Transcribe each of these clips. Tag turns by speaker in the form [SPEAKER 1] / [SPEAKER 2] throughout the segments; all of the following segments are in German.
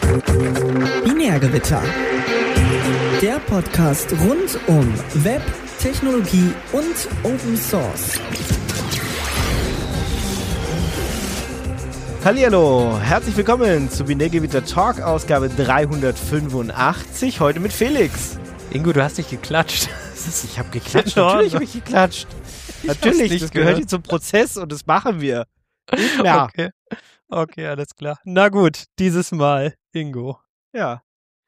[SPEAKER 1] Binärgewitter. Der Podcast rund um Web, Technologie und Open Source.
[SPEAKER 2] Hallihallo, herzlich willkommen zu Binärgewitter Talk, Ausgabe 385, heute mit Felix.
[SPEAKER 3] Ingo, du hast nicht geklatscht.
[SPEAKER 2] Ich habe geklatscht, natürlich habe ich geklatscht. Natürlich, das gehört hier zum Prozess und das machen wir. Ja.
[SPEAKER 3] Okay, alles klar. Na gut, dieses Mal, Ingo.
[SPEAKER 2] Ja,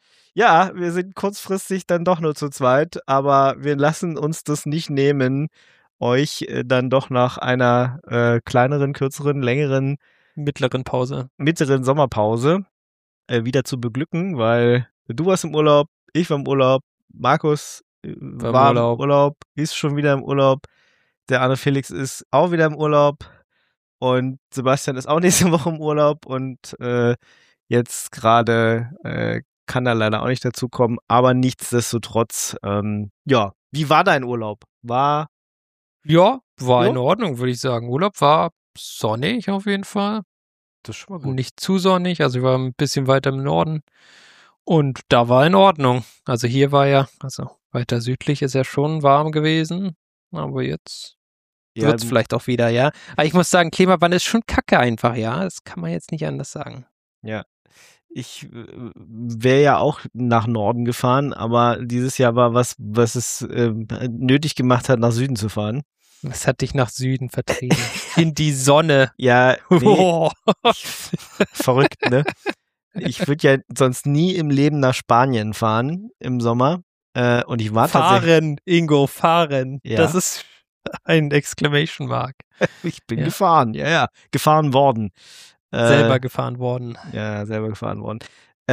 [SPEAKER 2] wir sind kurzfristig dann doch nur zu zweit, aber wir lassen uns das nicht nehmen, euch dann doch nach einer kleineren, kürzeren, längeren
[SPEAKER 3] Mittleren
[SPEAKER 2] Sommerpause wieder zu beglücken, weil du warst im Urlaub, ich war im Urlaub, Markus war im Urlaub, ist schon wieder im Urlaub, der andere Felix ist auch wieder im Urlaub und Sebastian ist auch nächste Woche im Urlaub und jetzt gerade kann er leider auch nicht dazu kommen, aber nichtsdestotrotz, wie war dein Urlaub? War
[SPEAKER 3] in Ordnung, würde ich sagen. Urlaub war sonnig auf jeden Fall.
[SPEAKER 2] Das ist schon mal gut.
[SPEAKER 3] Nicht zu sonnig, also ich war ein bisschen weiter im Norden und da war in Ordnung. Also hier war weiter südlich ist ja schon warm gewesen, aber jetzt wird es vielleicht auch wieder, ja. Aber ich muss sagen, Klimawandel ist schon kacke einfach, ja. Das kann man jetzt nicht anders sagen.
[SPEAKER 2] Ja. Ich wäre ja auch nach Norden gefahren, aber dieses Jahr war was es nötig gemacht hat, nach Süden zu fahren.
[SPEAKER 3] Was hat dich nach Süden vertrieben? In die Sonne.
[SPEAKER 2] Ja, nee, verrückt, ne? Ich würde ja sonst nie im Leben nach Spanien fahren im Sommer. Und ich war
[SPEAKER 3] Fahren, Ingo, fahren.
[SPEAKER 2] Ja.
[SPEAKER 3] Das ist ein Exclamation Mark.
[SPEAKER 2] Ich bin gefahren, gefahren worden.
[SPEAKER 3] Selber gefahren worden.
[SPEAKER 2] Ja, selber gefahren worden.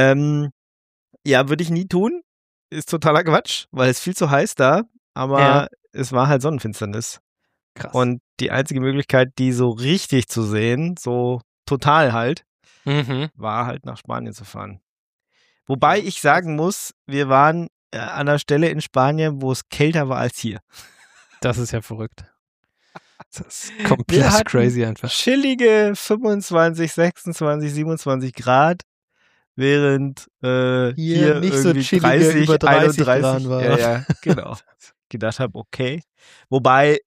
[SPEAKER 2] Würde ich nie tun. Ist totaler Quatsch, weil es viel zu heiß da. Aber es war halt Sonnenfinsternis.
[SPEAKER 3] Krass.
[SPEAKER 2] Und die einzige Möglichkeit, die so richtig zu sehen, so total halt, war halt nach Spanien zu fahren. Wobei ich sagen muss, wir waren an einer Stelle in Spanien, wo es kälter war als hier.
[SPEAKER 3] Das ist ja verrückt. Das ist komplett crazy einfach.
[SPEAKER 2] Chillige 25, 26, 27 Grad, während hier
[SPEAKER 3] nicht
[SPEAKER 2] irgendwie
[SPEAKER 3] so
[SPEAKER 2] 30,
[SPEAKER 3] über 30
[SPEAKER 2] 31
[SPEAKER 3] Grad war.
[SPEAKER 2] Ja, genau. Gedacht habe, okay. Wobei,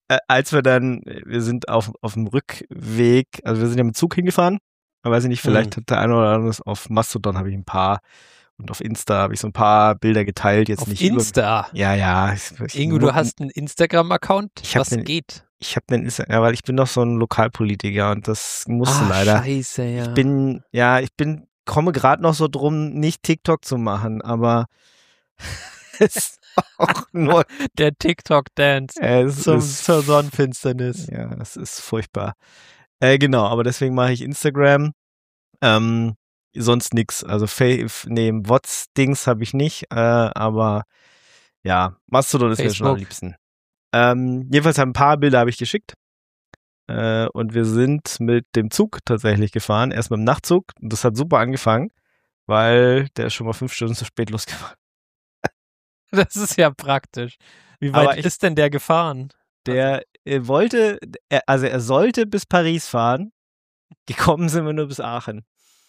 [SPEAKER 2] wir sind auf dem Rückweg, also wir sind ja mit Zug hingefahren, weiß ich nicht, vielleicht hat der eine oder andere auf Mastodon habe ich ein paar und auf Insta habe ich so ein paar Bilder geteilt. Jetzt
[SPEAKER 3] auf
[SPEAKER 2] nicht
[SPEAKER 3] Insta?
[SPEAKER 2] Ja.
[SPEAKER 3] Ingo, du hast einen Instagram-Account? Geht?
[SPEAKER 2] Ich habe einen Instagram, weil ich bin doch so ein Lokalpolitiker und das musste leider.
[SPEAKER 3] Scheiße, ja.
[SPEAKER 2] Ich komme gerade noch so drum, nicht TikTok zu machen, aber es ist auch nur
[SPEAKER 3] der TikTok-Dance zur Sonnenfinsternis.
[SPEAKER 2] Ja, das ist furchtbar. Genau, aber deswegen mache ich Instagram. Sonst nix. Also WhatsApp-Dings habe ich nicht, aber ja, Mastodon ist mir schon am liebsten. Jedenfalls ein paar Bilder habe ich geschickt. Und wir sind mit dem Zug tatsächlich gefahren, erst mit dem Nachtzug. Und das hat super angefangen, weil der ist schon mal 5 Stunden zu spät losgefahren.
[SPEAKER 3] Das ist ja praktisch. Wie weit ist denn der gefahren?
[SPEAKER 2] Der er sollte bis Paris fahren. Gekommen sind wir nur bis Aachen.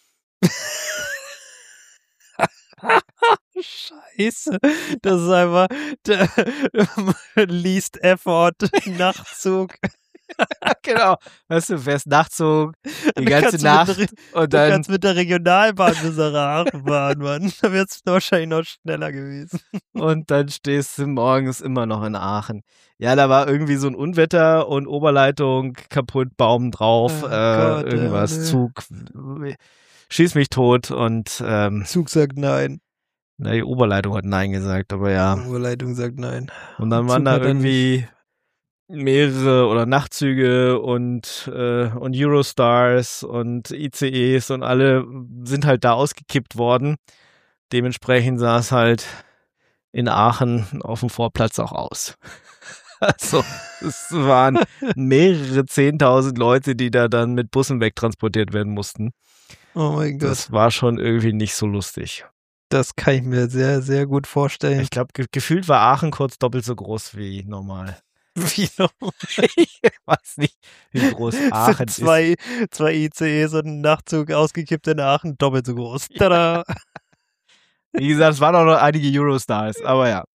[SPEAKER 3] Scheiße. Das ist einfach der least effort Nachtzug.
[SPEAKER 2] Genau. Weißt du fährst Nachtzug die ganze Nacht und dann.
[SPEAKER 3] Du kannst mit der Regionalbahn bis nach Aachen fahren, Mann. Da wäre es wahrscheinlich noch schneller gewesen. Und
[SPEAKER 2] dann stehst du morgens immer noch in Aachen. Ja, da war irgendwie so ein Unwetter und Oberleitung kaputt, Baum drauf, irgendwas, Zug, schieß mich tot und
[SPEAKER 3] Zug sagt nein.
[SPEAKER 2] Na, die Oberleitung hat nein gesagt, aber ja.
[SPEAKER 3] Die Oberleitung sagt nein.
[SPEAKER 2] Und dann waren da irgendwie mehrere oder Nachtzüge und Eurostars und ICEs und alle sind halt da ausgekippt worden. Dementsprechend sah es halt in Aachen auf dem Vorplatz auch aus. Also es waren mehrere 10.000 Leute, die da dann mit Bussen wegtransportiert werden mussten.
[SPEAKER 3] Oh mein Gott.
[SPEAKER 2] Das war schon irgendwie nicht so lustig.
[SPEAKER 3] Das kann ich mir sehr, sehr gut vorstellen.
[SPEAKER 2] Ich glaube, gefühlt war Aachen kurz doppelt so groß wie normal.
[SPEAKER 3] Wie noch?
[SPEAKER 2] Ich weiß nicht, wie groß Aachen ist.
[SPEAKER 3] Zwei ICEs und ein Nachtzug ausgekippt in Aachen, doppelt so groß. Tada!
[SPEAKER 2] Wie gesagt, es waren auch noch einige Eurostars, aber ja.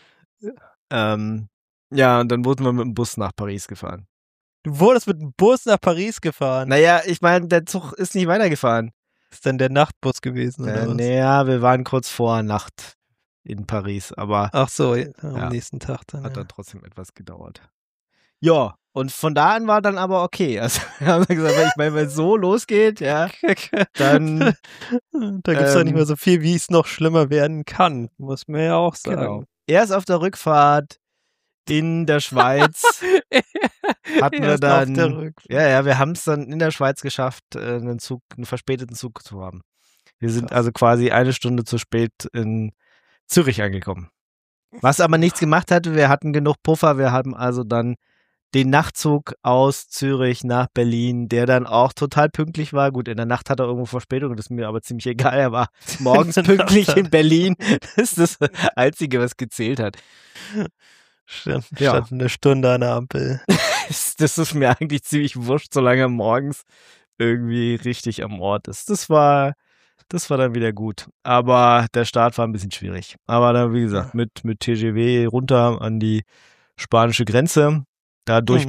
[SPEAKER 2] Ja, und dann wurden wir mit dem Bus nach Paris gefahren.
[SPEAKER 3] Du wurdest mit dem Bus nach Paris gefahren?
[SPEAKER 2] Naja, ich meine, der Zug ist nicht weitergefahren.
[SPEAKER 3] Ist dann der Nachtbus gewesen, oder was?
[SPEAKER 2] Naja, wir waren kurz vor Nacht in Paris, aber
[SPEAKER 3] ach so, am nächsten Tag dann.
[SPEAKER 2] Hat dann trotzdem etwas gedauert. Ja, und von da an war dann aber okay. Also wir haben gesagt, ich meine, wenn es so losgeht, ja, dann
[SPEAKER 3] da gibt es doch nicht mehr so viel, wie es noch schlimmer werden kann, muss man ja auch sagen.
[SPEAKER 2] Genau. Erst auf der Rückfahrt in der Schweiz hatten wir dann, wir haben es dann in der Schweiz geschafft, einen verspäteten Zug zu haben. Wir sind also quasi eine Stunde zu spät in Zürich angekommen. Was aber nichts gemacht hatte, wir hatten genug Puffer, wir haben also dann den Nachtzug aus Zürich nach Berlin, der dann auch total pünktlich war. Gut, in der Nacht hat er irgendwo Verspätung, das ist mir aber ziemlich egal. Er war morgens pünktlich in Berlin. Das ist das Einzige, was gezählt hat.
[SPEAKER 3] Stand eine Stunde an der Ampel.
[SPEAKER 2] Das ist mir eigentlich ziemlich wurscht, solange er morgens irgendwie richtig am Ort ist. Das war dann wieder gut. Aber der Start war ein bisschen schwierig. Aber dann, wie gesagt, mit TGV runter an die spanische Grenze. Da durch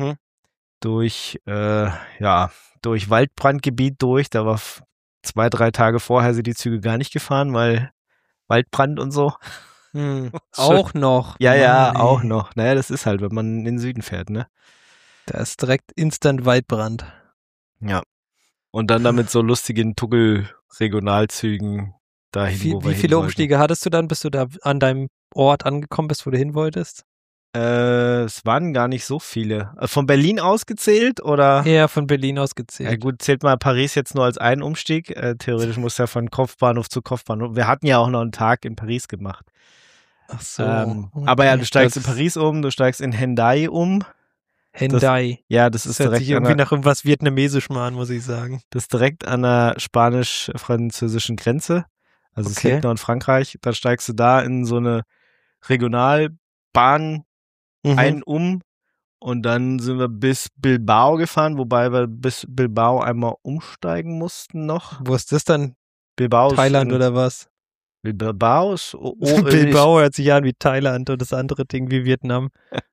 [SPEAKER 2] Waldbrandgebiet durch. Da war 2-3 Tage vorher sind die Züge gar nicht gefahren, weil Waldbrand und so.
[SPEAKER 3] Auch noch.
[SPEAKER 2] Ja, auch noch. Naja, das ist halt, wenn man in den Süden fährt, ne?
[SPEAKER 3] Da ist direkt instant Waldbrand.
[SPEAKER 2] Ja. Und dann damit so lustigen Tuggel-Regionalzügen dahin,
[SPEAKER 3] wie viele Umstiege hattest du dann, bis du da an deinem Ort angekommen bist, wo du hin wolltest?
[SPEAKER 2] Es waren gar nicht so viele. Von Berlin aus gezählt, oder?
[SPEAKER 3] Ja, von Berlin aus gezählt.
[SPEAKER 2] Ja gut, zählt mal Paris jetzt nur als einen Umstieg. Theoretisch muss ja von Kopfbahnhof zu Kopfbahnhof. Wir hatten ja auch noch einen Tag in Paris gemacht.
[SPEAKER 3] Ach so.
[SPEAKER 2] Okay. Aber ja, du steigst in Paris um, du steigst in Hendaye um.
[SPEAKER 3] Hendaye.
[SPEAKER 2] Das ist
[SPEAKER 3] hört
[SPEAKER 2] direkt
[SPEAKER 3] sich irgendwie nach irgendwas Vietnamesischem an, muss ich sagen.
[SPEAKER 2] Das ist direkt an der spanisch-französischen Grenze. Also es liegt noch in Frankreich. Dann steigst du da in so eine Regionalbahn ein und dann sind wir bis Bilbao gefahren, wobei wir bis Bilbao einmal umsteigen mussten noch.
[SPEAKER 3] Wo ist das dann?
[SPEAKER 2] Bilbao
[SPEAKER 3] Thailand oder was?
[SPEAKER 2] Bilbao ist
[SPEAKER 3] Bilbao hört sich an wie Thailand und das andere Ding wie Vietnam.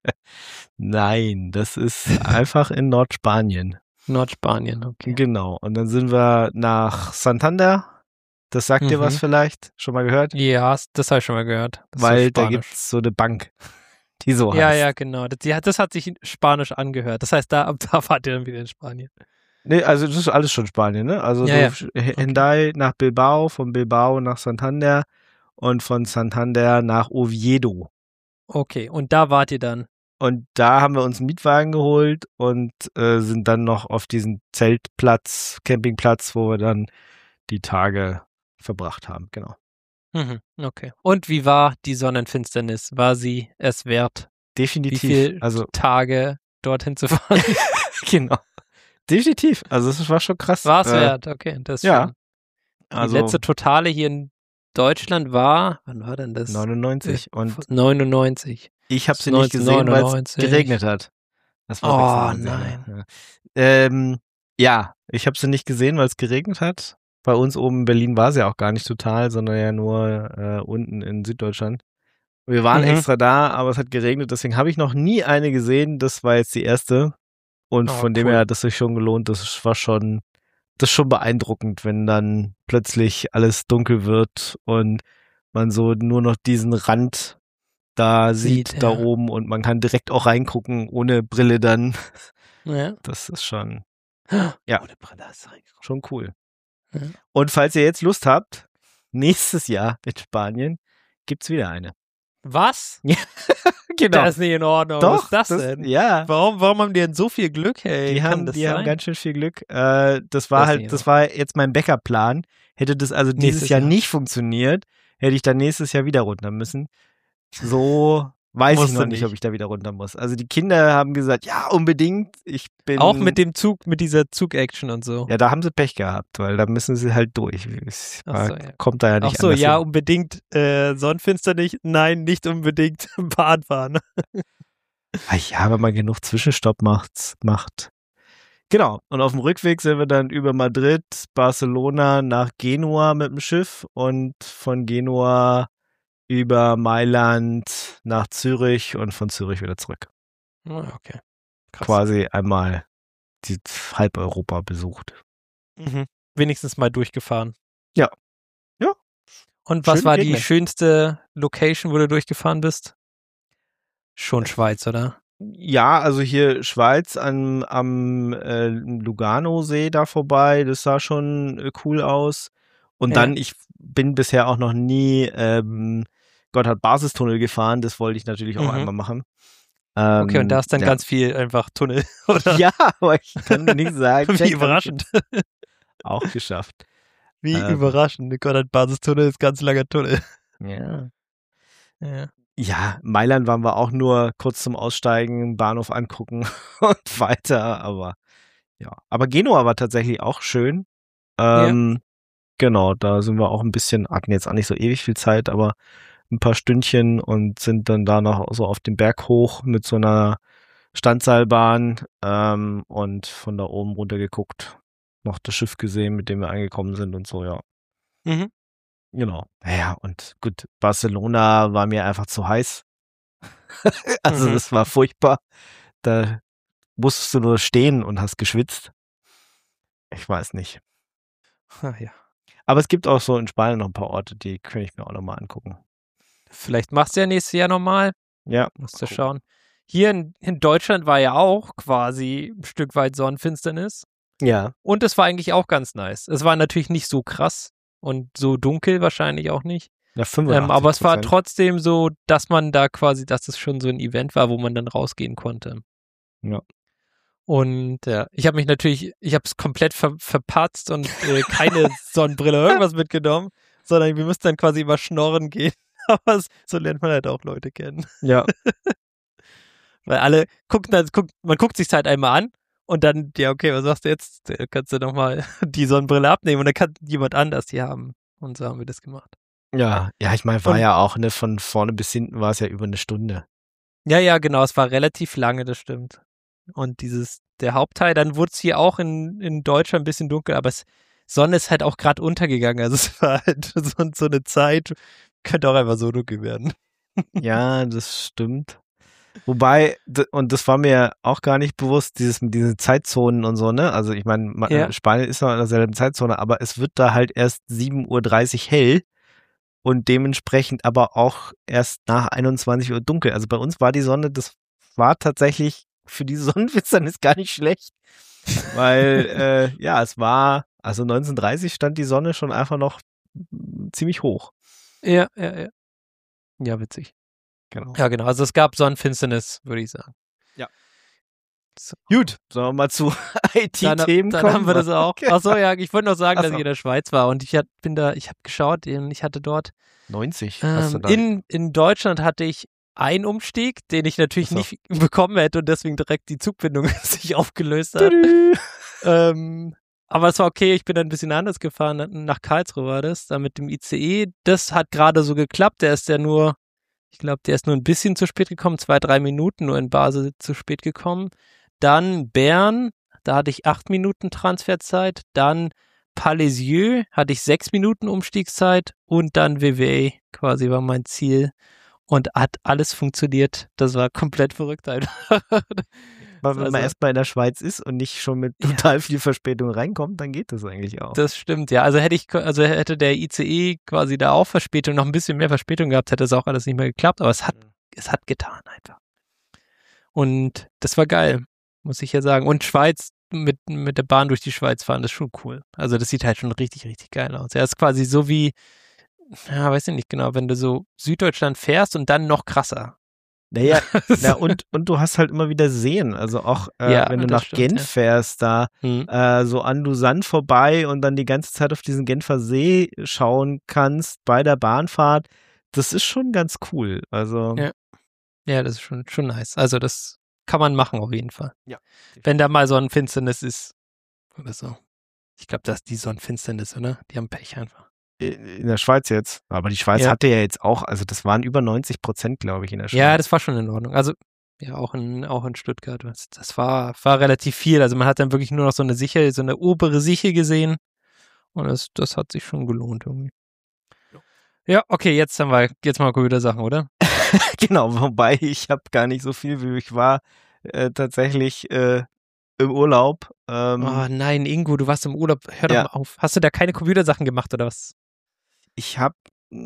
[SPEAKER 2] Nein, das ist einfach in Nordspanien.
[SPEAKER 3] Nordspanien, okay.
[SPEAKER 2] Genau. Und dann sind wir nach Santander. Das sagt dir was vielleicht? Schon mal gehört?
[SPEAKER 3] Ja, das habe ich schon mal gehört.
[SPEAKER 2] Weil da gibt es so eine Bank, die so heißt.
[SPEAKER 3] Ja, genau. Das hat sich Spanisch angehört. Das heißt, da wart ihr dann wieder in Spanien.
[SPEAKER 2] Nee, also das ist alles schon Spanien, ne? Also Hendaye nach Bilbao, von Bilbao nach Santander und von Santander nach Oviedo.
[SPEAKER 3] Okay, und da wart ihr dann?
[SPEAKER 2] Und da haben wir uns einen Mietwagen geholt und sind dann noch auf diesen Campingplatz, wo wir dann die Tage verbracht haben, genau.
[SPEAKER 3] Okay. Und wie war die Sonnenfinsternis? War sie es wert?
[SPEAKER 2] Definitiv.
[SPEAKER 3] Wie viele Tage dorthin zu fahren?
[SPEAKER 2] Genau. Definitiv. Also es war schon krass.
[SPEAKER 3] War es wert, okay. Das ist schön.
[SPEAKER 2] Also
[SPEAKER 3] die letzte Totale hier in Deutschland war, wann war denn das?
[SPEAKER 2] 99. Und
[SPEAKER 3] 99.
[SPEAKER 2] Ich habe sie nicht gesehen, weil es geregnet hat. Das war
[SPEAKER 3] nein.
[SPEAKER 2] Ja, ich habe sie nicht gesehen, weil es geregnet hat. Bei uns oben in Berlin war sie auch gar nicht total, sondern ja nur unten in Süddeutschland. Wir waren extra da, aber es hat geregnet, deswegen habe ich noch nie eine gesehen. Das war jetzt die erste. Und von dem her hat es sich schon gelohnt. Das ist schon beeindruckend, wenn dann plötzlich alles dunkel wird und man so nur noch diesen Rand da sieht da oben und man kann direkt auch reingucken, ohne Brille dann. Ja. Das ist schon, ohne Brille ist schon cool. Ja. Und falls ihr jetzt Lust habt, nächstes Jahr in Spanien gibt's wieder eine.
[SPEAKER 3] Was?
[SPEAKER 2] Ja, genau.
[SPEAKER 3] Das ist nicht in Ordnung.
[SPEAKER 2] Doch,
[SPEAKER 3] was ist das denn?
[SPEAKER 2] Ja.
[SPEAKER 3] Warum haben die denn so viel Glück, hey?
[SPEAKER 2] Die haben ganz schön viel Glück. Das war jetzt mein Backup-Plan. Hätte das also dieses Jahr nicht funktioniert, hätte ich dann nächstes Jahr wieder runter müssen. So weiß ich noch nicht, ob ich da wieder runter muss. Also die Kinder haben gesagt, ja, unbedingt.
[SPEAKER 3] Auch mit dem Zug, mit dieser Zug-Action und so.
[SPEAKER 2] Ja, da haben sie Pech gehabt, weil da müssen sie halt durch. Kommt da ja nicht
[SPEAKER 3] anders hin. Unbedingt Sonnenfinsternis. Nein, nicht unbedingt Bahn fahren.
[SPEAKER 2] Ja, wenn man genug Zwischenstopp macht. Genau. Und auf dem Rückweg sind wir dann über Madrid, Barcelona nach Genua mit dem Schiff und von Genua über Mailand nach Zürich und von Zürich wieder zurück.
[SPEAKER 3] Okay. Krass.
[SPEAKER 2] Quasi einmal die halb Europa besucht.
[SPEAKER 3] Wenigstens mal durchgefahren.
[SPEAKER 2] Ja.
[SPEAKER 3] Und was war die schönste Location, wo du durchgefahren bist? Schon Schweiz, oder?
[SPEAKER 2] Ja, also hier Schweiz am Lugano-See da vorbei, das sah schon cool aus. Und dann, ich bin bisher auch noch nie Gotthard-Basistunnel gefahren, das wollte ich natürlich auch einmal machen.
[SPEAKER 3] Okay, und da ist dann ganz viel einfach Tunnel, oder?
[SPEAKER 2] Ja, aber ich kann nicht sagen.
[SPEAKER 3] Wie überraschend.
[SPEAKER 2] Auch geschafft.
[SPEAKER 3] Wie überraschend. Der Gotthard-Basistunnel ist ganz langer Tunnel.
[SPEAKER 2] Ja. Ja, Mailand waren wir auch nur kurz zum Aussteigen, Bahnhof angucken und weiter, aber ja. Aber Genua war tatsächlich auch schön. Genau, da sind wir auch ein bisschen, hatten jetzt auch nicht so ewig viel Zeit, aber ein paar Stündchen und sind dann da noch so auf den Berg hoch mit so einer Standseilbahn und von da oben runter geguckt. Noch das Schiff gesehen, mit dem wir angekommen sind und so, ja. Genau. Naja, und gut, Barcelona war mir einfach zu heiß. Also das war furchtbar. Da musstest du nur stehen und hast geschwitzt. Ich weiß nicht.
[SPEAKER 3] Ja.
[SPEAKER 2] Aber es gibt auch so in Spanien noch ein paar Orte, die kann ich mir auch nochmal angucken.
[SPEAKER 3] Vielleicht machst du ja nächstes Jahr nochmal.
[SPEAKER 2] Ja.
[SPEAKER 3] Musst du schauen. Hier in Deutschland war ja auch quasi ein Stück weit Sonnenfinsternis.
[SPEAKER 2] Ja.
[SPEAKER 3] Und es war eigentlich auch ganz nice. Es war natürlich nicht so krass und so dunkel wahrscheinlich auch nicht.
[SPEAKER 2] Ja, 85%.
[SPEAKER 3] Aber es war trotzdem so, dass man da quasi, dass es schon so ein Event war, wo man dann rausgehen konnte.
[SPEAKER 2] Ja.
[SPEAKER 3] Und ich habe es komplett verpatzt und keine Sonnenbrille oder irgendwas mitgenommen, sondern wir mussten dann quasi immer schnorren gehen. Aber so lernt man halt auch Leute kennen.
[SPEAKER 2] Ja.
[SPEAKER 3] Weil alle man guckt sich halt einmal an und dann, ja, okay, was sagst du jetzt? Kannst du nochmal die Sonnenbrille abnehmen und dann kann jemand anders die haben. Und so haben wir das gemacht.
[SPEAKER 2] Ja, ich meine, war ja auch, ne, von vorne bis hinten war es ja über eine Stunde.
[SPEAKER 3] Ja, genau, es war relativ lange, das stimmt. Und der Hauptteil, dann wurde es hier auch in Deutschland ein bisschen dunkel, aber Sonne ist halt auch gerade untergegangen. Also es war halt so eine Zeit, könnte auch einfach so dunkel werden.
[SPEAKER 2] Ja, das stimmt. Wobei, und das war mir auch gar nicht bewusst, mit diesen Zeitzonen und so, ne? Also ich meine, Spanien ist noch in derselben Zeitzone, aber es wird da halt erst 7:30 Uhr hell und dementsprechend aber auch erst nach 21 Uhr dunkel. Also bei uns war die Sonne, das war tatsächlich für die Sonnenfinsternis gar nicht schlecht, weil es war, also 19:30 stand die Sonne schon einfach noch ziemlich hoch.
[SPEAKER 3] Ja, witzig.
[SPEAKER 2] Genau.
[SPEAKER 3] Ja, genau. Also es gab Sonnenfinsternis, würde ich sagen.
[SPEAKER 2] Ja.
[SPEAKER 3] So.
[SPEAKER 2] Gut, sollen wir mal zu IT-Themen kommen?
[SPEAKER 3] Dann haben wir das auch. Achso, ja, ich wollte noch sagen, dass ich in der Schweiz war und ich habe geschaut, ich hatte dort
[SPEAKER 2] 90. Hast du da?
[SPEAKER 3] In Deutschland hatte ich einen Umstieg, den ich natürlich nicht bekommen hätte und deswegen direkt die Zugbindung sich aufgelöst hat. Aber es war okay, ich bin dann ein bisschen anders gefahren, nach Karlsruhe war das, da mit dem ICE. Das hat gerade so geklappt, ich glaube, der ist nur ein bisschen zu spät gekommen, 2-3 Minuten nur in Basel zu spät gekommen. Dann Bern, da hatte ich 8 Minuten Transferzeit. Dann Palaiseau hatte ich 6 Minuten Umstiegszeit. Und dann Vevey quasi war mein Ziel. Und hat alles funktioniert. Das war komplett verrückt einfach.
[SPEAKER 2] Wenn man erstmal in der Schweiz ist und nicht schon mit total viel Verspätung reinkommt, dann geht das eigentlich auch.
[SPEAKER 3] Das stimmt, ja. Also hätte der ICE quasi da auch Verspätung, noch ein bisschen mehr Verspätung gehabt, hätte es auch alles nicht mehr geklappt. Aber es hat getan einfach. Und das war geil, muss ich ja sagen. Und Schweiz, mit der Bahn durch die Schweiz fahren, das ist schon cool. Also das sieht halt schon richtig, richtig geil aus. Er ist quasi so wie, weiß ich nicht genau, wenn du so Süddeutschland fährst und dann noch krasser.
[SPEAKER 2] Naja, und du hast halt immer wieder Seen, also auch wenn du nach Genf fährst, da so an Lausanne vorbei und dann die ganze Zeit auf diesen Genfer See schauen kannst bei der Bahnfahrt, das ist schon ganz cool, also.
[SPEAKER 3] Ja, das ist schon nice, also das kann man machen auf jeden Fall.
[SPEAKER 2] Ja.
[SPEAKER 3] Wenn da mal Sonnenfinsternis ist oder so. Ich glaube, das ist die Sonnenfinsternis, oder? Die haben Pech einfach.
[SPEAKER 2] In der Schweiz jetzt. Aber die Schweiz hatte ja jetzt auch, also das waren über 90%, glaube ich, in der Schweiz.
[SPEAKER 3] Ja, das war schon in Ordnung. Also Ja, auch in Stuttgart. Das war relativ viel. Also man hat dann wirklich nur noch so eine obere Siche gesehen. Und das hat sich schon gelohnt irgendwie. Ja, okay, jetzt mal Computersachen, oder?
[SPEAKER 2] Genau, wobei ich habe gar nicht so viel, wie ich war tatsächlich im Urlaub.
[SPEAKER 3] Oh nein, Ingo, du warst im Urlaub. Hör doch mal auf. Hast du da keine Computersachen gemacht oder was?
[SPEAKER 2] Ich habe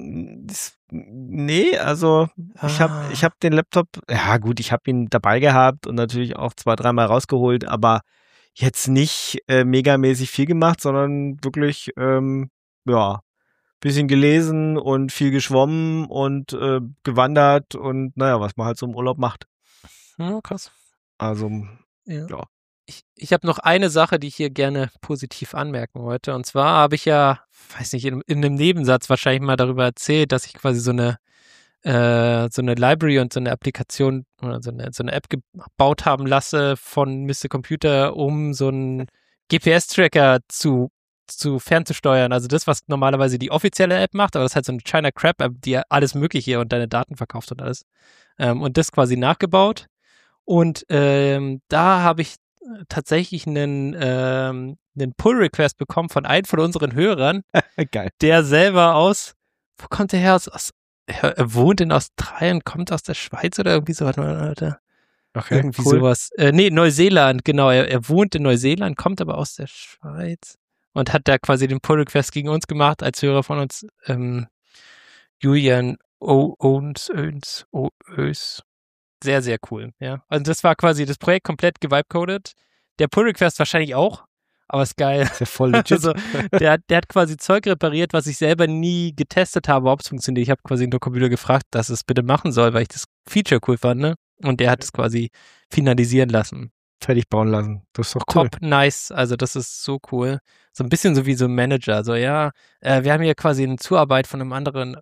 [SPEAKER 2] ich habe den Laptop, ja gut, ich habe ihn dabei gehabt und natürlich auch 2-3 Mal rausgeholt, aber jetzt nicht megamäßig viel gemacht, sondern wirklich, bisschen gelesen und viel geschwommen und gewandert und naja, was man halt so im Urlaub macht.
[SPEAKER 3] Ja, krass.
[SPEAKER 2] Also,
[SPEAKER 3] ja. Ich habe noch eine Sache, die ich hier gerne positiv anmerken wollte. Und zwar habe ich ja, weiß nicht, in einem Nebensatz wahrscheinlich mal darüber erzählt, dass ich quasi so eine Library und so eine Applikation oder so eine App gebaut haben lasse von Mr. Computer, um so einen GPS-Tracker zu fernzusteuern. Also das, was normalerweise die offizielle App macht, aber das ist halt so eine China Crap App, die alles Mögliche und deine Daten verkauft und alles. Und das quasi nachgebaut. Und da habe ich tatsächlich einen Pull-Request bekommen von einem von unseren Hörern,
[SPEAKER 2] geil.
[SPEAKER 3] der selber wo kommt der her? Er wohnt in Australien, kommt aus der Schweiz oder irgendwie so. Okay, irgendwie cool. Sowas. Neuseeland, genau. Er wohnt in Neuseeland, kommt aber aus der Schweiz und hat da quasi den Pull-Request gegen uns gemacht, als Hörer von uns. Julian Öns. Sehr, sehr cool, ja. Also das war quasi das Projekt komplett gewibecoded. Der Pull-Request wahrscheinlich auch, aber ist geil.
[SPEAKER 2] Das ist ja voll legit.
[SPEAKER 3] Also, der hat quasi Zeug repariert, was ich selber nie getestet habe, ob es funktioniert. Ich habe quasi den Computer gefragt, dass es bitte machen soll, weil ich das Feature cool fand, ne? Und der hat es quasi finalisieren lassen.
[SPEAKER 2] Fertig bauen lassen. Das ist doch cool.
[SPEAKER 3] Top nice. Also das ist so cool. So ein bisschen so wie so ein Manager. So, ja, wir haben hier quasi eine Zuarbeit von einer anderen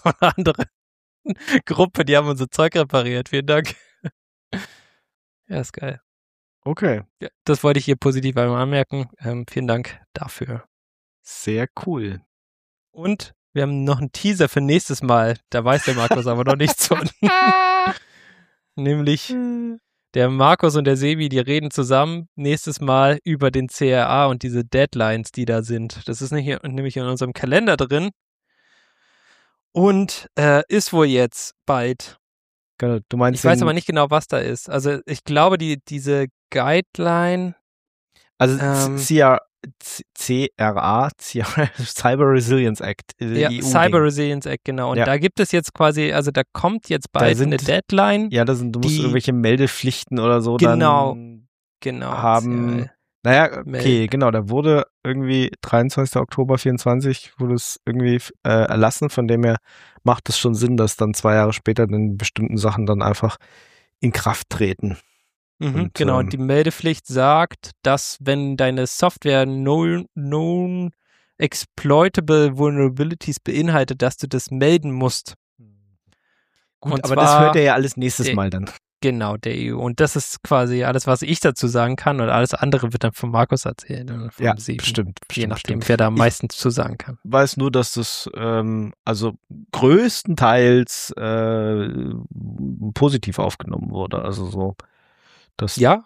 [SPEAKER 3] Gruppe, die haben unser Zeug repariert. Vielen Dank. Ja, ist geil.
[SPEAKER 2] Okay.
[SPEAKER 3] Ja, das wollte ich hier positiv einmal anmerken. Vielen Dank dafür.
[SPEAKER 2] Sehr cool.
[SPEAKER 3] Und wir haben noch einen Teaser für nächstes Mal. Da weiß der Markus aber noch nichts von. Nämlich der Markus und der Sebi, die reden zusammen nächstes Mal über den CRA und diese Deadlines, die da sind. Das ist nämlich in unserem Kalender drin. Und ist wohl jetzt bald.
[SPEAKER 2] Genau, du meinst,
[SPEAKER 3] ich weiß aber nicht genau, was da ist. Also ich glaube, diese Guideline.
[SPEAKER 2] Also CRA, Cyber Resilience Act.
[SPEAKER 3] Ja, EU Cyber Resilience Act, genau. Und da gibt es jetzt quasi, also da kommt jetzt bald eine Deadline.
[SPEAKER 2] Ja, du musst irgendwelche Meldepflichten oder so dann haben.
[SPEAKER 3] CRA.
[SPEAKER 2] Naja, okay, genau, da wurde irgendwie 23. Oktober 24 wurde es irgendwie erlassen, von dem her macht es schon Sinn, dass dann 2 Jahre später dann bestimmten Sachen dann einfach in Kraft treten.
[SPEAKER 3] Und, genau, und die Meldepflicht sagt, dass wenn deine Software known exploitable vulnerabilities beinhaltet, dass du das melden musst.
[SPEAKER 2] Gut, und aber das hört ihr ja alles nächstes Mal dann.
[SPEAKER 3] Genau, der EU. Und das ist quasi alles, was ich dazu sagen kann. Und alles andere wird dann von Markus erzählt.
[SPEAKER 2] Ja, bestimmt.
[SPEAKER 3] Je nachdem, wer da am meisten zu sagen kann.
[SPEAKER 2] Ich weiß nur, dass das also größtenteils positiv aufgenommen wurde. Also so. Das ist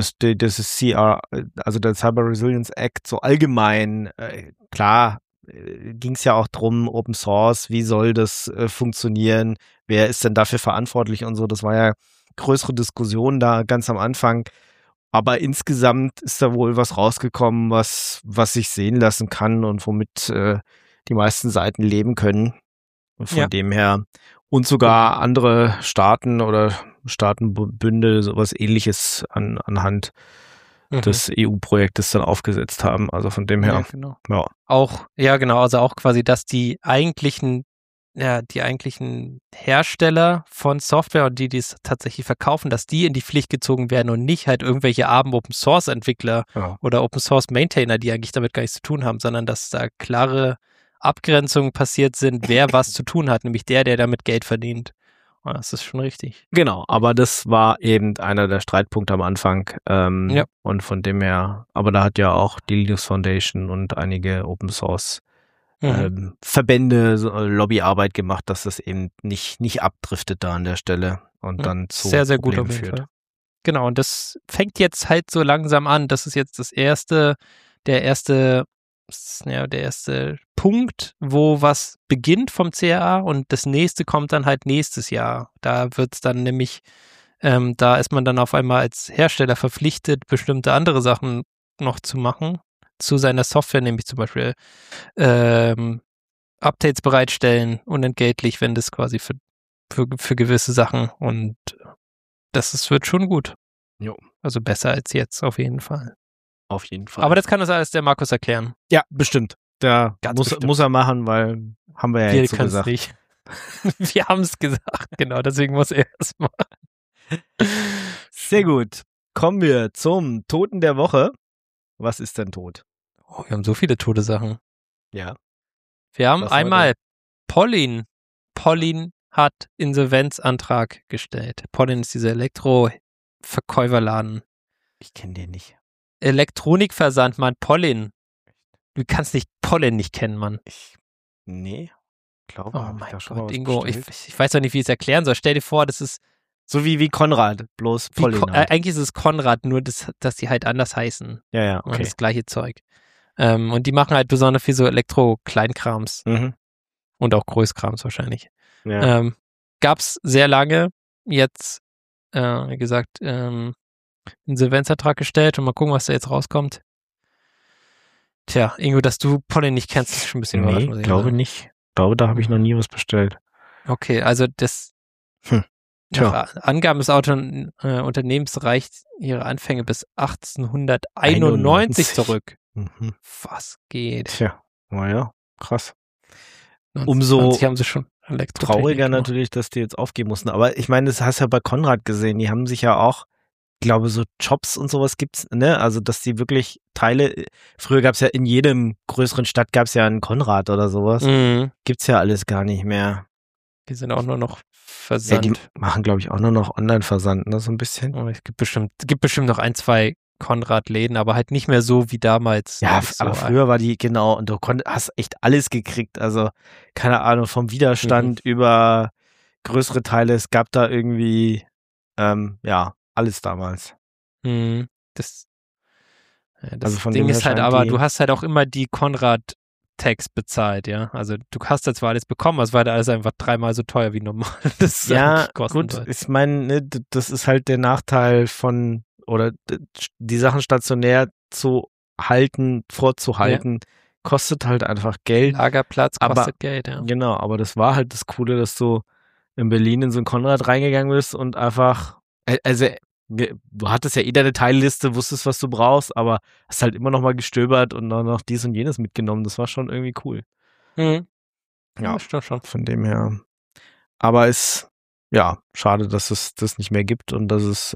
[SPEAKER 2] also der Cyber Resilience Act so allgemein, klar, ging es ja auch drum, Open Source, wie soll das funktionieren, wer ist denn dafür verantwortlich und so, das war ja größere Diskussion da ganz am Anfang, aber insgesamt ist da wohl was rausgekommen, was sich sehen lassen kann und womit die meisten Seiten leben können und von dem her und sogar andere Staaten oder Staatenbünde sowas Ähnliches anhand des EU-Projektes dann aufgesetzt haben. Also von dem her.
[SPEAKER 3] Ja. Auch quasi, dass die eigentlichen Hersteller von Software und die es tatsächlich verkaufen, dass die in die Pflicht gezogen werden und nicht halt irgendwelche armen Open-Source-Entwickler oder Open-Source-Maintainer, die eigentlich damit gar nichts zu tun haben, sondern dass da klare Abgrenzungen passiert sind, wer was zu tun hat, nämlich der damit Geld verdient. Und das ist schon richtig.
[SPEAKER 2] Genau, aber das war eben einer der Streitpunkte am Anfang. Und von dem her, aber da hat ja auch die Linux Foundation und einige Open Source Verbände Lobbyarbeit gemacht, dass das eben nicht abdriftet da an der Stelle und dann zu
[SPEAKER 3] sehr, sehr gut
[SPEAKER 2] Problemen
[SPEAKER 3] auf jeden
[SPEAKER 2] führt.
[SPEAKER 3] Fall. Genau, und das fängt jetzt halt so langsam an. Das ist jetzt der erste Punkt, wo was beginnt vom CAA und das nächste kommt dann halt nächstes Jahr. Da wird es dann nämlich, da ist man dann auf einmal als Hersteller verpflichtet, bestimmte andere Sachen noch zu machen, zu seiner Software, nämlich zum Beispiel Updates bereitstellen, unentgeltlich, wenn das quasi für gewisse Sachen, und wird schon gut.
[SPEAKER 2] Jo.
[SPEAKER 3] Also besser als jetzt, auf jeden Fall.
[SPEAKER 2] Auf jeden Fall.
[SPEAKER 3] Aber das kann uns alles der Markus erklären.
[SPEAKER 2] Ja, bestimmt. Der muss er machen, weil haben wir ja jetzt so gesagt.
[SPEAKER 3] Nicht. Wir haben es gesagt, genau, deswegen muss er es machen.
[SPEAKER 2] Sehr gut. Kommen wir zum Toten der Woche. Was ist denn tot?
[SPEAKER 3] Oh, wir haben so viele tote Sachen.
[SPEAKER 2] Ja.
[SPEAKER 3] Wir haben einmal Pollin. Pollin hat Insolvenzantrag gestellt. Pollin ist dieser Elektroverkäuferladen.
[SPEAKER 2] Ich kenne den nicht.
[SPEAKER 3] Elektronikversand, Mann, Pollin. Du kannst nicht Pollin nicht kennen, Mann.
[SPEAKER 2] Nee. Glaube,
[SPEAKER 3] oh mein Gott, Ingo, ich weiß doch nicht, wie ich es erklären soll. Stell dir vor, das ist
[SPEAKER 2] so wie Konrad, bloß Pollin.
[SPEAKER 3] Eigentlich ist es Konrad, nur dass die halt anders heißen.
[SPEAKER 2] Ja, okay.
[SPEAKER 3] Und das gleiche Zeug. Und die machen halt besonders viel so Elektro-Kleinkrams.
[SPEAKER 2] Mhm.
[SPEAKER 3] Und auch Großkrams wahrscheinlich.
[SPEAKER 2] Ja.
[SPEAKER 3] Gab's sehr lange. Jetzt, wie gesagt, Insolvenzantrag gestellt und mal gucken, was da jetzt rauskommt. Tja, Ingo, dass du Pollin nicht kennst, ist schon ein bisschen überraschend.
[SPEAKER 2] Nee, glaube nicht. Ich glaube, da habe ich noch nie was bestellt.
[SPEAKER 3] Okay, also das nach Angaben des Unternehmens reicht ihre Anfänge bis 1891 zurück.
[SPEAKER 2] Mhm.
[SPEAKER 3] Was geht?
[SPEAKER 2] Tja, naja, krass.
[SPEAKER 3] Umso haben sie schon
[SPEAKER 2] trauriger natürlich, dass die jetzt aufgeben mussten. Aber ich meine, das hast du ja bei Konrad gesehen. Die haben sich ja auch, glaube so Jobs und sowas gibt's, ne? Also, dass die wirklich Teile, früher gab's ja in jedem größeren Stadt gab's ja einen Konrad oder sowas.
[SPEAKER 3] Mhm.
[SPEAKER 2] Gibt's ja alles gar nicht mehr.
[SPEAKER 3] Die sind auch nur noch Versand.
[SPEAKER 2] Ja, die machen, glaube ich, auch nur noch Online-Versand, ne? So ein bisschen.
[SPEAKER 3] Oh, es gibt bestimmt noch 1, 2 Konrad-Läden, aber halt nicht mehr so wie damals.
[SPEAKER 2] Ja, aber früher war die, genau, und du hast echt alles gekriegt. Also, keine Ahnung, vom Widerstand über größere Teile. Es gab da irgendwie, alles damals.
[SPEAKER 3] Das
[SPEAKER 2] also von
[SPEAKER 3] Ding ist halt aber, du hast halt auch immer die Konrad-Tax bezahlt, ja. Also du hast da zwar alles bekommen, aber es war halt alles einfach 3-mal so teuer wie normal. Das
[SPEAKER 2] ja, gut, ich meine, ne, das ist halt der Nachteil von, oder die Sachen stationär zu halten, vorzuhalten, kostet halt einfach Geld.
[SPEAKER 3] Lagerplatz kostet Geld, ja.
[SPEAKER 2] Genau, aber das war halt das Coole, dass du in Berlin in so ein Konrad reingegangen bist und einfach, also du hattest ja deine Teilliste, wusstest, was du brauchst, aber hast halt immer noch mal gestöbert und dann noch dies und jenes mitgenommen. Das war schon irgendwie cool.
[SPEAKER 3] Ja, stimmt schon.
[SPEAKER 2] Von dem her. Aber schade, dass es das nicht mehr gibt und dass es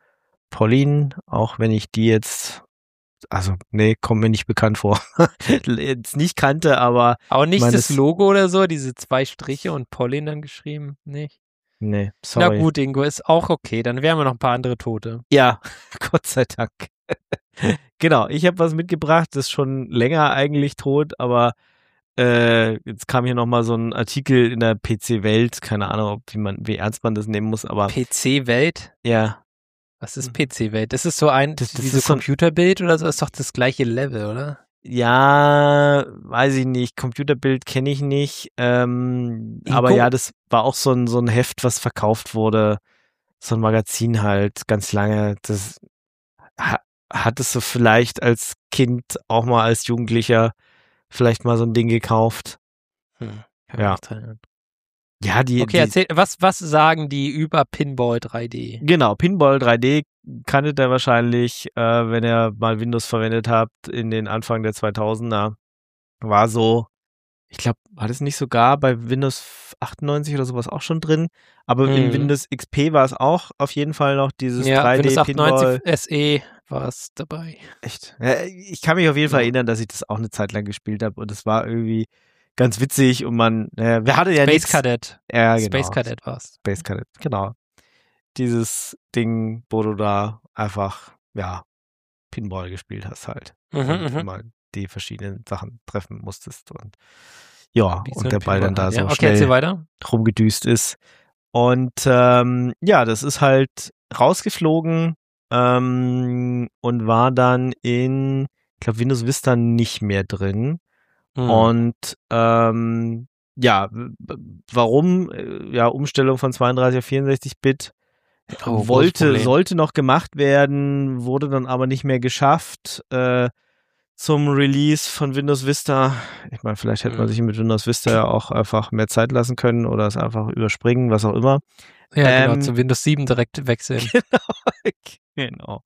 [SPEAKER 2] Pollin, auch wenn ich die jetzt, also nee, kommt mir nicht bekannt vor. Jetzt nicht kannte, aber
[SPEAKER 3] auch nicht das Logo oder so, diese 2 Striche und Pollin dann geschrieben, nicht?
[SPEAKER 2] Nee, sorry.
[SPEAKER 3] Na gut, Ingo, ist auch okay. Dann wären wir noch ein paar andere Tote.
[SPEAKER 2] Ja, Gott sei Dank. Genau, ich habe was mitgebracht, das ist schon länger eigentlich tot, aber jetzt kam hier nochmal so ein Artikel in der PC-Welt, keine Ahnung, wie ernst man das nehmen muss, aber
[SPEAKER 3] PC-Welt?
[SPEAKER 2] Ja.
[SPEAKER 3] Was ist PC-Welt? Das ist so dieses
[SPEAKER 2] so
[SPEAKER 3] Computerbild oder so, ist doch das gleiche Level, oder?
[SPEAKER 2] Ja, weiß ich nicht. Computerbild kenne ich nicht. Aber ja, das war auch so ein Heft, was verkauft wurde. So ein Magazin halt, ganz lange. Das hattest du vielleicht als Kind, auch mal als Jugendlicher, vielleicht mal so ein Ding gekauft. Ja. Ja,
[SPEAKER 3] okay, erzähl, was sagen die über Pinball 3D?
[SPEAKER 2] Genau, Pinball 3D kanntet ihr wahrscheinlich, wenn ihr mal Windows verwendet habt in den Anfang der 2000er. War so, ich glaube, war das nicht sogar bei Windows 98 oder sowas auch schon drin, aber in Windows XP war es auch auf jeden Fall noch dieses 3D Pinball.
[SPEAKER 3] Windows 98 SE war es dabei.
[SPEAKER 2] Echt? Ja, ich kann mich auf jeden Fall erinnern, dass ich das auch eine Zeit lang gespielt habe und es war irgendwie ganz witzig und wer hatte ja nichts.
[SPEAKER 3] Space Cadet.
[SPEAKER 2] Ja, genau.
[SPEAKER 3] Space Cadet war's.
[SPEAKER 2] Space Cadet, genau. Dieses Ding, wo du da einfach, Pinball gespielt hast halt. Und immer die verschiedenen Sachen treffen musstest und und der Ball dann da so schnell rumgedüst ist. Und das ist halt rausgeflogen und war dann in, ich glaube, Windows Vista nicht mehr drin. Und warum? Ja, Umstellung von 32 auf 64-Bit sollte noch gemacht werden, wurde dann aber nicht mehr geschafft zum Release von Windows Vista. Ich meine, vielleicht hätte man sich mit Windows Vista ja auch einfach mehr Zeit lassen können oder es einfach überspringen, was auch immer.
[SPEAKER 3] Ja, genau, zu Windows 7 direkt wechseln.
[SPEAKER 2] Genau.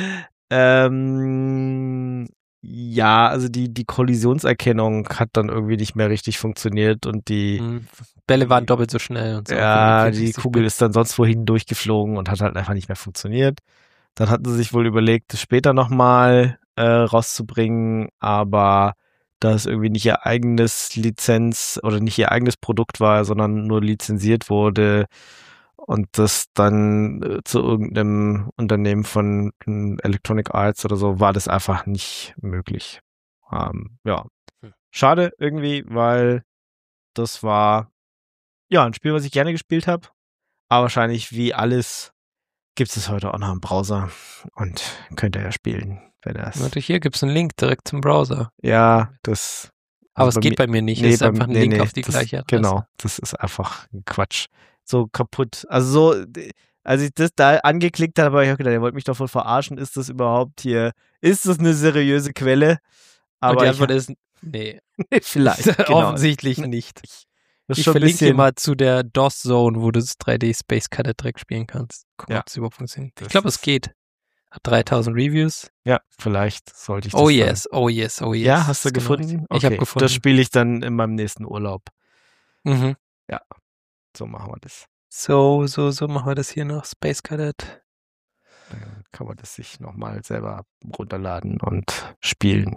[SPEAKER 2] Ja, also die Kollisionserkennung hat dann irgendwie nicht mehr richtig funktioniert und die
[SPEAKER 3] Bälle waren doppelt so schnell und so.
[SPEAKER 2] Ja, die Kugel ist dann sonst wohin durchgeflogen und hat halt einfach nicht mehr funktioniert. Dann hatten sie sich wohl überlegt, es später nochmal rauszubringen, aber da es irgendwie nicht ihr eigenes Lizenz oder nicht ihr eigenes Produkt war, sondern nur lizenziert wurde und das dann zu irgendeinem Unternehmen von Electronic Arts oder so, war das einfach nicht möglich. Ja, schade irgendwie, weil das war ja ein Spiel, was ich gerne gespielt habe, aber wahrscheinlich wie alles gibt es heute auch noch im Browser und könnt ihr ja spielen, wenn das.
[SPEAKER 3] Warte, hier gibt es einen Link direkt zum Browser.
[SPEAKER 2] Ja, das.
[SPEAKER 3] Aber es geht bei mir nicht. Es ist einfach ein Link auf die gleiche Adresse.
[SPEAKER 2] Genau, das ist einfach Quatsch. So kaputt. Also so, als ich das da angeklickt habe, habe ich auch gedacht, ihr wollt mich doch voll verarschen. Ist das überhaupt hier? Ist das eine seriöse Quelle? Aber
[SPEAKER 3] und die Antwort ist, nee.
[SPEAKER 2] Vielleicht. Genau.
[SPEAKER 3] Offensichtlich nicht.
[SPEAKER 2] Ich
[SPEAKER 3] verlinke dir mal zu der DOS-Zone, wo du das 3D Space Cadet direkt spielen kannst. Gucken, ob es überhaupt funktioniert. Ich glaube, es geht. Hat 3000 Reviews.
[SPEAKER 2] Ja, vielleicht sollte ich das
[SPEAKER 3] Oh yes.
[SPEAKER 2] Ja, hast du gefunden? Okay.
[SPEAKER 3] Ich habe gefunden.
[SPEAKER 2] Das spiele ich dann in meinem nächsten Urlaub.
[SPEAKER 3] Mhm.
[SPEAKER 2] Ja, so machen wir das.
[SPEAKER 3] So machen wir das hier noch. Space Cadet.
[SPEAKER 2] Dann kann man das sich nochmal selber runterladen und spielen.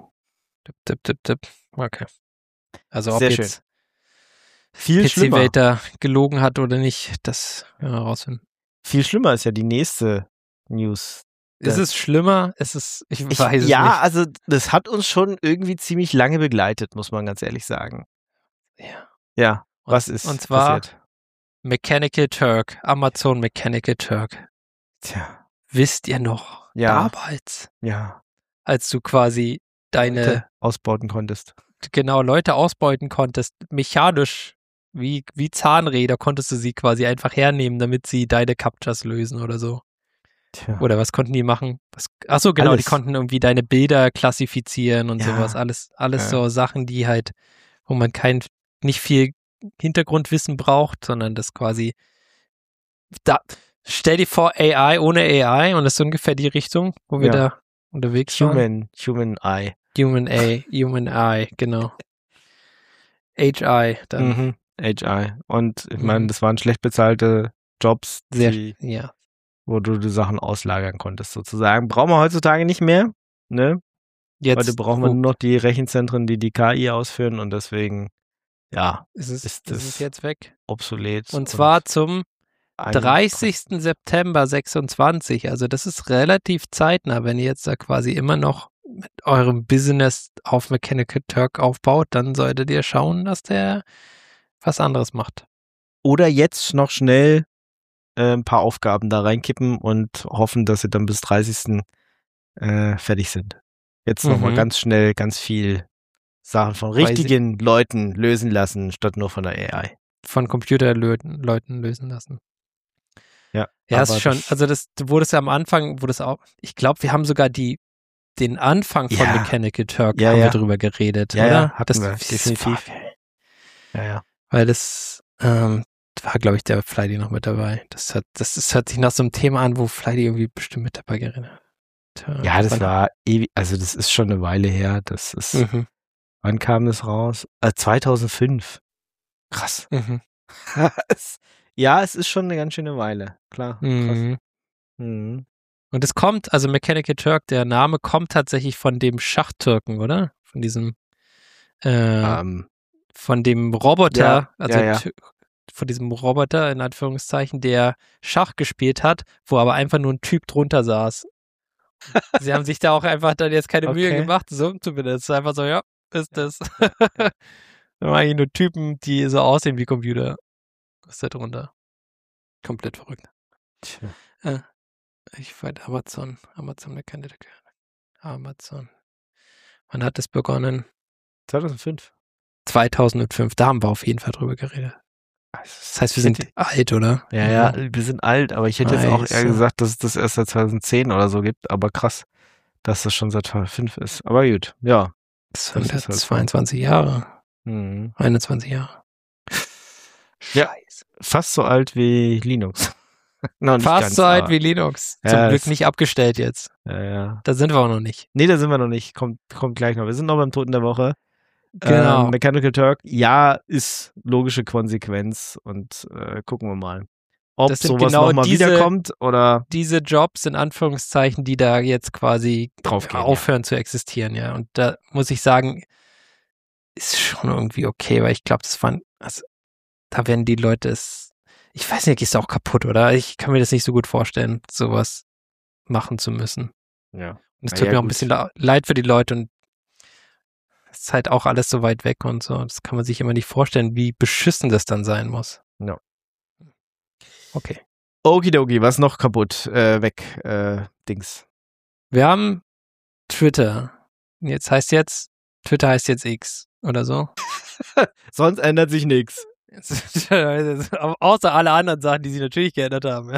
[SPEAKER 3] Tipp. Okay. Also ob
[SPEAKER 2] sehr
[SPEAKER 3] jetzt
[SPEAKER 2] schön. Viel schlimmer.
[SPEAKER 3] PC-Vader gelogen hat oder nicht, das werden wir rausfinden.
[SPEAKER 2] Viel schlimmer ist ja die nächste News.
[SPEAKER 3] Ist es schlimmer? Ich weiß es nicht.
[SPEAKER 2] Ja, also das hat uns schon irgendwie ziemlich lange begleitet, muss man ganz ehrlich sagen.
[SPEAKER 3] Ja.
[SPEAKER 2] Ja, was ist
[SPEAKER 3] und zwar
[SPEAKER 2] passiert?
[SPEAKER 3] Mechanical Turk, Amazon Mechanical Turk.
[SPEAKER 2] Tja.
[SPEAKER 3] Wisst ihr noch, damals, als du quasi deine
[SPEAKER 2] Leute ausbeuten konntest.
[SPEAKER 3] Genau, Leute ausbeuten konntest, mechanisch, wie Zahnräder konntest du sie quasi einfach hernehmen, damit sie deine Captchas lösen oder so.
[SPEAKER 2] Tja.
[SPEAKER 3] Oder was konnten die machen? Achso, genau, die konnten irgendwie deine Bilder klassifizieren und sowas. Alles so Sachen, die halt, wo man nicht viel Hintergrundwissen braucht, sondern das quasi stell dir vor, AI ohne AI und das ist ungefähr die Richtung, wo wir da unterwegs waren.
[SPEAKER 2] Human Eye.
[SPEAKER 3] Human Eye, genau. HI dann.
[SPEAKER 2] HI. Und ich meine, das waren schlecht bezahlte Jobs, wo du die Sachen auslagern konntest, sozusagen. Brauchen wir heutzutage nicht mehr, ne? Heute brauchen wir nur noch die Rechenzentren, die KI ausführen und deswegen, ist es
[SPEAKER 3] jetzt weg.
[SPEAKER 2] Obsolet.
[SPEAKER 3] Und zwar zum 30. September 26. Also das ist relativ zeitnah, wenn ihr jetzt da quasi immer noch mit eurem Business auf Mechanical Turk aufbaut, dann solltet ihr schauen, dass der was anderes macht.
[SPEAKER 2] Oder jetzt noch schnell ein paar Aufgaben da reinkippen und hoffen, dass sie dann bis 30. Fertig sind. Jetzt nochmal ganz schnell ganz viel Sachen von richtigen Leuten lösen lassen, statt nur von der AI.
[SPEAKER 3] Von Computerleuten lösen lassen.
[SPEAKER 2] Ja,
[SPEAKER 3] ist schon, also das wurde es ja am Anfang, ich glaube, wir haben sogar den Anfang von Mechanical Turk haben wir drüber geredet, oder?
[SPEAKER 2] Ja, hatten wir, definitiv.
[SPEAKER 3] Weil das war, glaube ich, der Fleidy noch mit dabei. Das hört sich nach so einem Thema an, wo Fleidy irgendwie bestimmt mit dabei geredet hat.
[SPEAKER 2] Ja, das war ewig, also das ist schon eine Weile her. Das ist, wann kam das raus? 2005. Krass. Ja, es ist schon eine ganz schöne Weile, klar. Krass.
[SPEAKER 3] Und es kommt, also Mechanical Turk, der Name kommt tatsächlich von dem Schachtürken, oder? Von diesem von dem Roboter, von diesem Roboter, in Anführungszeichen, der Schach gespielt hat, wo aber einfach nur ein Typ drunter saß. Sie haben sich da auch einfach dann jetzt keine Mühe gemacht, so zumindest. Einfach so, ist das. Dann waren eigentlich nur Typen, die so aussehen wie Computer. Was ist da drunter? Komplett verrückt. Ich weiß, Amazon, wer kennt das? Amazon. Wann hat es begonnen?
[SPEAKER 2] 2005.
[SPEAKER 3] 2005, da haben wir auf jeden Fall drüber geredet. Das heißt, wir sind alt, oder?
[SPEAKER 2] Ja, wir sind alt, aber ich hätte jetzt auch eher gesagt, dass es das erst seit 2010 oder so gibt, aber krass, dass das schon seit 2005 ist. Aber gut, ja.
[SPEAKER 3] Das sind jetzt 22 Jahre. 21 Jahre.
[SPEAKER 2] Ja, fast so alt wie Linux.
[SPEAKER 3] No, fast so alt wie Linux. Zum Glück nicht abgestellt jetzt.
[SPEAKER 2] Ja.
[SPEAKER 3] Da sind wir auch noch nicht.
[SPEAKER 2] Nee, da sind wir noch nicht. Kommt gleich noch. Wir sind noch beim Toten der Woche.
[SPEAKER 3] Genau.
[SPEAKER 2] Mechanical Turk, ja, ist logische Konsequenz und gucken wir mal, ob sowas
[SPEAKER 3] genau
[SPEAKER 2] nochmal wiederkommt oder
[SPEAKER 3] diese Jobs in Anführungszeichen, die da jetzt quasi aufhören zu existieren, ja. Und da muss ich sagen, ist schon irgendwie okay, weil ich glaube, da werden die Leute ich weiß nicht, ist auch kaputt, oder? Ich kann mir das nicht so gut vorstellen, sowas machen zu müssen.
[SPEAKER 2] Ja.
[SPEAKER 3] Und es tut mir auch ein bisschen leid für die Leute und es ist halt auch alles so weit weg und so. Das kann man sich immer nicht vorstellen, wie beschissen das dann sein muss.
[SPEAKER 2] Ja.
[SPEAKER 3] Okay.
[SPEAKER 2] Okidoki, was noch kaputt? Dings.
[SPEAKER 3] Wir haben Twitter. Twitter heißt jetzt X oder so.
[SPEAKER 2] Sonst ändert sich nichts.
[SPEAKER 3] Außer alle anderen Sachen, die sie natürlich geändert haben.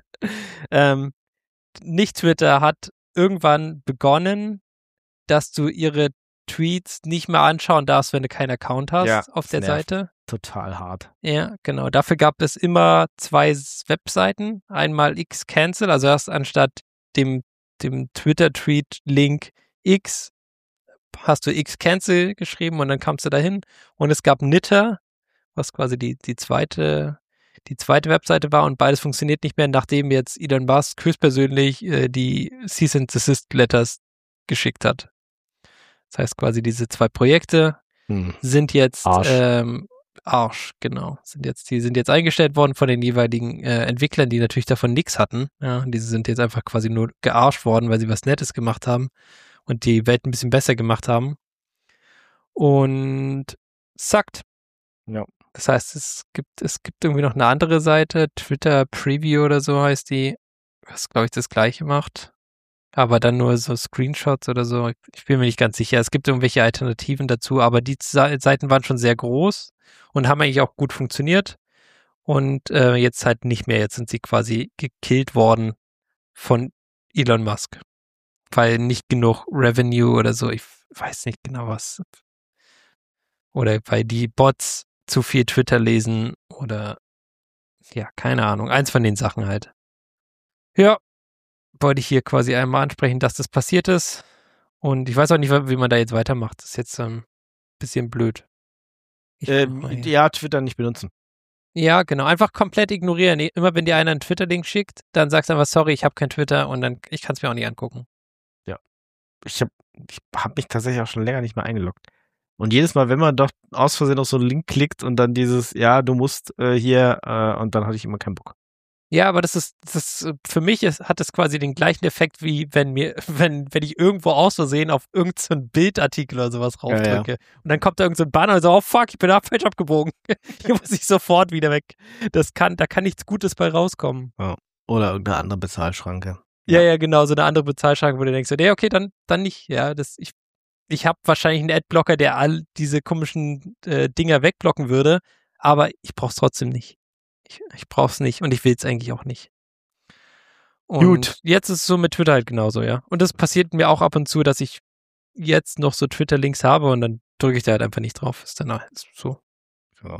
[SPEAKER 3] Nicht Twitter hat irgendwann begonnen, dass du ihre Tweets nicht mehr anschauen darfst, wenn du keinen Account hast auf der Seite.
[SPEAKER 2] Total hart.
[SPEAKER 3] Ja, genau. Dafür gab es immer 2 Webseiten. Einmal X-Cancel, also erst anstatt dem Twitter-Tweet-Link X hast du X-Cancel geschrieben und dann kamst du dahin. Und es gab Nitter, was quasi die zweite Webseite war und beides funktioniert nicht mehr, nachdem jetzt Elon Musk höchstpersönlich die Cease and Desist Letters geschickt hat. Das heißt quasi diese 2 Projekte sind jetzt Arsch, genau. Die sind jetzt eingestellt worden von den jeweiligen Entwicklern, die natürlich davon nichts hatten. Ja, diese sind jetzt einfach quasi nur gearscht worden, weil sie was Nettes gemacht haben und die Welt ein bisschen besser gemacht haben. Und suckt.
[SPEAKER 2] Ja.
[SPEAKER 3] Das heißt, es gibt irgendwie noch eine andere Seite, Twitter Preview oder so heißt die, was glaube ich das gleiche macht. Aber dann nur so Screenshots oder so. Ich bin mir nicht ganz sicher. Es gibt irgendwelche Alternativen dazu, aber die Seiten waren schon sehr groß und haben eigentlich auch gut funktioniert. Und jetzt halt nicht mehr. Jetzt sind sie quasi gekillt worden von Elon Musk. Weil nicht genug Revenue oder so. Ich weiß nicht genau was. Oder weil die Bots zu viel Twitter lesen oder ja, keine Ahnung. Eins von den Sachen halt. Ja. Wollte ich hier quasi einmal ansprechen, dass das passiert ist. Und ich weiß auch nicht, wie man da jetzt weitermacht. Das ist jetzt ein bisschen blöd.
[SPEAKER 2] Ja, Twitter nicht benutzen.
[SPEAKER 3] Ja, genau. Einfach komplett ignorieren. Immer wenn dir einer einen Twitter-Link schickt, dann sagst du einfach, sorry, ich habe kein Twitter und dann, ich kann es mir auch nicht angucken.
[SPEAKER 2] Ja. Ich hab mich tatsächlich auch schon länger nicht mehr eingeloggt. Und jedes Mal, wenn man doch aus Versehen auf so einen Link klickt und dann dieses, ja, du musst hier, und dann hatte ich immer keinen Bock.
[SPEAKER 3] Ja, aber das für mich hat das quasi den gleichen Effekt, wie wenn ich irgendwo aus Versehen auf irgendeinen Bildartikel oder sowas raufdrücke. Ja. Und dann kommt da irgendein Banner und so, oh fuck, ich bin falsch abgebogen. Hier muss ich sofort wieder weg. Da kann nichts Gutes bei rauskommen.
[SPEAKER 2] Ja. Oder irgendeine andere Bezahlschranke.
[SPEAKER 3] Ja, genau, so eine andere Bezahlschranke, wo du denkst, nee, okay, dann nicht. Ja, ich habe wahrscheinlich einen Adblocker, der all diese komischen Dinger wegblocken würde, aber ich brauch's trotzdem nicht. Ich brauch's nicht und ich will's eigentlich auch nicht. Und gut. Jetzt ist es so mit Twitter halt genauso, ja. Und das passiert mir auch ab und zu, dass ich jetzt noch so Twitter-Links habe und dann drücke ich da halt einfach nicht drauf. Ist dann so.
[SPEAKER 2] Ja.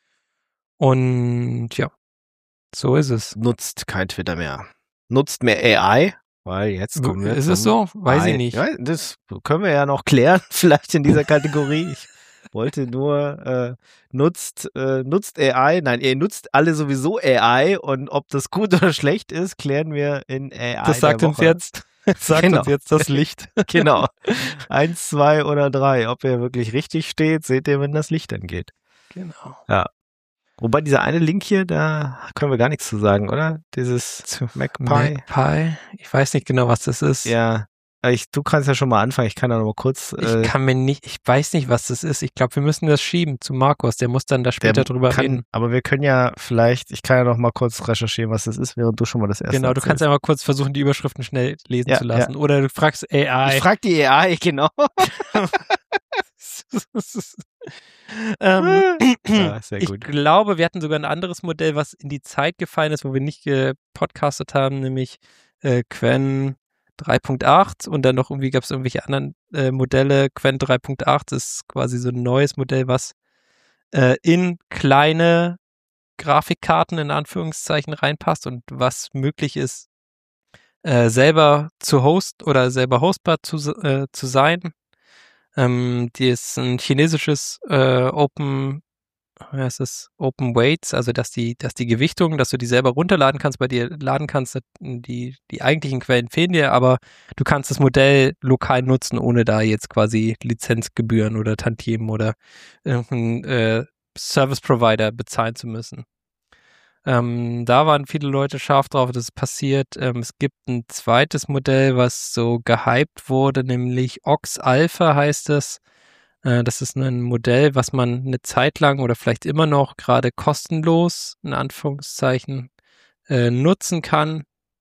[SPEAKER 3] Und ja, so ist es.
[SPEAKER 2] Nutzt kein Twitter mehr. Nutzt mehr AI, weil jetzt kommen wir.
[SPEAKER 3] Ist es so? Weiß ich nicht.
[SPEAKER 2] Ja, das können wir ja noch klären, vielleicht in dieser Kategorie. Ich wollte nur, nutzt AI, nein, ihr nutzt alle sowieso AI und ob das gut oder schlecht ist, klären wir in AI.
[SPEAKER 3] Das sagt uns jetzt das Licht.
[SPEAKER 2] Genau. 1, 2 oder 3. Ob er wirklich richtig steht, seht ihr, wenn das Licht angeht.
[SPEAKER 3] Genau.
[SPEAKER 2] Ja. Wobei dieser eine Link hier, da können wir gar nichts zu sagen, oder? Dieses MacPie.
[SPEAKER 3] Ich weiß nicht genau, was das ist.
[SPEAKER 2] Ja. du kannst ja schon mal anfangen, ich kann ja noch mal kurz.
[SPEAKER 3] Ich weiß nicht, was das ist. Ich glaube, wir müssen das schieben zu Markus, der muss dann da später drüber reden.
[SPEAKER 2] Aber wir können ja ich kann ja noch mal kurz recherchieren, was das ist, während du schon mal das erste
[SPEAKER 3] Genau, du kannst einmal kurz versuchen, die Überschriften schnell lesen zu lassen. Ja. Oder du fragst AI.
[SPEAKER 2] Ich frag die AI, genau.
[SPEAKER 3] Sehr gut. Ich glaube, wir hatten sogar ein anderes Modell, was in die Zeit gefallen ist, wo wir nicht gepodcastet haben, nämlich Qwen 3.8 und dann noch irgendwie gab es irgendwelche anderen Modelle. Qwen 3.8 ist quasi so ein neues Modell, was in kleine Grafikkarten in Anführungszeichen reinpasst und was möglich ist, selber zu hosten oder selber hostbar zu sein. Die ist ein chinesisches Open Weights, also dass die Gewichtung, dass du die selber runterladen kannst, bei dir laden kannst, die eigentlichen Quellen fehlen dir, aber du kannst das Modell lokal nutzen, ohne da jetzt quasi Lizenzgebühren oder Tantiemen oder irgendeinen Service Provider bezahlen zu müssen. Da waren viele Leute scharf drauf, dass es passiert. Es gibt ein zweites Modell, was so gehypt wurde, nämlich Ox Alpha heißt es. Das ist ein Modell, was man eine Zeit lang oder vielleicht immer noch gerade kostenlos, in Anführungszeichen, nutzen kann.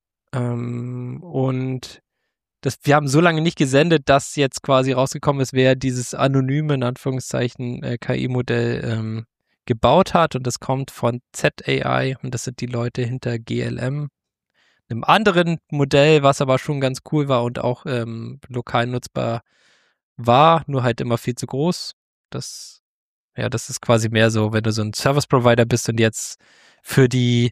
[SPEAKER 3] Und wir haben so lange nicht gesendet, dass jetzt quasi rausgekommen ist, wer dieses anonyme, in Anführungszeichen, KI-Modell gebaut hat. Und das kommt von ZAI und das sind die Leute hinter GLM. Einem anderen Modell, was aber schon ganz cool war und auch lokal nutzbar war, nur halt immer viel zu groß. Das ist quasi mehr so, wenn du so ein Service-Provider bist und jetzt für die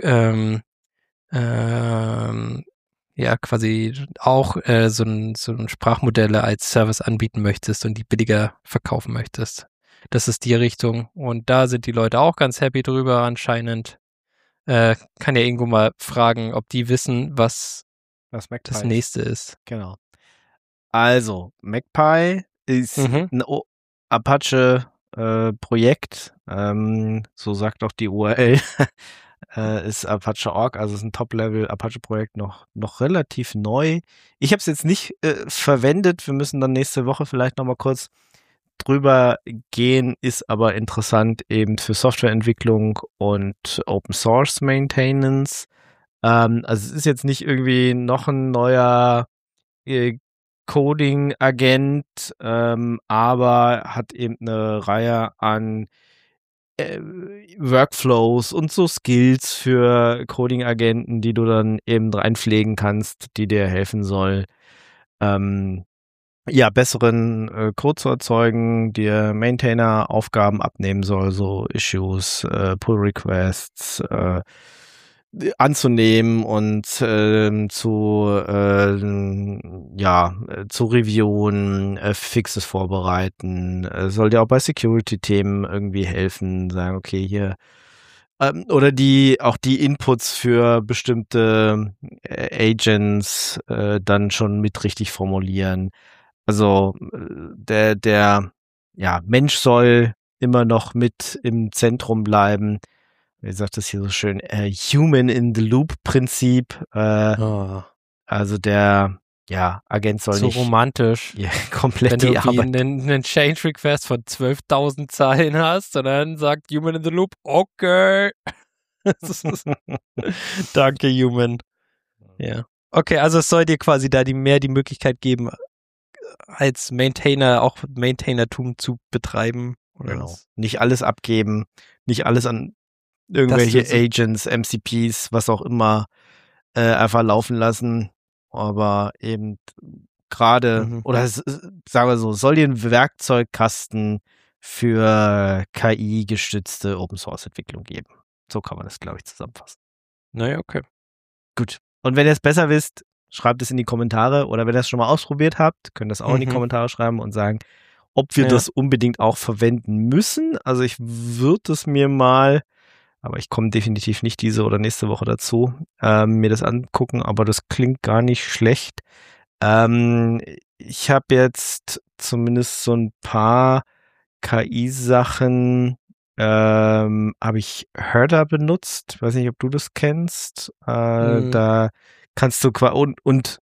[SPEAKER 3] quasi auch so ein Sprachmodelle als Service anbieten möchtest und die billiger verkaufen möchtest. Das ist die Richtung. Und da sind die Leute auch ganz happy drüber anscheinend. Kann ja irgendwo mal fragen, ob die wissen, was das nächste ist.
[SPEAKER 2] Genau. Also, MacPy ist ein Apache-Projekt, so sagt auch die URL, ist Apache.org, also ist ein Top-Level Apache-Projekt, noch relativ neu. Ich habe es jetzt nicht verwendet, wir müssen dann nächste Woche vielleicht nochmal kurz drüber gehen, ist aber interessant eben für Softwareentwicklung und Open Source Maintenance. Also es ist jetzt nicht irgendwie noch ein neuer Coding-Agent, aber hat eben eine Reihe an Workflows und so Skills für Coding-Agenten, die du dann eben reinpflegen kannst, die dir helfen soll, besseren Code zu erzeugen, dir Maintainer-Aufgaben abnehmen soll, so Issues, Pull-Requests, anzunehmen und zu reviewen, Fixes vorbereiten, soll dir auch bei Security-Themen irgendwie helfen, sagen, okay, hier oder die Inputs für bestimmte Agents dann schon mit richtig formulieren. Also der Mensch soll immer noch mit im Zentrum bleiben. Wie sagt das hier so schön? Human in the Loop Prinzip. Also der Agent soll
[SPEAKER 3] so
[SPEAKER 2] nicht
[SPEAKER 3] romantisch.
[SPEAKER 2] Komplett die Arbeit.
[SPEAKER 3] Wenn du einen Change Request von 12.000 Zeilen hast und dann sagt Human in the Loop, okay. Danke, Human. Ja. Okay, also es soll dir quasi da mehr die Möglichkeit geben, als Maintainer auch Maintainertum zu betreiben. Oder
[SPEAKER 2] genau. Nicht alles abgeben, nicht alles an irgendwelche Agents, MCPs, was auch immer, einfach laufen lassen. Aber eben gerade, oder sagen wir so, soll dir ein Werkzeugkasten für KI-gestützte Open-Source-Entwicklung geben. So kann man das, glaube ich, zusammenfassen.
[SPEAKER 3] Naja, okay.
[SPEAKER 2] Gut. Und wenn ihr es besser wisst, schreibt es in die Kommentare. Oder wenn ihr es schon mal ausprobiert habt, könnt ihr es auch in die Kommentare schreiben und sagen, ob wir das unbedingt auch verwenden müssen. Also ich würde es mir mal, aber ich komme definitiv nicht diese oder nächste Woche dazu, mir das angucken. Aber das klingt gar nicht schlecht. Ich habe jetzt zumindest so ein paar KI-Sachen, habe ich Herder benutzt. Ich weiß nicht, ob du das kennst. Da kannst du und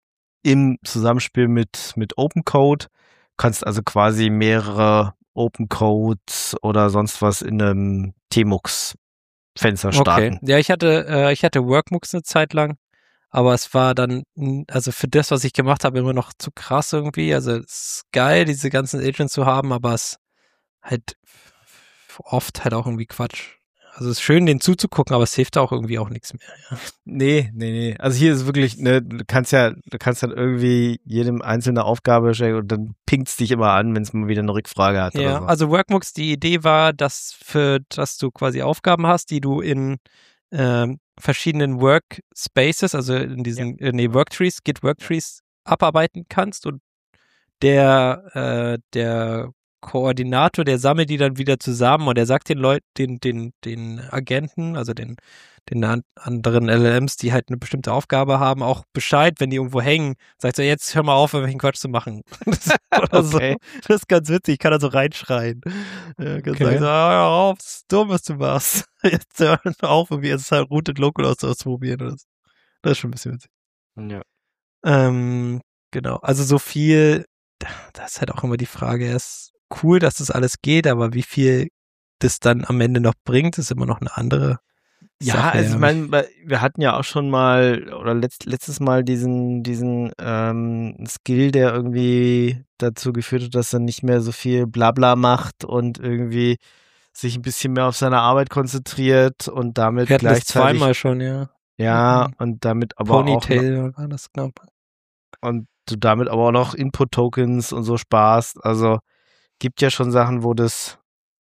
[SPEAKER 2] im Zusammenspiel mit Open Code. Kannst also quasi mehrere Open Codes oder sonst was in einem Tmux-Fenster starten.
[SPEAKER 3] Okay. Ja, ich hatte Workmux eine Zeit lang, aber es war dann, also für das, was ich gemacht habe, immer noch zu krass irgendwie. Also es ist geil, diese ganzen Agents zu haben, aber es halt oft halt auch irgendwie Quatsch. Also es ist schön, denen zuzugucken, aber es hilft auch irgendwie auch nichts mehr. Ja.
[SPEAKER 2] Nee. Also hier ist wirklich, ne, du kannst dann irgendwie jedem einzelne Aufgabe stellen und dann pingt's dich immer an, wenn es mal wieder eine Rückfrage hat.
[SPEAKER 3] Ja,
[SPEAKER 2] oder so.
[SPEAKER 3] Also Workmux, die Idee war, dass du quasi Aufgaben hast, die du in verschiedenen Workspaces, also in diesen Worktrees, Git Worktrees abarbeiten kannst und der Koordinator, der sammelt die dann wieder zusammen und er sagt den Leuten, den Agenten, also den anderen LLMs, die halt eine bestimmte Aufgabe haben, auch Bescheid, wenn die irgendwo hängen. Sagt so, jetzt hör mal auf, irgendwelchen Quatsch zu machen. Oder so. Das ist ganz witzig, ich kann da so reinschreien. Ja, kann sagen so, hör auf, das ist dumm, was du machst. Jetzt hör auf, irgendwie jetzt halt Rooted Local auszuprobieren. Oder so. Das ist schon ein bisschen witzig.
[SPEAKER 2] Ja.
[SPEAKER 3] Genau, also so viel, das ist halt auch immer die Frage, ist cool, dass das alles geht, aber wie viel das dann am Ende noch bringt, ist immer noch eine andere
[SPEAKER 2] Ja,
[SPEAKER 3] Sache.
[SPEAKER 2] also ich meine, wir hatten ja auch schon mal, oder letztes Mal diesen Skill, der irgendwie dazu geführt hat, dass er nicht mehr so viel Blabla macht und irgendwie sich ein bisschen mehr auf seine Arbeit konzentriert und damit
[SPEAKER 3] wir hatten
[SPEAKER 2] gleichzeitig...
[SPEAKER 3] das zweimal schon, ja.
[SPEAKER 2] Ja, und damit aber
[SPEAKER 3] Ponytail war das, glaube ich.
[SPEAKER 2] Und du damit aber auch noch Input-Tokens und so sparst. Also gibt ja schon Sachen, wo das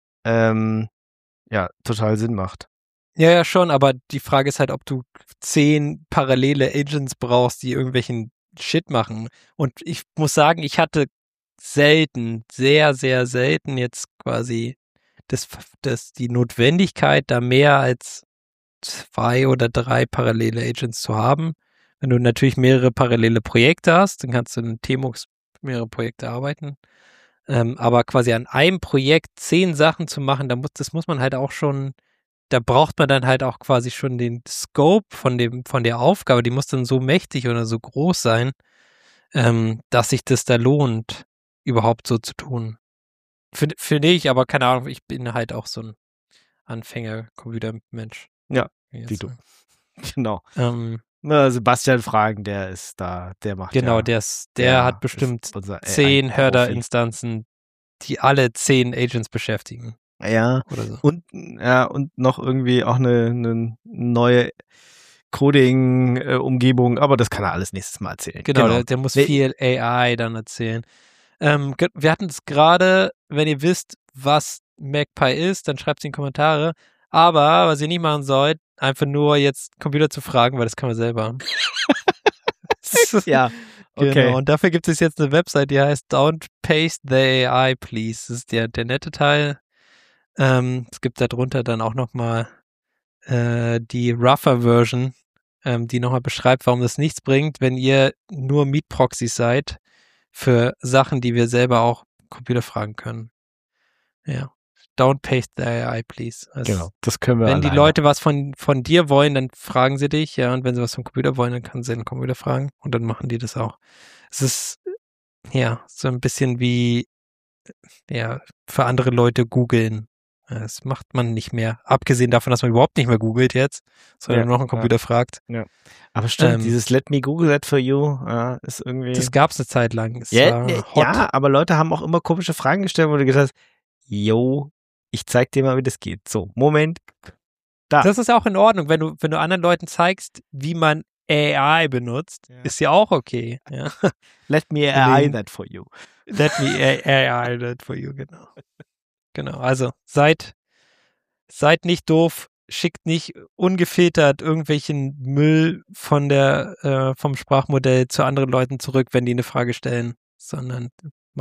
[SPEAKER 2] total Sinn macht.
[SPEAKER 3] Ja, schon, aber die Frage ist halt, ob du 10 parallele Agents brauchst, die irgendwelchen Shit machen. Und ich muss sagen, ich hatte selten, sehr, sehr selten jetzt quasi die Notwendigkeit, da mehr als 2 oder 3 parallele Agents zu haben. Wenn du natürlich mehrere parallele Projekte hast, dann kannst du in Tmux mehrere Projekte arbeiten. Aber quasi an einem Projekt 10 Sachen zu machen, das muss man halt auch schon, da braucht man dann halt auch quasi schon den Scope von der Aufgabe, die muss dann so mächtig oder so groß sein, dass sich das da lohnt, überhaupt so zu tun. Finde ich, aber keine Ahnung, ich bin halt auch so ein Anfänger-Computermensch.
[SPEAKER 2] Ja, wie du. Genau. Sebastian fragen, der ist da, der macht
[SPEAKER 3] genau, der hat bestimmt 10 Herder-Instanzen, die alle 10 Agents beschäftigen.
[SPEAKER 2] Ja,
[SPEAKER 3] oder so.
[SPEAKER 2] Und noch irgendwie auch eine neue Coding-Umgebung, aber das kann er alles nächstes Mal erzählen.
[SPEAKER 3] Genau. Der muss viel AI dann erzählen. Wir hatten es gerade, wenn ihr wisst, was MacPy ist, dann schreibt es in die Kommentare. Aber was ihr nicht machen sollt, einfach nur jetzt Computer zu fragen, weil das kann man selber.
[SPEAKER 2] Ja, okay.
[SPEAKER 3] Genau. Und dafür gibt es jetzt eine Website, die heißt Don't Paste the AI, please. Das ist der nette Teil. Es gibt darunter dann auch nochmal die rougher Version, die nochmal beschreibt, warum das nichts bringt, wenn ihr nur Meet-Proxys seid für Sachen, die wir selber auch Computer fragen können. Ja. Don't paste the AI, please. Also,
[SPEAKER 2] genau, das können wir
[SPEAKER 3] wenn die Leute was von dir wollen, dann fragen sie dich, ja, und wenn sie was vom Computer wollen, dann können sie den Computer fragen und dann machen die das auch. Es ist, ja, so ein bisschen wie, ja, für andere Leute googeln. Das macht man nicht mehr. Abgesehen davon, dass man überhaupt nicht mehr googelt jetzt, sondern noch einen Computer fragt.
[SPEAKER 2] Ja. Aber stimmt, dieses Let me Google that for you ist irgendwie...
[SPEAKER 3] Das gab es eine Zeit lang.
[SPEAKER 2] Ja, aber Leute haben auch immer komische Fragen gestellt, wo du gesagt hast, yo, ich zeig dir mal, wie das geht. So, Moment. Da.
[SPEAKER 3] Das ist auch in Ordnung, wenn du anderen Leuten zeigst, wie man AI benutzt, ist ja auch okay. Ja.
[SPEAKER 2] Let me AI that for you.
[SPEAKER 3] Let me AI that for you, genau. Genau, also seid nicht doof, schickt nicht ungefiltert irgendwelchen Müll vom Sprachmodell zu anderen Leuten zurück, wenn die eine Frage stellen, sondern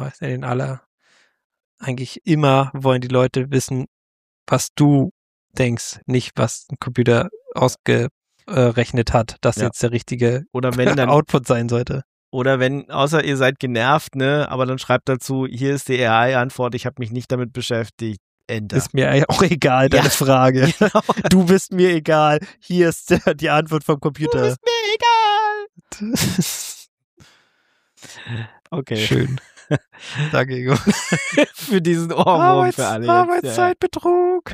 [SPEAKER 3] eigentlich immer wollen die Leute wissen, was du denkst, nicht was ein Computer ausgerechnet hat, dass jetzt der richtige Output sein sollte.
[SPEAKER 2] Oder außer ihr seid genervt, ne, aber dann schreibt dazu, hier ist die AI-Antwort, ich habe mich nicht damit beschäftigt. Enter.
[SPEAKER 3] Ist mir auch egal, deine Frage. Genau. Du bist mir egal. Hier ist die Antwort vom Computer.
[SPEAKER 2] Du bist mir egal. Okay.
[SPEAKER 3] Schön. Danke, Ego.
[SPEAKER 2] Für diesen Ohrwurm für alle jetzt.
[SPEAKER 3] Arbeitszeitbetrug.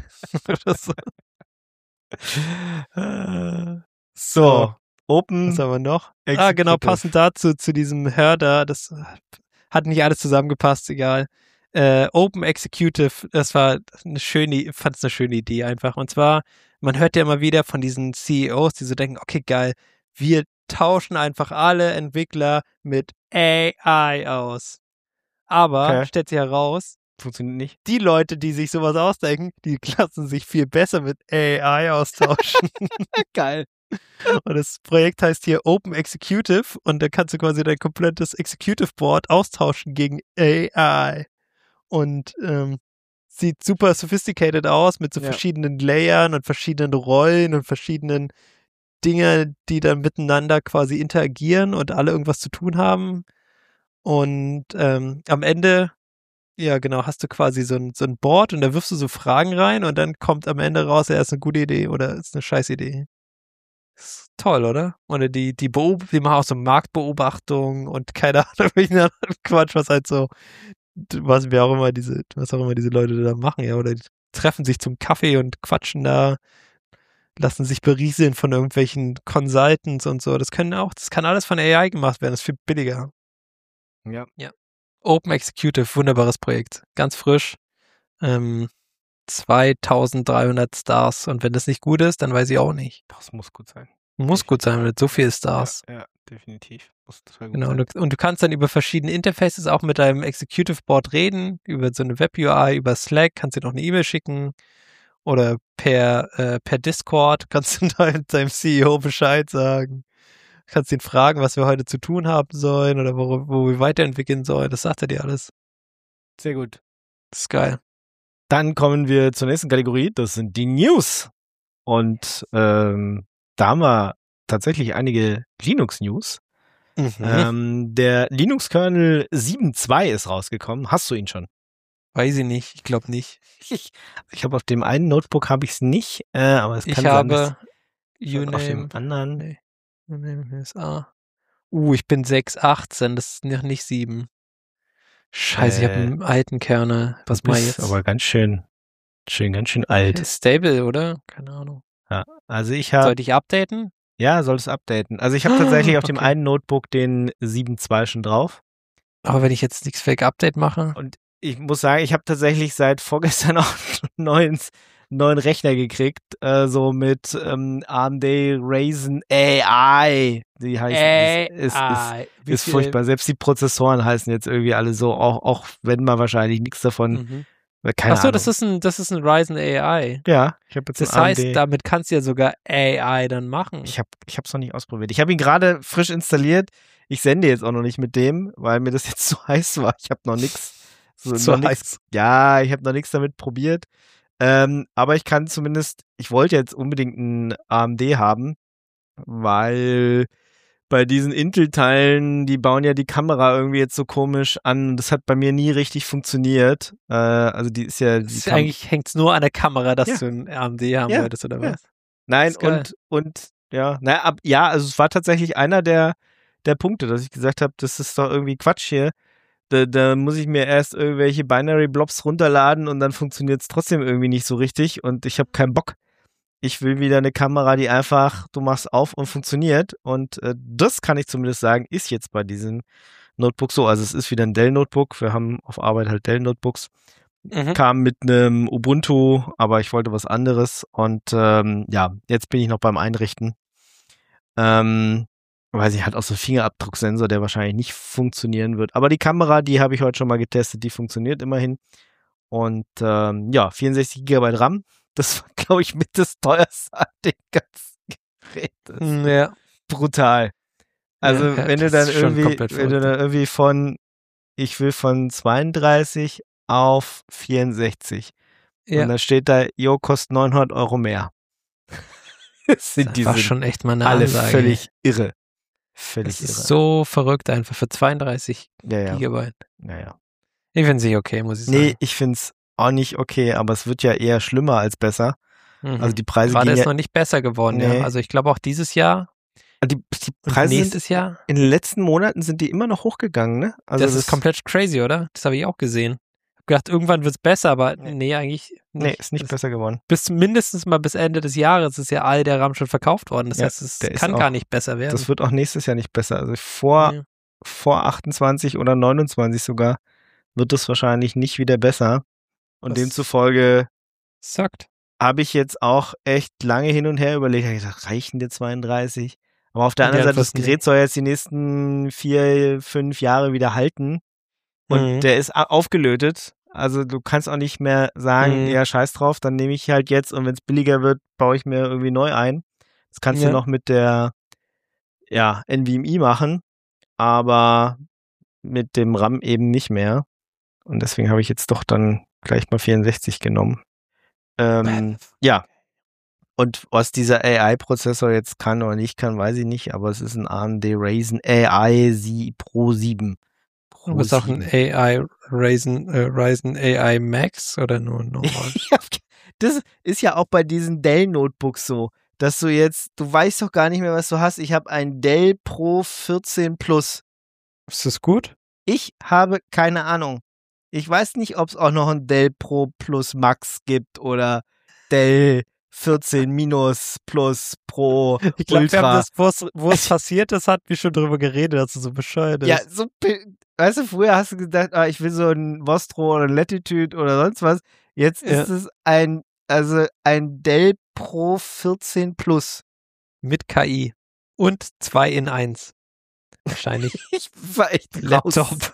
[SPEAKER 2] So, Open.
[SPEAKER 3] Was haben wir noch?
[SPEAKER 2] Executive.
[SPEAKER 3] Genau, passend dazu, zu diesem Hörder, das hat nicht alles zusammengepasst, egal. Open Executive, das war eine schöne Idee einfach. Und zwar, man hört ja immer wieder von diesen CEOs, die so denken, okay, geil, wir tauschen einfach alle Entwickler mit AI aus. Aber, stellt sich heraus,
[SPEAKER 2] funktioniert nicht.
[SPEAKER 3] Die Leute, die sich sowas ausdenken, die lassen sich viel besser mit AI austauschen.
[SPEAKER 2] Geil.
[SPEAKER 3] Und das Projekt heißt hier Open Executive und da kannst du quasi dein komplettes Executive Board austauschen gegen AI. Und sieht super sophisticated aus mit so verschiedenen Layern und verschiedenen Rollen und verschiedenen Dinge, die dann miteinander quasi interagieren und alle irgendwas zu tun haben. Und am Ende, ja genau, hast du quasi so ein Board und da wirfst du so Fragen rein und dann kommt am Ende raus, ist eine gute Idee oder ist eine scheiß Idee. Ist toll, oder? Oder die machen auch so Marktbeobachtung und keine Ahnung, welchen anderen Quatsch, was halt so, was auch immer diese Leute da machen, ja, oder die treffen sich zum Kaffee und quatschen da, lassen sich berieseln von irgendwelchen Consultants und so. Das kann alles von AI gemacht werden, das ist viel billiger.
[SPEAKER 2] Ja.
[SPEAKER 3] Open Executive, wunderbares Projekt. Ganz frisch. 2300 Stars. Und wenn das nicht gut ist, dann weiß ich auch nicht.
[SPEAKER 2] Das muss gut sein.
[SPEAKER 3] Muss gut sein, mit so viel Stars.
[SPEAKER 2] Ja, definitiv. Muss total gut
[SPEAKER 3] genau,
[SPEAKER 2] sein.
[SPEAKER 3] und du kannst dann über verschiedene Interfaces auch mit deinem Executive Board reden, über so eine Web-UI, über Slack, kannst dir noch eine E-Mail schicken oder per Discord kannst du deinem CEO Bescheid sagen. Kannst ihn fragen, was wir heute zu tun haben sollen oder wo wir weiterentwickeln sollen. Das sagt er dir alles.
[SPEAKER 2] Sehr gut.
[SPEAKER 3] Das ist geil.
[SPEAKER 2] Dann kommen wir zur nächsten Kategorie. Das sind die News. Und da haben wir tatsächlich einige Linux-News. Der Linux-Kernel 7.2 ist rausgekommen. Hast du ihn schon?
[SPEAKER 3] Weiß ich nicht. Ich glaube nicht.
[SPEAKER 2] Ich habe auf dem einen Notebook habe ich es nicht, aber es kann sein,
[SPEAKER 3] ich habe
[SPEAKER 2] auf
[SPEAKER 3] Uname.
[SPEAKER 2] dem anderen.
[SPEAKER 3] Nee. Ich bin 6.18, das ist noch nicht 7. Scheiße, ich habe einen alten Kernel. Was mache ich jetzt?
[SPEAKER 2] Aber ganz schön alt.
[SPEAKER 3] Stable, oder? Keine Ahnung.
[SPEAKER 2] Ja, also ich habe.
[SPEAKER 3] Sollte ich updaten?
[SPEAKER 2] Ja, solltest updaten. Also ich habe tatsächlich auf dem einen Notebook den 7.2 schon drauf.
[SPEAKER 3] Aber wenn ich jetzt nichts Fake Update mache?
[SPEAKER 2] Und ich muss sagen, ich habe tatsächlich seit vorgestern auch einen neuen Rechner gekriegt, so mit AMD Ryzen AI. Die heißt, ist furchtbar. Selbst die Prozessoren heißen jetzt irgendwie alle so, auch wenn man wahrscheinlich nichts davon. Keine Ahnung.
[SPEAKER 3] Das ist ein Ryzen AI.
[SPEAKER 2] Ja, ich habe jetzt
[SPEAKER 3] das heißt, damit kannst du ja sogar AI dann machen.
[SPEAKER 2] Ich habe es noch nicht ausprobiert. Ich habe ihn gerade frisch installiert. Ich sende jetzt auch noch nicht mit dem, weil mir das jetzt zu heiß war. Ich habe noch nichts. Ja, ich habe noch nichts damit probiert. Aber ich kann zumindest, ich wollte jetzt unbedingt einen AMD haben, weil bei diesen Intel-Teilen, die bauen ja die Kamera irgendwie jetzt so komisch an. Das hat bei mir nie richtig funktioniert. Also die ist ja...
[SPEAKER 3] eigentlich hängt es nur an der Kamera, dass du einen AMD haben wolltest, oder was?
[SPEAKER 2] Nein, also es war tatsächlich einer der Punkte, dass ich gesagt habe, das ist doch irgendwie Quatsch hier. Da muss ich mir erst irgendwelche Binary-Blobs runterladen und dann funktioniert es trotzdem irgendwie nicht so richtig und ich habe keinen Bock. Ich will wieder eine Kamera, die einfach, du machst auf und funktioniert und das kann ich zumindest sagen, ist jetzt bei diesem Notebook so. Also es ist wieder ein Dell-Notebook, wir haben auf Arbeit halt Dell-Notebooks. Kam mit einem Ubuntu, aber ich wollte was anderes und jetzt bin ich noch beim Einrichten. Weiß ich, hat auch so einen Fingerabdrucksensor, der wahrscheinlich nicht funktionieren wird. Aber die Kamera, die habe ich heute schon mal getestet, die funktioniert immerhin. Und 64 GB RAM, das war, glaube ich, mit das teuerste an den ganzen Geräten.
[SPEAKER 3] Ja.
[SPEAKER 2] Brutal. Also wenn du dann irgendwie ich will von 32 auf 64. Ja. Und dann steht da, kostet 900 € mehr.
[SPEAKER 3] Das war schon echt mal eine
[SPEAKER 2] alle
[SPEAKER 3] Ansage.
[SPEAKER 2] Völlig irre.
[SPEAKER 3] Das ist so verrückt einfach für 32 Gigabyte.
[SPEAKER 2] Ja.
[SPEAKER 3] Ich finde es nicht okay, muss ich sagen.
[SPEAKER 2] Nee, ich finde es auch nicht okay, aber es wird ja eher schlimmer als besser. Also die Preise
[SPEAKER 3] gerade
[SPEAKER 2] gehen
[SPEAKER 3] ist noch nicht besser geworden, ja. Also ich glaube auch dieses Jahr
[SPEAKER 2] Die Preise
[SPEAKER 3] nächstes Jahr?
[SPEAKER 2] In den letzten Monaten sind die immer noch hochgegangen, ne?
[SPEAKER 3] Also das ist komplett crazy, oder? Das habe ich auch gesehen. Ich habe gedacht, irgendwann wird es besser, aber nee, eigentlich nicht.
[SPEAKER 2] Nee, ist nicht besser geworden.
[SPEAKER 3] Mindestens bis Ende des Jahres ist ja all der RAM schon verkauft worden. Das heißt, es kann gar nicht besser werden.
[SPEAKER 2] Das wird auch nächstes Jahr nicht besser. Also vor 28 oder 29 sogar wird es wahrscheinlich nicht wieder besser. Und demzufolge habe ich jetzt auch echt lange hin und her überlegt. Ich habe gesagt, reichen dir 32? Aber auf der anderen Seite, das Gerät soll jetzt die nächsten 4-5 Jahre wieder halten. Und der ist aufgelötet. Also du kannst auch nicht mehr sagen, ja, scheiß drauf, dann nehme ich halt jetzt und wenn es billiger wird, baue ich mir irgendwie neu ein. Das kannst du noch mit der NVMe machen, aber mit dem RAM eben nicht mehr. Und deswegen habe ich jetzt doch dann gleich mal 64 genommen. Ja. Und was dieser AI-Prozessor jetzt kann oder nicht kann, weiß ich nicht, aber es ist ein AMD Ryzen AI Pro 7.
[SPEAKER 3] Du bist auch ein Ryzen AI Max oder nur normal?
[SPEAKER 2] Das ist ja auch bei diesen Dell-Notebooks so, dass du weißt doch gar nicht mehr, was du hast. Ich habe ein Dell Pro 14 Plus.
[SPEAKER 3] Ist das gut?
[SPEAKER 2] Ich habe keine Ahnung. Ich weiß nicht, ob es auch noch ein Dell Pro Plus Max gibt oder Dell 14 Minus Plus Pro Ultra.
[SPEAKER 3] Ich glaube, wir haben das, wo es passiert ist, hatten wir schon drüber geredet, dass du so bescheuert ist.
[SPEAKER 2] Ja, so, weißt du, früher hast du gedacht, ich will so ein Vostro oder ein Latitude oder sonst was. Jetzt ist es ein Dell Pro 14 Plus.
[SPEAKER 3] Mit KI. Und 2 in 1. Wahrscheinlich.
[SPEAKER 2] Ich war echt
[SPEAKER 3] Laptop.
[SPEAKER 2] raus.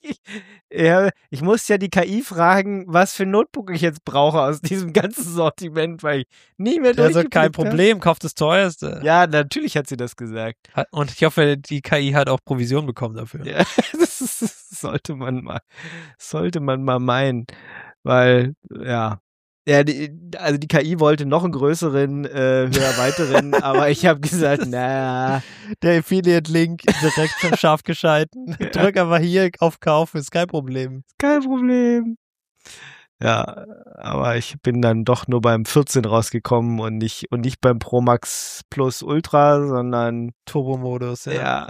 [SPEAKER 2] Ich muss ja die KI fragen, was für ein Notebook ich jetzt brauche aus diesem ganzen Sortiment, weil ich nicht mehr
[SPEAKER 3] durchgeblickt habe. Kein Problem, kauft das teuerste.
[SPEAKER 2] Ja, natürlich hat sie das gesagt.
[SPEAKER 3] Und ich hoffe, die KI hat auch Provision bekommen dafür.
[SPEAKER 2] Ja, das sollte man mal meinen, weil, also die KI wollte noch einen größeren, höher weiteren, aber ich habe gesagt, der
[SPEAKER 3] Affiliate-Link direkt scharf geschalten. Ja. Drück aber hier auf Kauf, ist kein Problem.
[SPEAKER 2] Kein Problem. Ja, aber ich bin dann doch nur beim 14 rausgekommen und nicht beim Pro Max Plus Ultra, sondern
[SPEAKER 3] Turbo-Modus,
[SPEAKER 2] ja.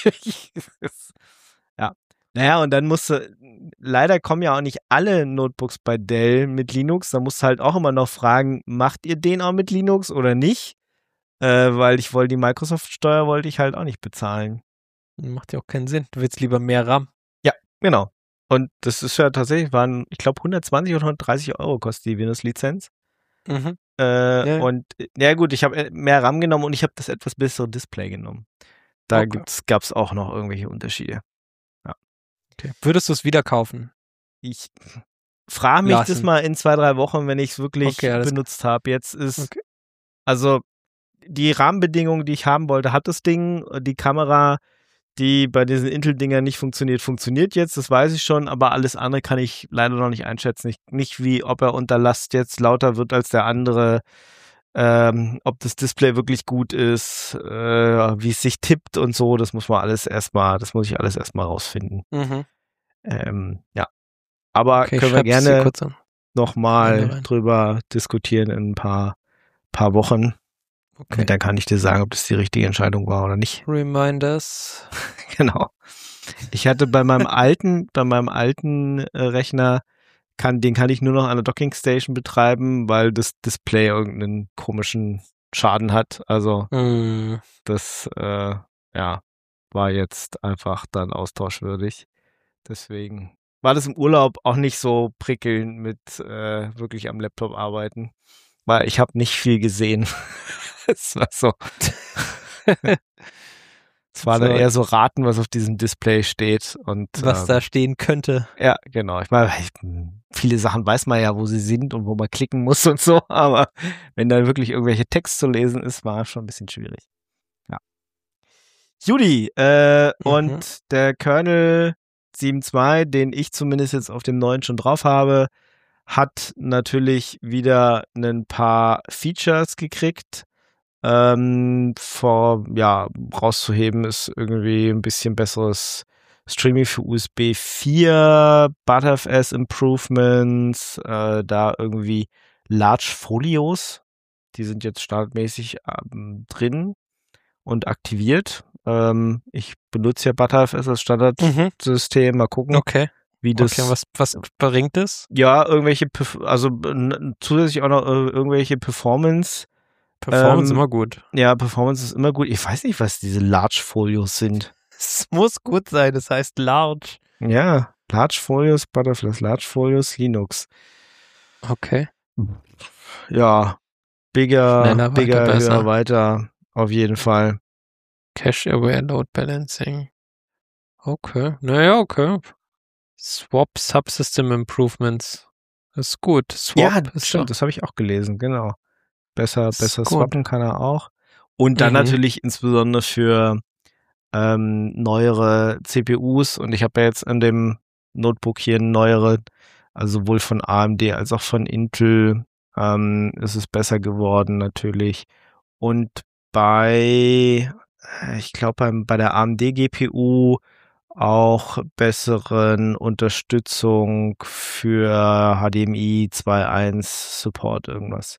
[SPEAKER 2] Ja. Naja, und dann leider kommen ja auch nicht alle Notebooks bei Dell mit Linux, da musst du halt auch immer noch fragen, macht ihr den auch mit Linux oder nicht? Weil die Microsoft-Steuer wollte ich halt auch nicht bezahlen.
[SPEAKER 3] Macht ja auch keinen Sinn, du willst lieber mehr RAM.
[SPEAKER 2] Ja, genau. Und das ist ja tatsächlich, ich glaube 120 oder 130 Euro kostet die Windows-Lizenz.
[SPEAKER 3] Mhm.
[SPEAKER 2] Und ja gut, ich habe mehr RAM genommen und ich habe das etwas bessere Display genommen. Da gab es auch noch irgendwelche Unterschiede.
[SPEAKER 3] Okay. Würdest du es wieder kaufen?
[SPEAKER 2] Ich frage mich das mal in 2-3 Wochen, wenn ich es wirklich benutzt habe. Jetzt ist, also die Rahmenbedingungen, die ich haben wollte, hat das Ding. Die Kamera, die bei diesen Intel-Dingern nicht funktioniert jetzt, das weiß ich schon, aber alles andere kann ich leider noch nicht einschätzen. Nicht wie, ob er unter Last jetzt lauter wird als der andere, ob das Display wirklich gut ist, wie es sich tippt und so, das muss ich alles erstmal rausfinden.
[SPEAKER 3] Mhm.
[SPEAKER 2] Ja. Aber können wir gerne nochmal drüber diskutieren in ein paar Wochen. Okay. Und dann kann ich dir sagen, ob das die richtige Entscheidung war oder nicht.
[SPEAKER 3] Reminders.
[SPEAKER 2] Genau. Ich hatte bei meinem alten Rechner, den kann ich nur noch an der Dockingstation betreiben, weil das Display irgendeinen komischen Schaden hat. Also das war jetzt einfach dann austauschwürdig. Deswegen war das im Urlaub auch nicht so prickelnd mit wirklich am Laptop arbeiten, weil ich habe nicht viel gesehen. Es war so. Es war dann eher so raten, was auf diesem Display steht und
[SPEAKER 3] was da stehen könnte.
[SPEAKER 2] Ja, genau. Ich meine, viele Sachen weiß man ja, wo sie sind und wo man klicken muss und so, aber wenn da wirklich irgendwelche Text zu lesen ist, war schon ein bisschen schwierig. Ja. Judy, und der Kernel 7.2, den ich zumindest jetzt auf dem neuen schon drauf habe, hat natürlich wieder ein paar Features gekriegt. Rauszuheben ist irgendwie ein bisschen besseres Streaming für USB 4, ButterFS Improvements, da irgendwie Large Folios, die sind jetzt standardmäßig drin und aktiviert. Ich benutze ja ButterFS als Standardsystem. Mal gucken, wie das.
[SPEAKER 3] Okay, was bringt es?
[SPEAKER 2] Ja, irgendwelche, zusätzlich auch noch irgendwelche Performance.
[SPEAKER 3] Performance immer gut.
[SPEAKER 2] Ja, Performance ist immer gut. Ich weiß nicht, was diese Large-Folios sind.
[SPEAKER 3] Es muss gut sein, das heißt Large.
[SPEAKER 2] Ja, Large-Folios, Butterflies, Large-Folios, Linux.
[SPEAKER 3] Okay.
[SPEAKER 2] Ja, bigger, höher, weiter, auf jeden Fall.
[SPEAKER 3] Cache-Aware Load Balancing. Okay, naja, okay. Swap Subsystem Improvements. Das ist gut. Swap
[SPEAKER 2] ja, stimmt, das habe ich auch gelesen, genau. Besser swappen kann er auch. Und dann natürlich insbesondere für neuere CPUs. Und ich habe ja jetzt an dem Notebook hier neuere, also sowohl von AMD als auch von Intel ist es besser geworden natürlich. Und ich glaube bei der AMD GPU auch besseren Unterstützung für HDMI 2.1 Support irgendwas.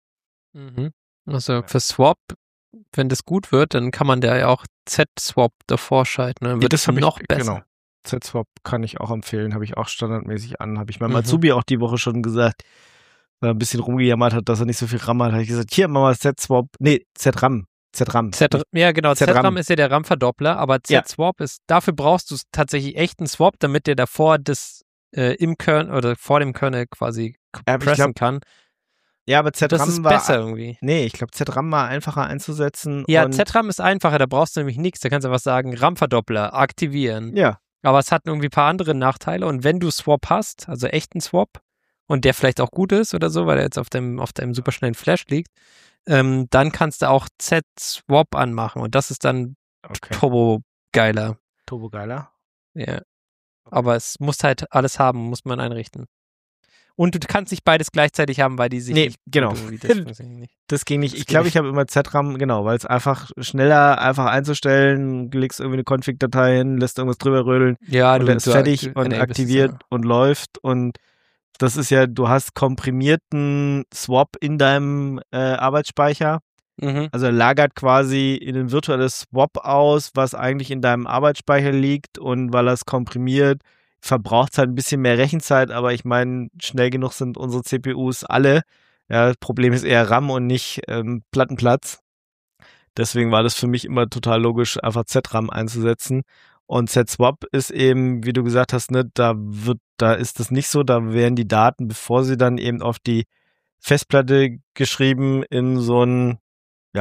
[SPEAKER 3] Also für Swap, wenn das gut wird, dann kann man da ja auch Z-Swap davor schalten. Dann wird es noch besser. Genau.
[SPEAKER 2] Z-Swap kann ich auch empfehlen, habe ich auch standardmäßig an. Habe ich meinem Azubi auch die Woche schon gesagt, weil er ein bisschen rumgejammert hat, dass er nicht so viel RAM hat. Habe ich gesagt, hier, mach mal Z-Swap. Nee, Z-RAM.
[SPEAKER 3] Ja, genau. Z-RAM ist ja der RAM-Verdoppler, aber Z-Swap dafür brauchst du tatsächlich echt einen Swap, damit der davor das im Kernel oder vor dem Kernel quasi pressen kann.
[SPEAKER 2] Ja, aber Z-RAM
[SPEAKER 3] das ist besser irgendwie.
[SPEAKER 2] Nee, ich glaube, Z-RAM war einfacher einzusetzen.
[SPEAKER 3] Ja, Z-RAM ist einfacher, da brauchst du nämlich nichts. Da kannst du einfach sagen, RAM-Verdoppler aktivieren.
[SPEAKER 2] Ja.
[SPEAKER 3] Aber es hat irgendwie ein paar andere Nachteile. Und wenn du Swap hast, also echten Swap, und der vielleicht auch gut ist oder so, weil er jetzt auf deinem superschnellen Flash liegt, dann kannst du auch Z-Swap anmachen. Und das ist dann Turbo geiler.
[SPEAKER 2] Turbo geiler?
[SPEAKER 3] Ja. Okay. Aber es muss halt alles haben, muss man einrichten. Und du kannst nicht beides gleichzeitig haben, weil die sich nicht
[SPEAKER 2] genau. Das ging nicht. Ich glaube, ich habe immer Z-RAM, genau, weil es einfach schneller, einfach einzustellen, legst irgendwie eine Config-Datei hin, lässt irgendwas drüber rödeln und dann ist fertig und aktiviert und läuft. Und das ist ja, du hast komprimierten Swap in deinem Arbeitsspeicher. Also er lagert quasi in ein virtuelles Swap aus, was eigentlich in deinem Arbeitsspeicher liegt, und weil er es komprimiert, verbraucht es halt ein bisschen mehr Rechenzeit, aber ich meine, schnell genug sind unsere CPUs alle. Ja, das Problem ist eher RAM und nicht Plattenplatz. Deswegen war das für mich immer total logisch, einfach Z-RAM einzusetzen. Und Z-Swap ist eben, wie du gesagt hast, ne, da ist das nicht so, da werden die Daten, bevor sie dann eben auf die Festplatte geschrieben, in so ein,
[SPEAKER 3] die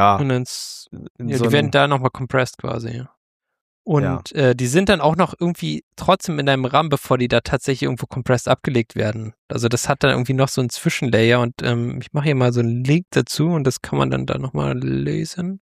[SPEAKER 3] werden da nochmal compressed quasi, ja. Und die sind dann auch noch irgendwie trotzdem in deinem RAM, bevor die da tatsächlich irgendwo compressed abgelegt werden. Also das hat dann irgendwie noch so einen Zwischenlayer, und ich mache hier mal so einen Link dazu und das kann man dann da nochmal lesen.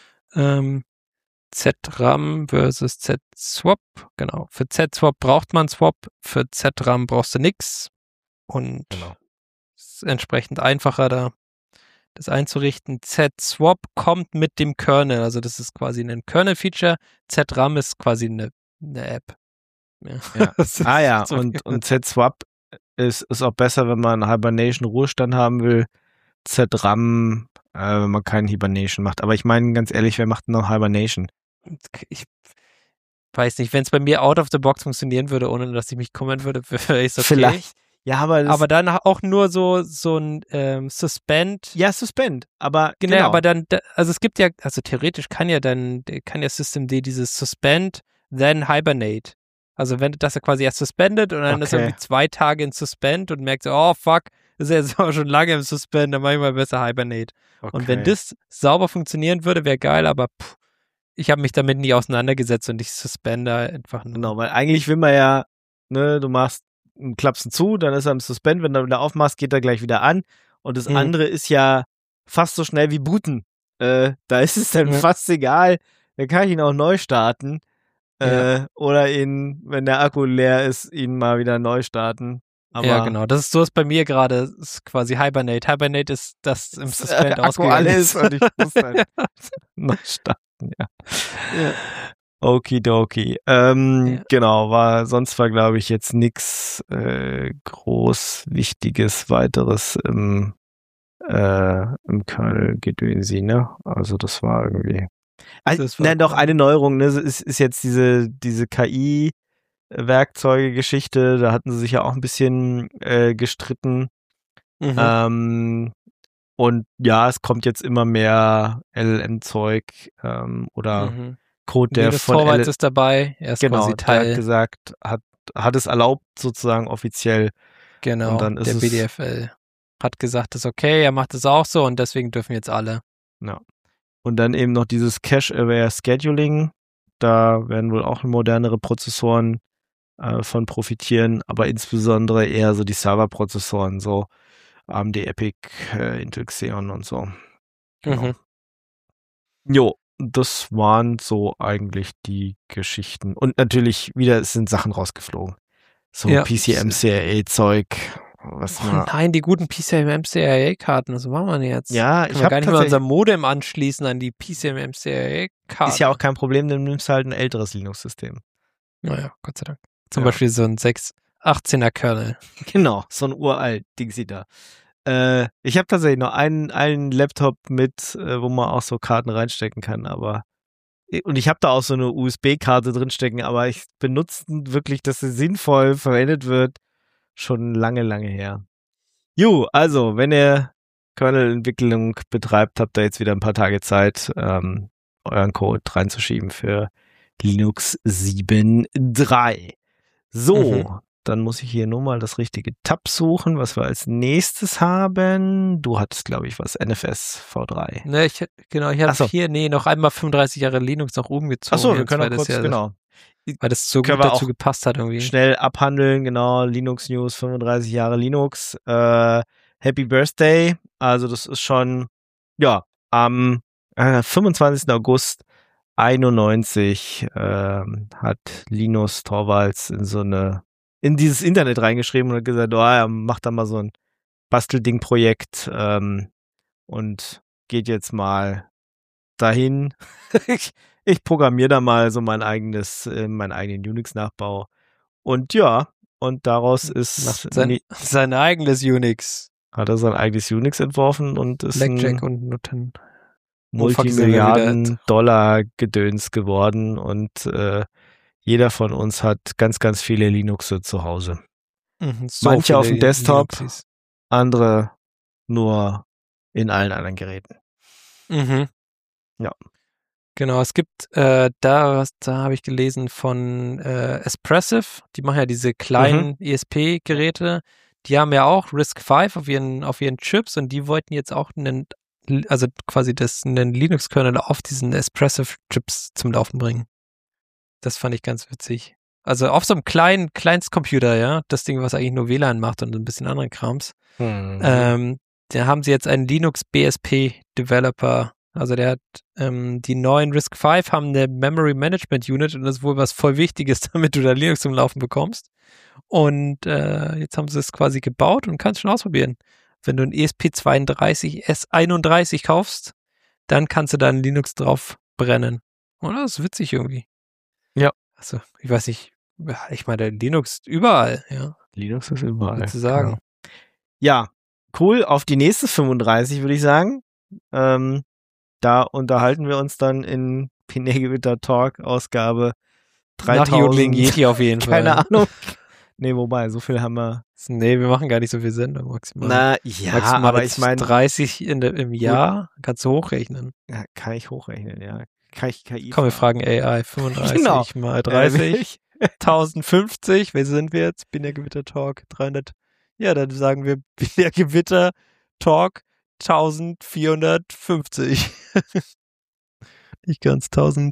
[SPEAKER 3] Z-RAM versus Z-Swap. Genau. Für Z-Swap braucht man Swap, für Z-RAM brauchst du nix. Und es ist entsprechend einfacher, da das einzurichten. Z-Swap kommt mit dem Kernel, also das ist quasi ein Kernel-Feature. Z-RAM ist quasi eine App.
[SPEAKER 2] Ja. Und Z-Swap ist auch besser, wenn man Hibernation-Ruhestand haben will. Z-RAM, wenn man keinen Hibernation macht. Aber ich meine, ganz ehrlich, wer macht denn noch Hibernation?
[SPEAKER 3] Ich weiß nicht, wenn es bei mir out of the box funktionieren würde, ohne dass ich mich kümmern würde, wäre ich okay.
[SPEAKER 2] Vielleicht. Ja, aber
[SPEAKER 3] dann auch nur so ein Suspend.
[SPEAKER 2] Ja, Suspend, aber
[SPEAKER 3] genau. Aber dann, also es gibt ja, also theoretisch kann ja Systemd dieses Suspend, then Hibernate. Also wenn das ja quasi erst suspendet und dann ist irgendwie 2 Tage in Suspend und merkt so, oh fuck, ist ja jetzt auch schon lange im Suspend, dann mach ich mal besser Hibernate. Okay. Und wenn das sauber funktionieren würde, wäre geil, aber ich habe mich damit nie auseinandergesetzt und ich suspende einfach nur.
[SPEAKER 2] Genau, weil eigentlich will man ja, ne, du klappst ihn zu, dann ist er im Suspend, wenn du wieder aufmachst, geht er gleich wieder an. Und das andere ist ja fast so schnell wie booten. Da ist es dann fast egal, da kann ich ihn auch neu starten. Oder wenn der Akku leer ist, ihn mal wieder neu starten. Aber
[SPEAKER 3] ja, genau. So ist bei mir gerade quasi Hibernate. Hibernate ist das im Suspend ausgegangen
[SPEAKER 2] ist. Und ich muss dann neu starten, ja. Okidoki. Genau, sonst war, glaube ich, jetzt nichts groß Wichtiges weiteres im Kernel-Gedönsi, ne? Also das war irgendwie Doch, eine Neuerung, ne, ist jetzt diese KI-Werkzeuge-Geschichte, da hatten sie sich ja auch ein bisschen gestritten. Und ja, es kommt jetzt immer mehr LLM-Zeug oder Code, der
[SPEAKER 3] Linus
[SPEAKER 2] von
[SPEAKER 3] Torvalds ist dabei, er ist quasi Teil.
[SPEAKER 2] Der hat gesagt, hat es erlaubt sozusagen offiziell.
[SPEAKER 3] Genau,
[SPEAKER 2] und dann ist
[SPEAKER 3] der BDFL hat gesagt, das ist okay, er macht es auch so und deswegen dürfen jetzt alle.
[SPEAKER 2] Ja. Und dann eben noch dieses Cache-Aware Scheduling, da werden wohl auch modernere Prozessoren von profitieren, aber insbesondere eher so die Serverprozessoren, so AMD Epic, Intel Xeon und so. Genau. Jo, das waren so eigentlich die Geschichten. Und natürlich wieder sind Sachen rausgeflogen. So PCM-CIA-Zeug.
[SPEAKER 3] Nein, die guten PCM-CIA-Karten, was machen wir denn jetzt?
[SPEAKER 2] Ja, ich habe
[SPEAKER 3] gar nicht mehr unser Modem anschließen an die PCM-CIA-Karten.
[SPEAKER 2] Ist ja auch kein Problem, dann nimmst du halt ein älteres Linux-System.
[SPEAKER 3] Naja, Gott sei Dank. Zum Beispiel so ein 618er Kernel.
[SPEAKER 2] Genau, so ein uralt Dingsy da. Ich habe tatsächlich noch einen Laptop mit, wo man auch so Karten reinstecken kann, und ich habe da auch so eine USB-Karte drinstecken, aber ich benutze wirklich, dass sie sinnvoll verwendet wird, schon lange, lange her. Also, wenn ihr Kernel-Entwicklung betreibt, habt ihr jetzt wieder ein paar Tage Zeit, euren Code reinzuschieben für Linux 7.3. So, dann muss ich hier nur mal das richtige Tab suchen, was wir als nächstes haben. Du hattest, glaube ich, was, NFS V3.
[SPEAKER 3] Ne, ich habe hier, noch einmal 35 Jahre Linux nach oben gezogen.
[SPEAKER 2] Achso, wir können auch kurz,
[SPEAKER 3] weil das so gut dazu gepasst hat irgendwie.
[SPEAKER 2] Schnell abhandeln, genau, Linux News, 35 Jahre Linux. Happy Birthday, also das ist schon, am 25. August 91 hat Linus Torvalds in dieses Internet reingeschrieben und hat gesagt, macht da mal so ein Bastelding-Projekt und geht jetzt mal dahin. Ich programmiere da mal so meinen eigenen Unix-Nachbau. Und und daraus ist
[SPEAKER 3] sein eigenes Unix.
[SPEAKER 2] Hat er sein eigenes Unix entworfen und ist
[SPEAKER 3] Blackjack und Nutten.
[SPEAKER 2] Multimilliarden-Dollar-Gedöns geworden und jeder von uns hat ganz, ganz viele Linuxe zu Hause. Manche auf dem Desktop, andere nur in allen anderen Geräten. Ja.
[SPEAKER 3] Genau, es gibt, da habe ich gelesen von Espressif, die machen ja diese kleinen ESP-Geräte, die haben ja auch RISC-V auf ihren Chips und die wollten jetzt auch einen Linux-Kernel auf diesen Espressif-Chips zum Laufen bringen. Das fand ich ganz witzig. Also auf so einem kleinen Kleinstcomputer, ja, das Ding, was eigentlich nur WLAN macht und ein bisschen anderen Krams, da haben sie jetzt einen Linux BSP-Developer. Also der hat die neuen RISC-V haben eine Memory Management Unit und das ist wohl was voll Wichtiges, damit du da Linux zum Laufen bekommst. Und jetzt haben sie es quasi gebaut und kannst schon ausprobieren. Wenn du ein ESP32 S31 kaufst, dann kannst du da ein Linux drauf brennen. Und das ist witzig irgendwie.
[SPEAKER 2] Ja.
[SPEAKER 3] Also, ich weiß nicht, ich meine, Linux überall, ja.
[SPEAKER 2] Linux ist überall.
[SPEAKER 3] Sozusagen.
[SPEAKER 2] Genau. Ja, cool. Auf die nächste 35, würde ich sagen. Da unterhalten wir uns dann in Pinnegewitter Talk Ausgabe 3000.
[SPEAKER 3] Nach Jodling Yeti auf jeden Fall.
[SPEAKER 2] Keine Ahnung. Nee, wobei, so viel haben wir.
[SPEAKER 3] Nee, wir machen gar nicht so viel Sendung maximal.
[SPEAKER 2] Maximal aber ich meine
[SPEAKER 3] 30 im Jahr kannst du hochrechnen.
[SPEAKER 2] Ja, kann ich hochrechnen, ja. Kann ich KI
[SPEAKER 3] Komm, wir fragen AI. 35 mal 30. 1050. Wer sind wir jetzt? Binärgewitter Talk 300. Ja, dann sagen wir Binärgewitter Talk 1450. Nicht ganz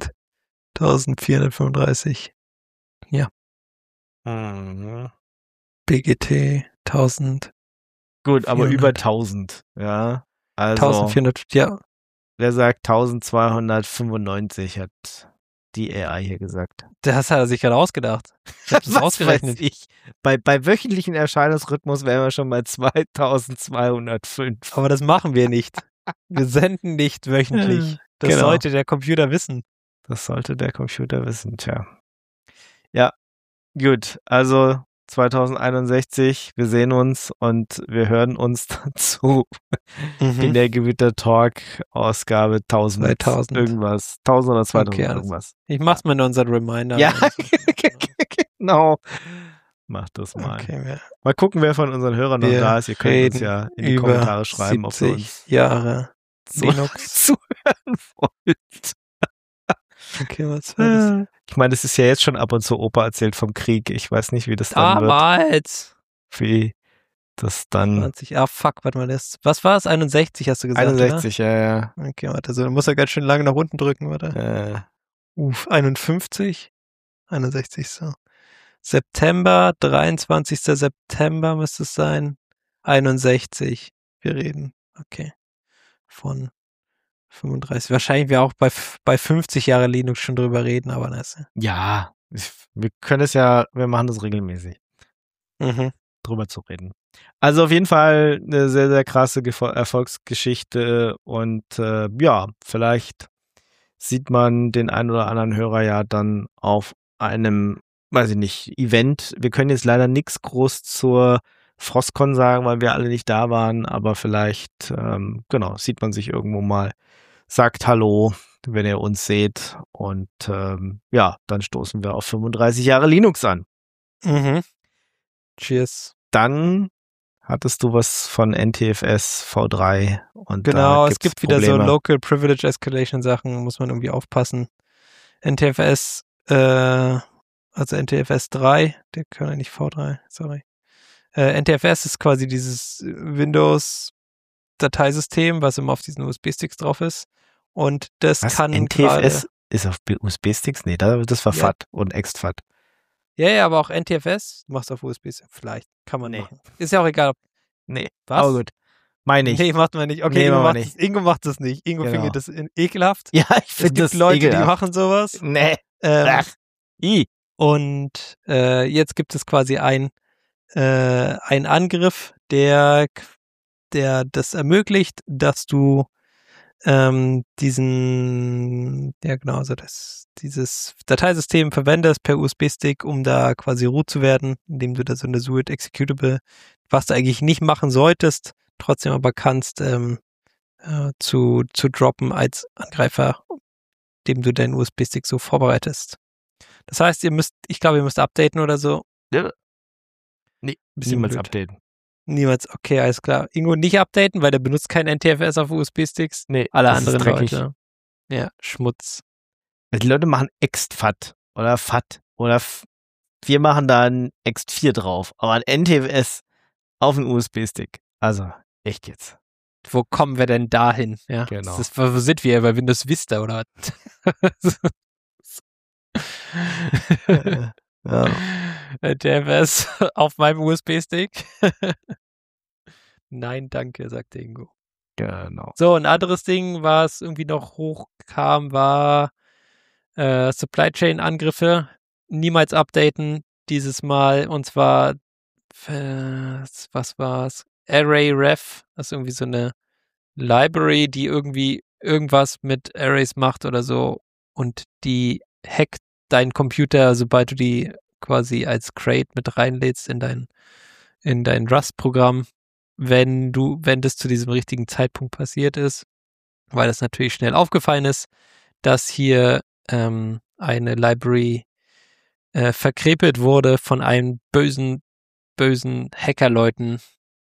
[SPEAKER 3] 1435. Ja. BGT 1000.
[SPEAKER 2] Gut, aber über 1000, ja. Also
[SPEAKER 3] 1400, ja.
[SPEAKER 2] Wer sagt 1295, hat die AI hier gesagt.
[SPEAKER 3] Das hat er sich gerade ausgedacht. Ich habe das ausgerechnet.
[SPEAKER 2] Bei wöchentlichen Erscheinungsrhythmus wären wir schon bei 2205.
[SPEAKER 3] Aber das machen wir nicht. Wir senden nicht wöchentlich. Das sollte der Computer wissen.
[SPEAKER 2] Das sollte der Computer wissen, tja. Ja, gut. Also 2061. Wir sehen uns und wir hören uns dazu in der Gewitter-Talk Ausgabe 1000 irgendwas. 1000 oder 2000 irgendwas.
[SPEAKER 3] Ich mach's mal in unseren Reminder.
[SPEAKER 2] Ja, genau. Mach das mal.
[SPEAKER 3] Okay,
[SPEAKER 2] mal gucken, wer von unseren Hörern noch da ist. Ihr könnt uns ja in die Kommentare schreiben, ob ihr uns
[SPEAKER 3] Jahre Linux
[SPEAKER 2] zuhören wollt.
[SPEAKER 3] Okay, was war das?
[SPEAKER 2] Ich meine, es ist ja jetzt schon ab und zu Opa erzählt vom Krieg. Ich weiß nicht, wie das dann wird.
[SPEAKER 3] Damals!
[SPEAKER 2] Wie das dann...
[SPEAKER 3] 20, fuck, warte mal. Was war es? 61 hast du gesagt,
[SPEAKER 2] 61,
[SPEAKER 3] oder?
[SPEAKER 2] Ja.
[SPEAKER 3] Okay, warte, so, dann muss er ganz schön lange nach unten drücken, warte. 51, 61, so. September, 23. September müsste es sein. 61. Wir reden. Okay. Von 35. Wahrscheinlich wir auch bei 50 Jahre Linux schon drüber reden, aber das.
[SPEAKER 2] Ja, wir machen das regelmäßig. Drüber zu reden. Also auf jeden Fall eine sehr, sehr krasse Erfolgsgeschichte und vielleicht sieht man den einen oder anderen Hörer ja dann auf einem, weiß ich nicht, Event. Wir können jetzt leider nichts groß zur Frostcon sagen, weil wir alle nicht da waren, aber vielleicht, sieht man sich irgendwo mal, sagt Hallo, wenn ihr uns seht und dann stoßen wir auf 35 Jahre Linux an.
[SPEAKER 3] Cheers.
[SPEAKER 2] Dann hattest du was von NTFS V3 und
[SPEAKER 3] genau, es gibt wieder so Local Privilege Escalation Sachen, muss man irgendwie aufpassen. NTFS, also NTFS 3, der kann ja nicht V3, sorry. NTFS ist quasi dieses Windows-Dateisystem, was immer auf diesen USB-Sticks drauf ist. Und das kann
[SPEAKER 2] NTFS ist auf USB-Sticks? Nee, das war FAT und ExtFAT.
[SPEAKER 3] Ja, aber auch NTFS, du machst auf USB-Sticks. Vielleicht, kann man machen. Ist ja auch egal.
[SPEAKER 2] Nee,
[SPEAKER 3] was?
[SPEAKER 2] Aber gut. Meine ich.
[SPEAKER 3] Nee, macht man nicht. Okay, Ingo macht das nicht. Ingo findet das ekelhaft.
[SPEAKER 2] Ja, ich finde das
[SPEAKER 3] Leute,
[SPEAKER 2] ekelhaft.
[SPEAKER 3] die machen sowas.
[SPEAKER 2] Nee.
[SPEAKER 3] Und jetzt gibt es quasi einen Angriff, der das ermöglicht, dass du dieses Dateisystem verwendest per USB-Stick, um da quasi root zu werden, indem du da so eine SUID Executable, was du eigentlich nicht machen solltest, trotzdem aber kannst, zu droppen als Angreifer, indem du deinen USB-Stick so vorbereitest. Das heißt, ihr müsst updaten oder so.
[SPEAKER 2] Ja. Nee, niemals updaten.
[SPEAKER 3] Niemals, okay, alles klar. Ingo nicht updaten, weil der benutzt kein NTFS auf USB-Sticks.
[SPEAKER 2] Nee,
[SPEAKER 3] alle anderen Leute. Ja, Schmutz.
[SPEAKER 2] Die Leute machen ExtFAT oder FAT oder wir machen da ein Ext4 drauf, aber ein NTFS auf einen USB-Stick. Also, echt jetzt.
[SPEAKER 3] Wo kommen wir denn dahin? Ja,
[SPEAKER 2] genau.
[SPEAKER 3] Wo sind wir? Bei Windows Vista oder was? Ja. NTFS auf meinem USB-Stick. Nein, danke, sagte Ingo.
[SPEAKER 2] Genau.
[SPEAKER 3] So, ein anderes Ding, was irgendwie noch hochkam, war Supply Chain Angriffe. Niemals updaten dieses Mal. Und zwar, was war's? ArrayRef. Das ist irgendwie so eine Library, die irgendwie irgendwas mit Arrays macht oder so. Und die hackt deinen Computer, sobald du die quasi als Crate mit reinlädst in dein Rust-Programm, wenn das zu diesem richtigen Zeitpunkt passiert ist, weil das natürlich schnell aufgefallen ist, dass hier eine Library verkrepelt wurde von einem bösen Hackerleuten.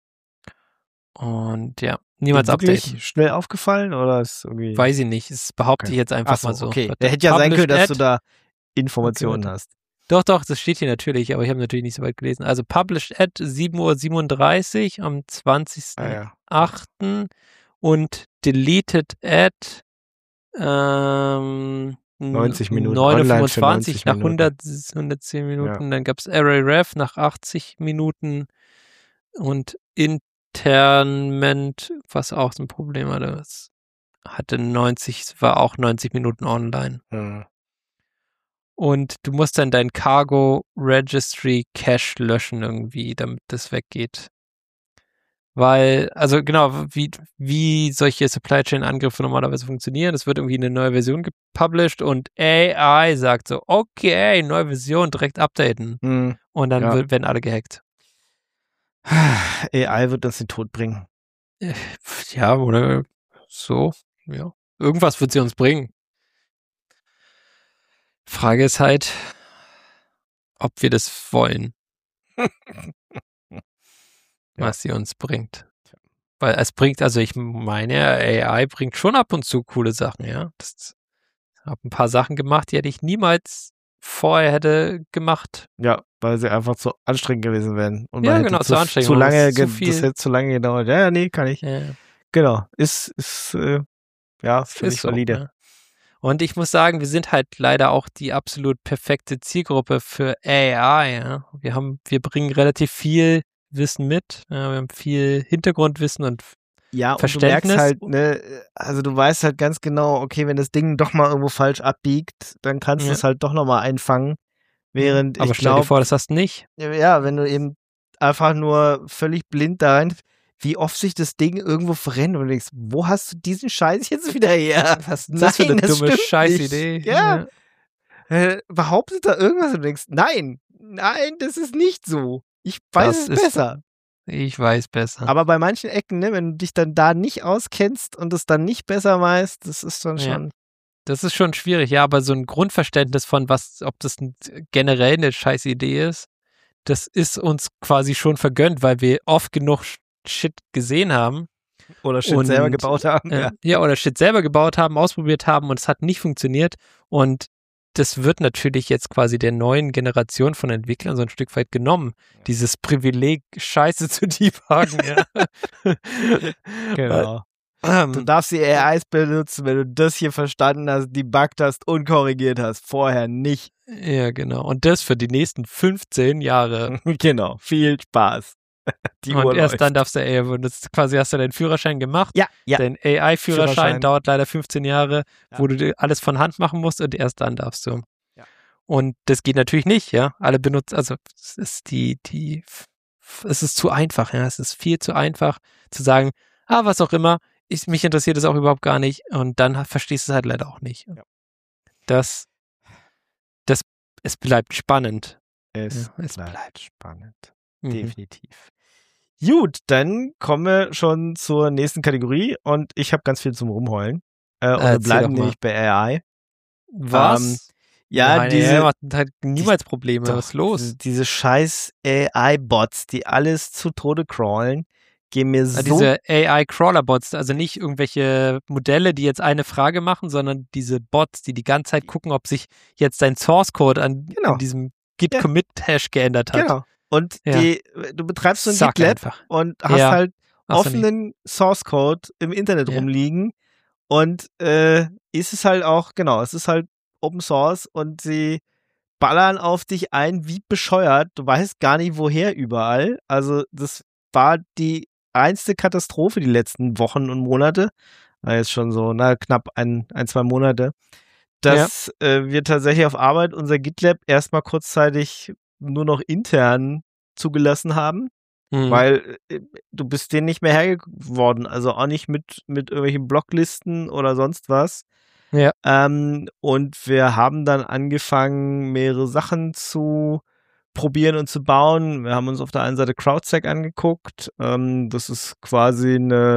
[SPEAKER 3] Und ja, niemals updaten.
[SPEAKER 2] Schnell aufgefallen oder ist irgendwie...
[SPEAKER 3] Weiß ich nicht, das behaupte ich jetzt einfach mal so.
[SPEAKER 2] Okay, der hätte ja sein können, dass du da Informationen hast.
[SPEAKER 3] Doch, das steht hier natürlich, aber ich habe natürlich nicht so weit gelesen. Also published at 7:37 Uhr am 20.08. Und deleted at
[SPEAKER 2] 90 Minuten.
[SPEAKER 3] 9:25 nach 110 Minuten. Ja. Dann gab es ArrayRef nach 80 Minuten und Internment, was auch so ein Problem hatte. Das war auch 90 Minuten online.
[SPEAKER 2] Ja.
[SPEAKER 3] Und du musst dann dein Cargo Registry Cache löschen irgendwie, damit das weggeht. Weil, also genau, wie solche Supply Chain Angriffe normalerweise funktionieren. Es wird irgendwie eine neue Version gepublished und AI sagt so, okay, neue Version, direkt updaten. Und dann werden alle gehackt.
[SPEAKER 2] AI wird uns den Tod bringen.
[SPEAKER 3] Ja, oder so. Ja. Irgendwas wird sie uns bringen. Frage ist halt, ob wir das wollen. Was sie uns bringt. Weil es bringt, also ich meine, AI bringt schon ab und zu coole Sachen, ja. Ich habe ein paar Sachen gemacht, die hätte ich niemals vorher hätte gemacht.
[SPEAKER 2] Ja, weil sie einfach zu anstrengend gewesen wären. Und
[SPEAKER 3] ja, genau, zu anstrengend.
[SPEAKER 2] Zu lange, das hätte zu lange gedauert. Ja, nee, kann ich.
[SPEAKER 3] Ja.
[SPEAKER 2] Genau, ist für mich valide.
[SPEAKER 3] So, ja. Und ich muss sagen, wir sind halt leider auch die absolut perfekte Zielgruppe für AI, ja. Wir bringen relativ viel Wissen mit. Ja, wir haben viel Hintergrundwissen und Verständnis.
[SPEAKER 2] Und du merkst halt, ne, also du weißt halt ganz genau, okay, wenn das Ding doch mal irgendwo falsch abbiegt, dann kannst du es halt doch nochmal einfangen. Während
[SPEAKER 3] aber stell dir vor, das hast du nicht.
[SPEAKER 2] Ja, wenn du eben einfach nur völlig blind da rein, wie oft sich das Ding irgendwo verrennt und du denkst, wo hast du diesen Scheiß jetzt wieder her?
[SPEAKER 3] Was ist das für eine dumme Scheißidee?
[SPEAKER 2] Ja. Behauptet da irgendwas und du denkst, nein, das ist nicht so. Ich weiß es besser.
[SPEAKER 3] Ich weiß besser.
[SPEAKER 2] Aber bei manchen Ecken, ne, wenn du dich dann da nicht auskennst und es dann nicht besser weißt, das ist dann schon.
[SPEAKER 3] Das ist schon schwierig, ja, aber so ein Grundverständnis von ob das generell eine scheiß Idee ist, das ist uns quasi schon vergönnt, weil wir oft genug Shit gesehen haben.
[SPEAKER 2] Oder Shit selber gebaut haben.
[SPEAKER 3] Oder Shit selber gebaut haben, ausprobiert haben und es hat nicht funktioniert. Und das wird natürlich jetzt quasi der neuen Generation von Entwicklern so ein Stück weit genommen. Ja. Dieses Privileg, Scheiße zu debuggen. Ja.
[SPEAKER 2] Genau. Du darfst die AIs benutzen, wenn du das hier verstanden hast, debuggt hast und korrigiert hast. Vorher nicht.
[SPEAKER 3] Ja, genau. Und das für die nächsten 15 Jahre.
[SPEAKER 2] Genau. Viel Spaß.
[SPEAKER 3] Und erst dann darfst du AI benutzen. Quasi hast du deinen Führerschein gemacht.
[SPEAKER 2] Ja.
[SPEAKER 3] Dein AI-Führerschein dauert leider 15 Jahre, wo du alles von Hand machen musst und erst dann darfst du.
[SPEAKER 2] Ja.
[SPEAKER 3] Und das geht natürlich nicht, ja. Alle benutzen, also es ist es ist zu einfach, ja. Es ist viel zu einfach zu sagen, was auch immer, mich interessiert es auch überhaupt gar nicht und dann verstehst du es halt leider auch nicht. Ja. Es bleibt spannend.
[SPEAKER 2] Es bleibt spannend. Definitiv. Gut, dann kommen wir schon zur nächsten Kategorie und ich habe ganz viel zum Rumheulen. Und wir bleiben nämlich bei AI.
[SPEAKER 3] Was?
[SPEAKER 2] Diese
[SPEAKER 3] hat halt niemals Probleme. Was ist los?
[SPEAKER 2] Diese scheiß AI-Bots, die alles zu Tode crawlen, gehen mir so.
[SPEAKER 3] Diese AI-Crawler-Bots, also nicht irgendwelche Modelle, die jetzt eine Frage machen, sondern diese Bots, die ganze Zeit gucken, ob sich jetzt dein Source-Code an diesem Git-Commit-Hash geändert hat.
[SPEAKER 2] Genau. Und du betreibst so ein GitLab und hast halt offenen Source-Code im Internet rumliegen und ist es halt auch, es ist halt Open Source und sie ballern auf dich ein wie bescheuert. Du weißt gar nicht, woher überall. Also das war die einzige Katastrophe die letzten Wochen und Monate. Jetzt schon so, knapp 1-2 Monate. Dass wir tatsächlich auf Arbeit unser GitLab erstmal kurzzeitig nur noch intern zugelassen haben, weil du bist denen nicht mehr Herr geworden, also auch nicht mit irgendwelchen Blocklisten oder sonst was.
[SPEAKER 3] Ja.
[SPEAKER 2] Und wir haben dann angefangen, mehrere Sachen zu probieren und zu bauen. Wir haben uns auf der einen Seite CrowdSec angeguckt. Das ist quasi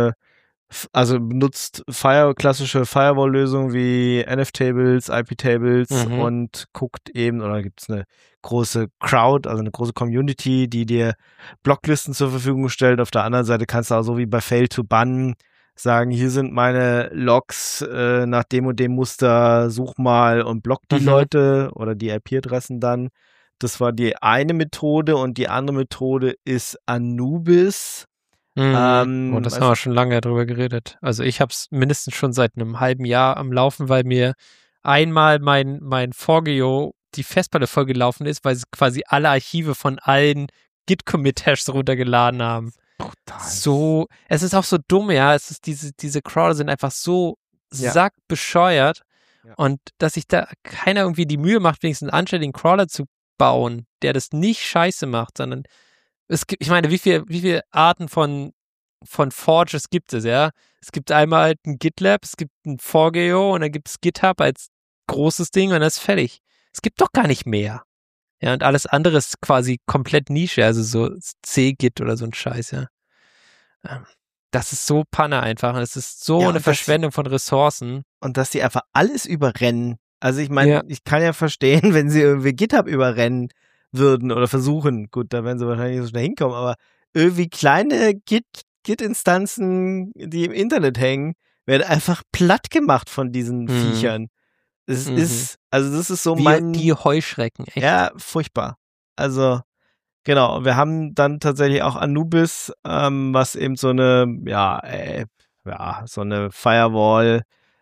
[SPEAKER 2] benutzt klassische Firewall-Lösungen wie NF-Tables, IP-Tables und guckt eben, oder gibt es eine große Crowd, also eine große Community, die dir Blocklisten zur Verfügung stellt. Auf der anderen Seite kannst du auch so wie bei Fail to Ban sagen, hier sind meine Logs nach dem und dem Muster, such mal und block die Leute oder die IP-Adressen dann. Das war die eine Methode und die andere Methode ist Anubis.
[SPEAKER 3] Das haben wir schon lange drüber geredet. Also ich habe es mindestens schon seit einem halben Jahr am Laufen, weil mir einmal mein Forgeo die Festplatte vollgelaufen ist, weil sie quasi alle Archive von allen Git-Commit-Hashs runtergeladen haben. So, es ist auch so dumm, ja. Es ist diese Crawler sind einfach so sackbescheuert und dass sich da keiner irgendwie die Mühe macht, wenigstens einen anständigen Crawler zu bauen, der das nicht scheiße macht, sondern ich meine, wie viele Arten von von Forge gibt es, ja. Es gibt einmal halt ein GitLab, es gibt ein 4GO und dann gibt es GitHub als großes Ding und das ist fertig. Es gibt doch gar nicht mehr. Ja, und alles andere ist quasi komplett Nische, also so C-Git oder so ein Scheiß, ja. Das ist so Panne einfach. Es ist so eine Verschwendung von Ressourcen.
[SPEAKER 2] Und dass die einfach alles überrennen. Also ich meine, ich kann ja verstehen, wenn sie irgendwie GitHub überrennen würden oder versuchen. Gut, da werden sie wahrscheinlich nicht so schnell hinkommen, aber irgendwie kleine Git-Instanzen, die im Internet hängen, werden einfach platt gemacht von diesen Viechern. Das ist so
[SPEAKER 3] die Heuschrecken, echt.
[SPEAKER 2] Ja, furchtbar. Also, genau. Wir haben dann tatsächlich auch Anubis, was eben so eine, so eine Firewall,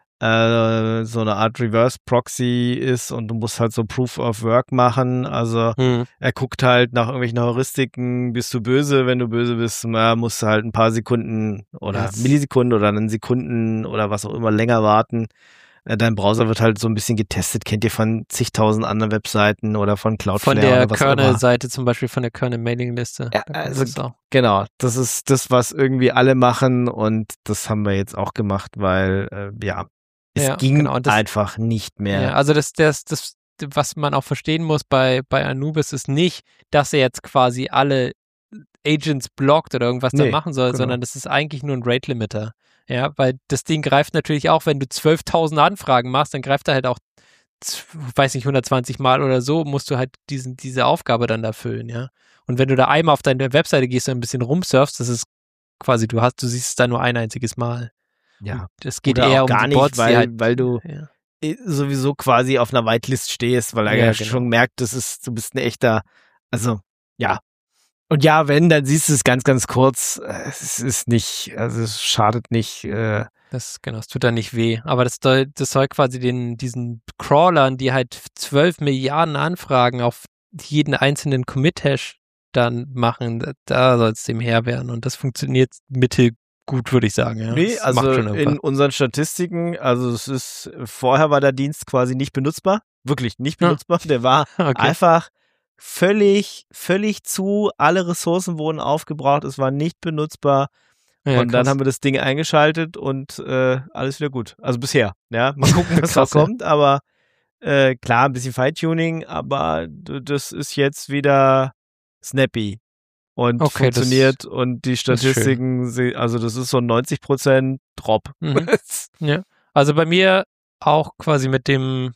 [SPEAKER 2] so eine Art Reverse Proxy ist und du musst halt so Proof of Work machen. Also er guckt halt nach irgendwelchen Heuristiken, bist du böse? Wenn du böse bist, musst du halt ein paar Sekunden oder Millisekunden oder einen Sekunden oder was auch immer länger warten. Dein Browser wird halt so ein bisschen getestet, kennt ihr von zigtausend anderen Webseiten oder von Cloudflare
[SPEAKER 3] oder was
[SPEAKER 2] auch immer.
[SPEAKER 3] Von der Kernel-Seite zum Beispiel, von der Kernel-Mailing-Liste.
[SPEAKER 2] Ja, also genau, das ist das, was irgendwie alle machen und das haben wir jetzt auch gemacht, weil es ging einfach nicht mehr.
[SPEAKER 3] Ja, also das, was man auch verstehen muss bei Anubis ist nicht, dass er jetzt quasi alle Agents blockt oder irgendwas da machen soll, sondern das ist eigentlich nur ein Rate-Limiter. Ja, weil das Ding greift natürlich auch, wenn du 12.000 Anfragen machst, dann greift er halt auch, weiß nicht, 120 Mal oder so, musst du halt diese Aufgabe dann erfüllen, ja. Und wenn du da einmal auf deine Webseite gehst und ein bisschen rumsurfst, das ist quasi, du siehst es da nur ein einziges Mal.
[SPEAKER 2] Ja.
[SPEAKER 3] Das geht eher um
[SPEAKER 2] gar
[SPEAKER 3] die Bots,
[SPEAKER 2] nicht, weil du sowieso quasi auf einer Whitelist stehst, weil er schon merkt, du bist ein echter, also, ja. Und ja, wenn, dann siehst du es ganz, ganz kurz. Es ist nicht, also es schadet nicht.
[SPEAKER 3] Es tut dann nicht weh. Aber das soll quasi diesen Crawlern, die halt 12 Milliarden Anfragen auf jeden einzelnen Commit-Hash dann machen, da soll es dem Herr werden. Und das funktioniert mittelgut, würde ich sagen. Ja.
[SPEAKER 2] Nee, also in unseren Statistiken, vorher war der Dienst quasi nicht benutzbar. Wirklich nicht benutzbar. Der war einfach völlig zu, alle Ressourcen wurden aufgebraucht, es war nicht benutzbar und dann haben wir das Ding eingeschaltet und alles wieder gut. Also bisher, ja, mal gucken, was da kommt, aber klar, ein bisschen Feintuning, aber das ist jetzt wieder snappy und funktioniert und die Statistiken, also das ist so ein 90% Drop.
[SPEAKER 3] Ja, also bei mir auch quasi mit dem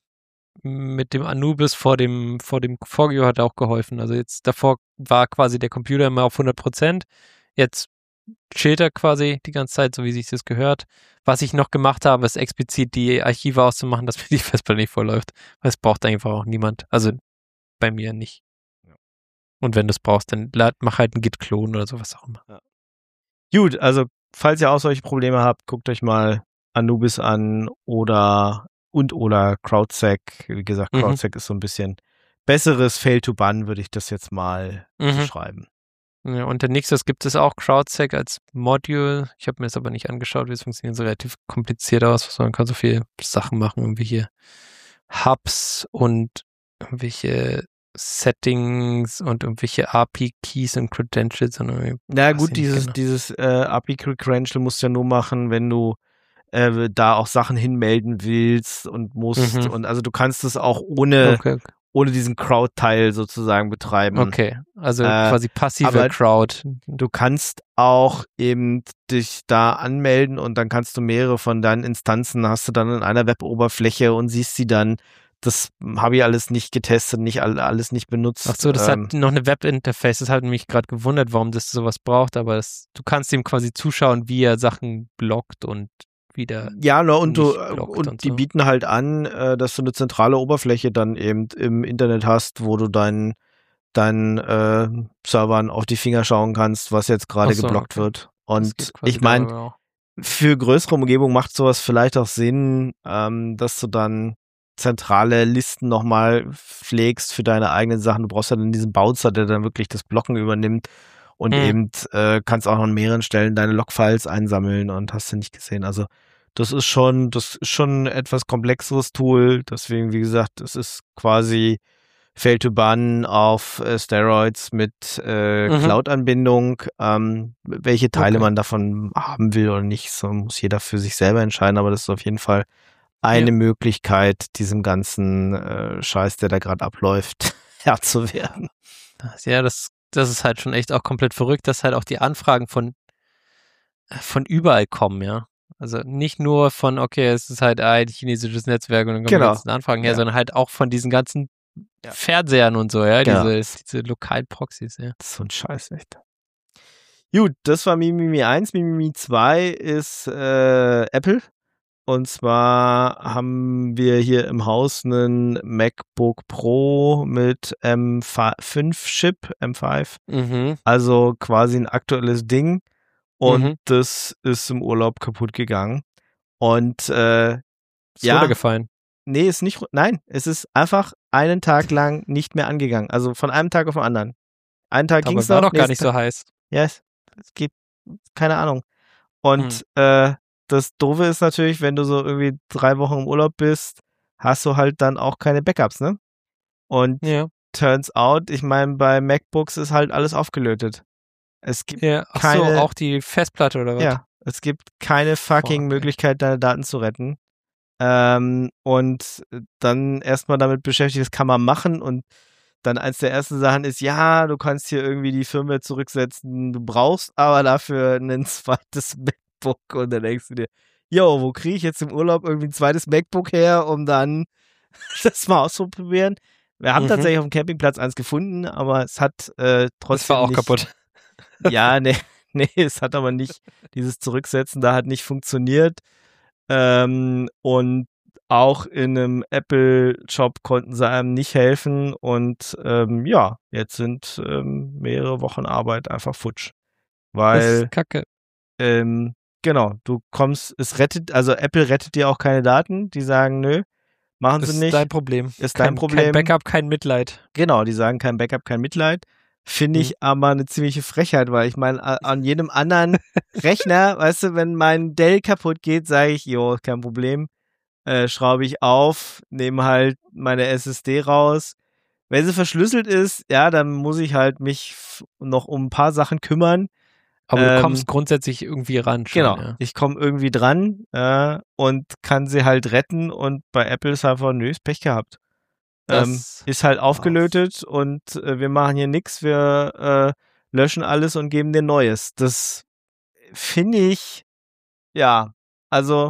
[SPEAKER 3] Anubis vor dem 4GO hat auch geholfen. Also jetzt davor war quasi der Computer immer auf 100%. Jetzt chillt er quasi die ganze Zeit, so wie sich das gehört. Was ich noch gemacht habe, ist explizit die Archive auszumachen, dass mir die Festplatte nicht vollläuft. Weil es braucht einfach auch niemand. Also bei mir nicht. Ja. Und wenn du es brauchst, dann mach halt einen Git-Klon oder sowas auch immer.
[SPEAKER 2] Ja. Gut, also falls ihr auch solche Probleme habt, guckt euch mal Anubis an oder CrowdSec. Wie gesagt, CrowdSec ist so ein bisschen besseres Fail-to-Ban, würde ich das jetzt mal beschreiben.
[SPEAKER 3] Ja, und der nächste gibt es auch CrowdSec als Module. Ich habe mir das aber nicht angeschaut, wie es funktioniert. So relativ kompliziert aus. Man kann so viele Sachen machen, irgendwelche Hubs und irgendwelche Settings und irgendwelche API-Keys und Credentials.
[SPEAKER 2] Na gut, dieses API-Credential musst du ja nur machen, wenn du da auch Sachen hinmelden willst und musst. Und also du kannst es auch ohne diesen Crowd-Teil sozusagen betreiben.
[SPEAKER 3] Okay, also quasi passive Crowd.
[SPEAKER 2] Du kannst auch eben dich da anmelden und dann kannst du mehrere von deinen Instanzen, hast du dann in einer Web-Oberfläche und siehst sie dann. Das habe ich alles nicht getestet, alles nicht benutzt.
[SPEAKER 3] Ach so, das hat noch eine Web-Interface. Das hat mich gerade gewundert, warum das sowas braucht, aber du kannst ihm quasi zuschauen, wie er Sachen blockt und wieder.
[SPEAKER 2] Ja, und die bieten halt an, dass du eine zentrale Oberfläche dann eben im Internet hast, wo du deinen Servern auf die Finger schauen kannst, was jetzt gerade geblockt wird. Und ich meine, für größere Umgebungen macht sowas vielleicht auch Sinn, dass du dann zentrale Listen nochmal pflegst für deine eigenen Sachen. Du brauchst ja dann diesen Bouncer, der dann wirklich das Blocken übernimmt und eben kannst auch an mehreren Stellen deine Logfiles einsammeln und hast du nicht gesehen. Also das ist schon ein etwas komplexeres Tool. Deswegen, wie gesagt, es ist quasi Fail to Ban auf Steroids mit Cloud-Anbindung. Welche Teile man davon haben will oder nicht, so muss jeder für sich selber entscheiden, aber das ist auf jeden Fall eine Möglichkeit, diesem ganzen Scheiß, der da gerade abläuft, Herr zu werden.
[SPEAKER 3] Ja, das ist halt schon echt auch komplett verrückt, dass halt auch die Anfragen von überall kommen, ja. Also nicht nur von, okay, es ist halt ein chinesisches Netzwerk und dann kommen die ganzen Anfragen her, sondern halt auch von diesen ganzen Fernsehern und so, ja, diese lokalen Proxys, ja.
[SPEAKER 2] Das ist so ein Scheiß, echt. Gut, das war Mimimi 1. Mimimi 2 ist Apple. Und zwar haben wir hier im Haus einen MacBook Pro mit M5-Chip, M5. Also quasi ein aktuelles Ding. Und das ist im Urlaub kaputt gegangen. Und
[SPEAKER 3] ist runtergefallen.
[SPEAKER 2] Nee, nein, es ist einfach einen Tag lang nicht mehr angegangen. Also von einem Tag auf den anderen. Einen Tag ging es noch.
[SPEAKER 3] Aber war doch gar nicht so heiß.
[SPEAKER 2] Ja, es geht, keine Ahnung. Und das Doofe ist natürlich, wenn du so irgendwie 3 Wochen im Urlaub bist, hast du halt dann auch keine Backups, ne? Und turns out, ich meine, bei MacBooks ist halt alles aufgelötet. Es gibt keine,
[SPEAKER 3] auch die Festplatte oder was?
[SPEAKER 2] Ja, es gibt keine fucking Möglichkeit, deine Daten zu retten. Und dann erstmal damit beschäftigt, das kann man machen und dann eins der ersten Sachen ist, ja, du kannst hier irgendwie die Firmware zurücksetzen, du brauchst aber dafür ein zweites MacBook und dann denkst du dir, yo, wo kriege ich jetzt im Urlaub irgendwie ein zweites MacBook her, um dann das mal auszuprobieren? Wir haben tatsächlich auf dem Campingplatz eins gefunden, aber es hat trotzdem
[SPEAKER 3] das war auch
[SPEAKER 2] nicht,
[SPEAKER 3] kaputt.
[SPEAKER 2] Ja, nee, es hat aber nicht, dieses Zurücksetzen da hat nicht funktioniert. Und auch in einem Apple-Shop konnten sie einem nicht helfen und jetzt sind mehrere Wochen Arbeit einfach futsch. Weil,
[SPEAKER 3] das ist Kacke.
[SPEAKER 2] Genau, Apple rettet dir auch keine Daten, die sagen, nö, machen sie nicht.
[SPEAKER 3] Ist dein Problem.
[SPEAKER 2] Ist dein Problem.
[SPEAKER 3] Kein Backup, kein Mitleid.
[SPEAKER 2] Genau, die sagen kein Backup, kein Mitleid. Finde ich aber eine ziemliche Frechheit, weil ich meine, an jedem anderen Rechner, weißt du, wenn mein Dell kaputt geht, sage ich, jo, kein Problem, schraube ich auf, nehme halt meine SSD raus. Wenn sie verschlüsselt ist, ja, dann muss ich halt mich noch um ein paar Sachen kümmern.
[SPEAKER 3] Aber du kommst grundsätzlich irgendwie ran. Schon,
[SPEAKER 2] genau, ich komme irgendwie dran und kann sie halt retten und bei Apple ist einfach, nö, ist Pech gehabt. Ist halt aufgelötet und wir machen hier nichts, wir löschen alles und geben dir Neues. Das finde ich, kauf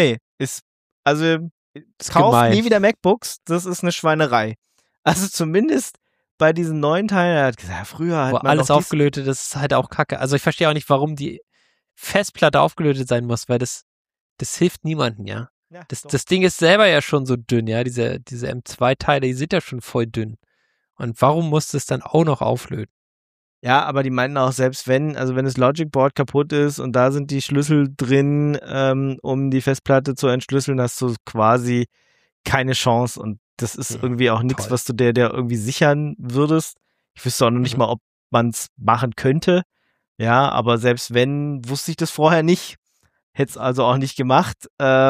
[SPEAKER 2] nie wieder MacBooks, das ist eine Schweinerei. Also zumindest bei diesen neuen Teilen, er hat gesagt, früher hat man
[SPEAKER 3] alles aufgelötet, das ist halt auch Kacke. Also ich verstehe auch nicht, warum die Festplatte aufgelötet sein muss, weil das hilft niemandem, ja. Das Ding ist selber ja schon so dünn, ja, diese M2-Teile, die sind ja schon voll dünn. Und warum muss das dann auch noch auflöten?
[SPEAKER 2] Ja, aber die meinten auch, selbst wenn das Logic Board kaputt ist und da sind die Schlüssel drin, um die Festplatte zu entschlüsseln, hast du quasi keine Chance und das ist irgendwie auch nichts, was du der irgendwie sichern würdest. Ich wüsste auch noch nicht mal, ob man es machen könnte. Ja, aber selbst wenn, wusste ich das vorher nicht. Hätte es also auch nicht gemacht.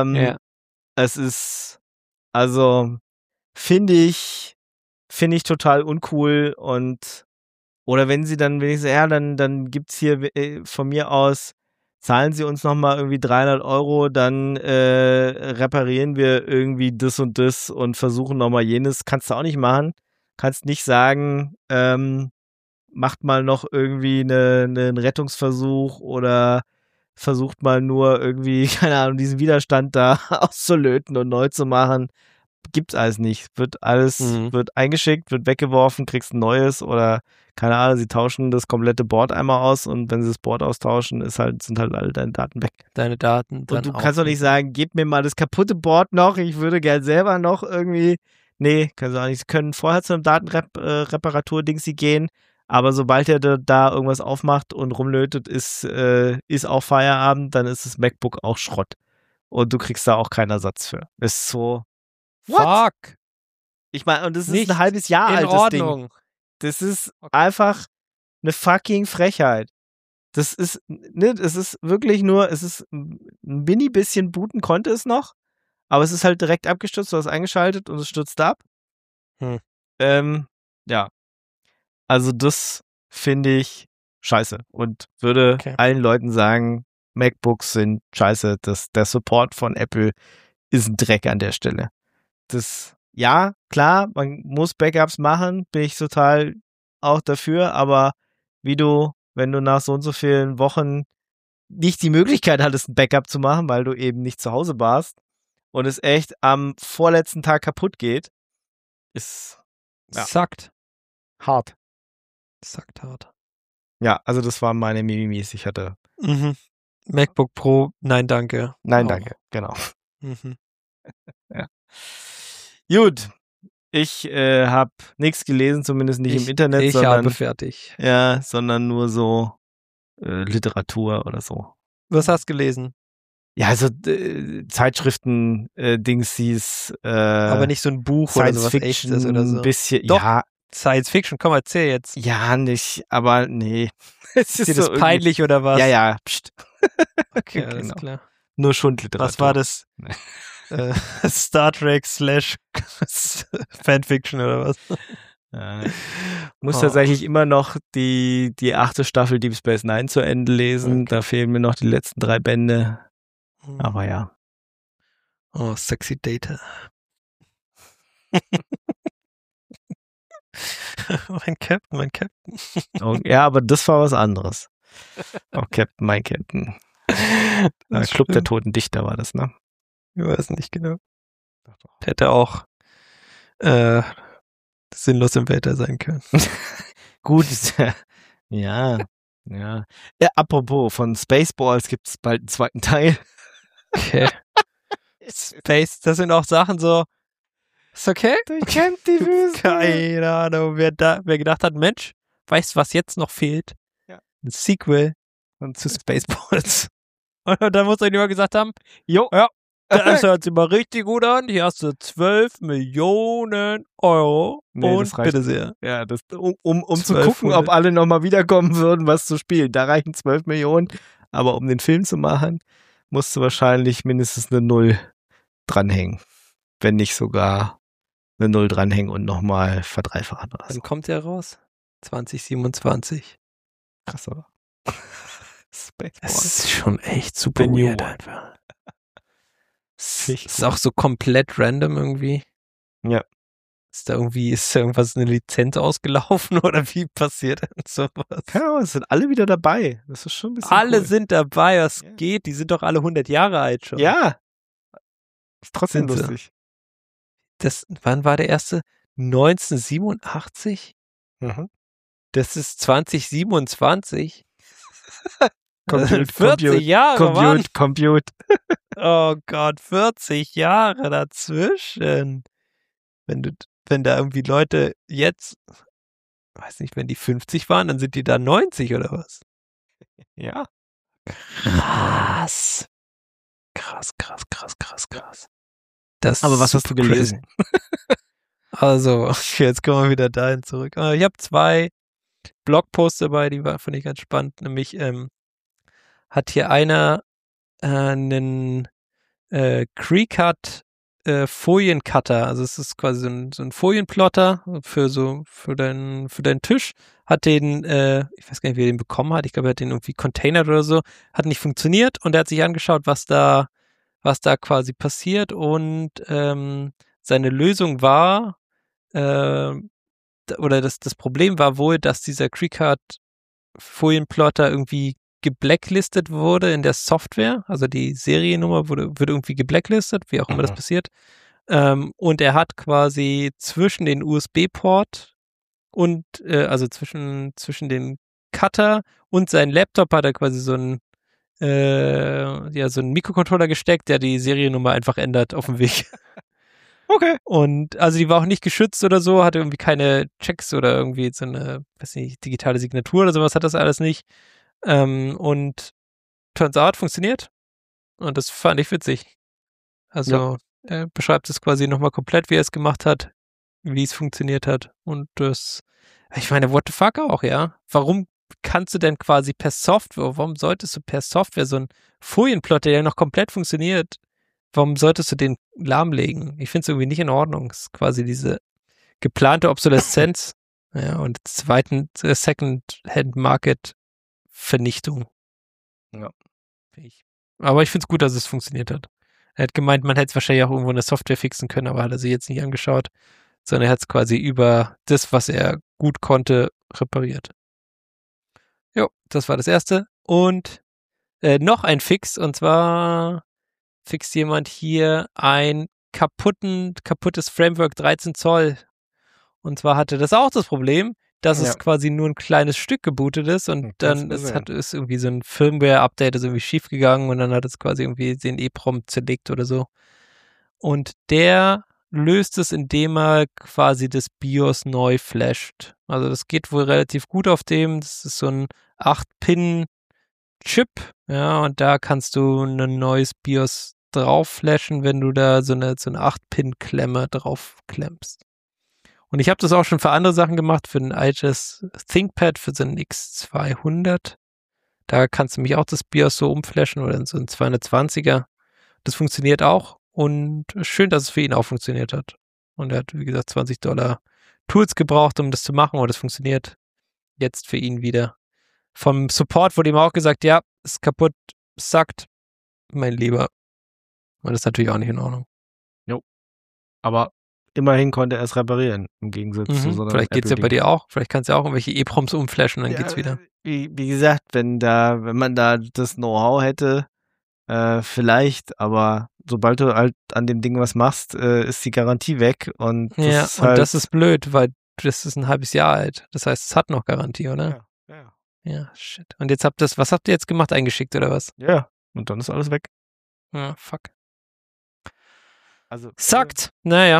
[SPEAKER 2] Es ist, also, finde ich total uncool und, oder wenn sie dann wenigstens, dann gibt's hier von mir aus, zahlen sie uns nochmal irgendwie 300 €, dann reparieren wir irgendwie das und das und versuchen nochmal jenes. Kannst du auch nicht machen. Kannst nicht sagen, macht mal noch irgendwie einen Rettungsversuch oder versucht mal nur irgendwie, keine Ahnung, diesen Widerstand da auszulöten und neu zu machen. Gibt's alles nicht. Wird eingeschickt, wird weggeworfen, kriegst ein neues oder keine Ahnung, sie tauschen das komplette Board einmal aus und wenn sie das Board austauschen, sind halt alle deine Daten weg.
[SPEAKER 3] Deine Daten dann
[SPEAKER 2] und du kannst doch nicht sagen, gib mir mal das kaputte Board noch, ich würde gern selber noch irgendwie, nee, können sie auch nicht. Sie können vorher zu einem Datenreparatur-Dingsi gehen, aber sobald er da irgendwas aufmacht und rumlötet, ist auch Feierabend, dann ist das MacBook auch Schrott. Und du kriegst da auch keinen Ersatz für. Ist so,
[SPEAKER 3] what?
[SPEAKER 2] Fuck! Ich meine, und das ist ein halbes Jahr alt, das Ding. Das ist einfach eine fucking Frechheit. Das ist wirklich nur, es ist ein mini bisschen booten konnte es noch, aber es ist halt direkt abgestürzt, du hast eingeschaltet und es stürzt ab. Ja. Also das finde ich scheiße und würde allen Leuten sagen, MacBooks sind scheiße. Der Support von Apple ist ein Dreck an der Stelle. Ja, klar, man muss Backups machen, bin ich total auch dafür, aber wenn du nach so und so vielen Wochen nicht die Möglichkeit hattest, ein Backup zu machen, weil du eben nicht zu Hause warst und es echt am vorletzten Tag kaputt geht, ist
[SPEAKER 3] Sackt.
[SPEAKER 2] Hart.
[SPEAKER 3] Sackt hart.
[SPEAKER 2] Ja, also das waren meine Mimimis, ich hatte.
[SPEAKER 3] MacBook Pro, nein, danke.
[SPEAKER 2] Nein, danke, genau.
[SPEAKER 3] Ja.
[SPEAKER 2] Gut, ich habe nichts gelesen, zumindest nicht im Internet, sondern
[SPEAKER 3] habe fertig.
[SPEAKER 2] Ja, sondern nur so Literatur oder so.
[SPEAKER 3] Was hast du gelesen?
[SPEAKER 2] Ja, also Zeitschriften, Dingsies,
[SPEAKER 3] aber nicht so ein Buch
[SPEAKER 2] Science
[SPEAKER 3] oder sowas
[SPEAKER 2] Fiction,
[SPEAKER 3] Echtes oder so.
[SPEAKER 2] Ein bisschen,
[SPEAKER 3] Doch,
[SPEAKER 2] ja.
[SPEAKER 3] Science Fiction, komm, erzähl jetzt.
[SPEAKER 2] Ja, nicht, aber nee. Es
[SPEAKER 3] ist dir das peinlich oder was?
[SPEAKER 2] Ja, pst.
[SPEAKER 3] Okay, alles klar.
[SPEAKER 2] Nur Schundliteratur.
[SPEAKER 3] Was war das? Star Trek / Fanfiction oder was?
[SPEAKER 2] Muss tatsächlich immer noch die 8. Staffel Deep Space Nine zu Ende lesen. Okay. Da fehlen mir noch die letzten 3 Bände. Aber ja.
[SPEAKER 3] Oh, sexy Data. mein Captain.
[SPEAKER 2] Oh, ja, aber das war was anderes. Oh, Captain, mein Captain. Club der Toten Dichter war das, ne?
[SPEAKER 3] Ich weiß nicht genau. Hätte auch sinnlos im Weltall sein können.
[SPEAKER 2] Gut, ja. Apropos, von Spaceballs gibt es bald einen 2. Teil.
[SPEAKER 3] Okay. Space, das sind auch Sachen so, ist okay?
[SPEAKER 2] Du kennst die Wüste.
[SPEAKER 3] Keine Ahnung, wer gedacht hat, Mensch, weißt du, was jetzt noch fehlt?
[SPEAKER 2] Ja.
[SPEAKER 3] Ein Sequel zu Spaceballs. Und dann muss euch jemand gesagt haben, das hört sich mal richtig gut an. Hier hast du 12 Millionen Euro. Nee, und bitte sehr.
[SPEAKER 2] Ja, um zu gucken, ob alle nochmal wiederkommen würden, was zu spielen. Da reichen 12 Millionen. Aber um den Film zu machen, musst du wahrscheinlich mindestens eine 0 dranhängen. Wenn nicht sogar eine 0 dranhängen und nochmal verdreifachen.
[SPEAKER 3] Wann kommt der raus? 2027.
[SPEAKER 2] Krass, oder?
[SPEAKER 3] Es ist schon echt super weird einfach. Es ist auch so komplett random irgendwie.
[SPEAKER 2] Ja.
[SPEAKER 3] Ist da irgendwas, eine Lizenz ausgelaufen oder wie passiert denn sowas?
[SPEAKER 2] Ja, es sind alle wieder dabei. Das ist schon ein bisschen
[SPEAKER 3] Alle
[SPEAKER 2] cool.
[SPEAKER 3] Sind dabei, was geht? Die sind doch alle 100 Jahre alt schon.
[SPEAKER 2] Ja. Ist trotzdem lustig.
[SPEAKER 3] Wann war der erste? 1987?
[SPEAKER 2] Mhm.
[SPEAKER 3] Das ist 2027.
[SPEAKER 2] 40
[SPEAKER 3] Jahre, Mann.
[SPEAKER 2] Compute.
[SPEAKER 3] Oh Gott, 40 Jahre dazwischen. Wenn da irgendwie Leute jetzt, weiß nicht, wenn die 50 waren, dann sind die da 90 oder was?
[SPEAKER 2] Ja.
[SPEAKER 3] Krass.
[SPEAKER 2] Aber was hast du gelesen?
[SPEAKER 3] Also, jetzt kommen wir wieder dahin zurück. Ich habe 2 Blogposts dabei, die fand ich ganz spannend. Nämlich hat hier einer einen Cricut Foliencutter, also es ist quasi so ein Folienplotter für deinen Tisch, hat den, ich weiß gar nicht, wie er den bekommen hat, ich glaube, er hat den irgendwie containert oder so, hat nicht funktioniert und er hat sich angeschaut, was da quasi passiert und seine Lösung war, oder das Problem war wohl, dass dieser Cricut Folienplotter irgendwie geblacklistet wurde in der Software, also die Seriennummer wird irgendwie geblacklistet, wie auch immer das passiert. Und er hat quasi zwischen den USB-Port und also zwischen den Cutter und seinen Laptop hat er quasi so einen Mikrocontroller gesteckt, der die Seriennummer einfach ändert auf dem Weg.
[SPEAKER 2] Okay.
[SPEAKER 3] Und also die war auch nicht geschützt oder so, hatte irgendwie keine Checks oder irgendwie so eine, weiß nicht, digitale Signatur oder sowas hat das alles nicht. Und turns out funktioniert. Und das fand ich witzig. Also er beschreibt es quasi nochmal komplett, wie er es gemacht hat, wie es funktioniert hat. Und ich meine, what the fuck auch, ja? Warum kannst du denn quasi warum solltest du per Software so einen Folienplotter, der noch komplett funktioniert, warum solltest du den lahmlegen? Ich finde es irgendwie nicht in Ordnung. Es ist quasi diese geplante Obsoleszenz und zweiten Second-Hand-Market-Vernichtung.
[SPEAKER 2] Ja.
[SPEAKER 3] Aber ich finde es gut, dass es funktioniert hat. Er hat gemeint, man hätte es wahrscheinlich auch irgendwo in der Software fixen können, aber hat er sich jetzt nicht angeschaut, sondern er hat es quasi über das, was er gut konnte, repariert. Jo, das war das erste. Und noch ein Fix, und zwar fixt jemand hier ein kaputtes Framework 13 Zoll. Und zwar hatte das auch das Problem, dass es quasi nur ein kleines Stück gebootet ist und dann ist irgendwie so ein Firmware-Update ist irgendwie schief gegangen und dann hat es quasi irgendwie den EEPROM zerlegt oder so. Und der löst es, indem er quasi das BIOS neu flasht. Also das geht wohl relativ gut auf dem. Das ist so ein 8-Pin-Chip, ja, und da kannst du ein neues BIOS drauf flashen, wenn du da so eine 8-Pin-Klemme drauf klemmst. Und ich habe das auch schon für andere Sachen gemacht, für ein altes ThinkPad, für so einen X200. Da kannst du mich auch das BIOS so umflashen oder so ein 220er. Das funktioniert auch und schön, dass es für ihn auch funktioniert hat. Und er hat, wie gesagt, $20 Tools gebraucht, um das zu machen, und das funktioniert jetzt für ihn wieder. Vom Support wurde ihm auch gesagt, ja, ist kaputt, sackt, mein Lieber. Und das ist natürlich auch nicht in Ordnung.
[SPEAKER 2] Jo. Aber immerhin konnte er es reparieren, im Gegensatz zu so einem
[SPEAKER 3] Vielleicht geht es ja bei dir auch. Vielleicht kannst du ja auch irgendwelche EEPROMs umflashen, dann geht's wieder.
[SPEAKER 2] Wie gesagt, wenn man da das Know-how hätte, vielleicht, aber sobald du halt an dem Ding was machst, ist die Garantie weg. Und das
[SPEAKER 3] das ist blöd, weil das ist ein halbes Jahr alt. Das heißt, es hat noch Garantie, oder? Ja, shit. Und jetzt was habt ihr jetzt gemacht? Eingeschickt oder was?
[SPEAKER 2] Ja, und dann ist alles weg.
[SPEAKER 3] Ja, fuck.
[SPEAKER 2] Also
[SPEAKER 3] Sagt. Naja.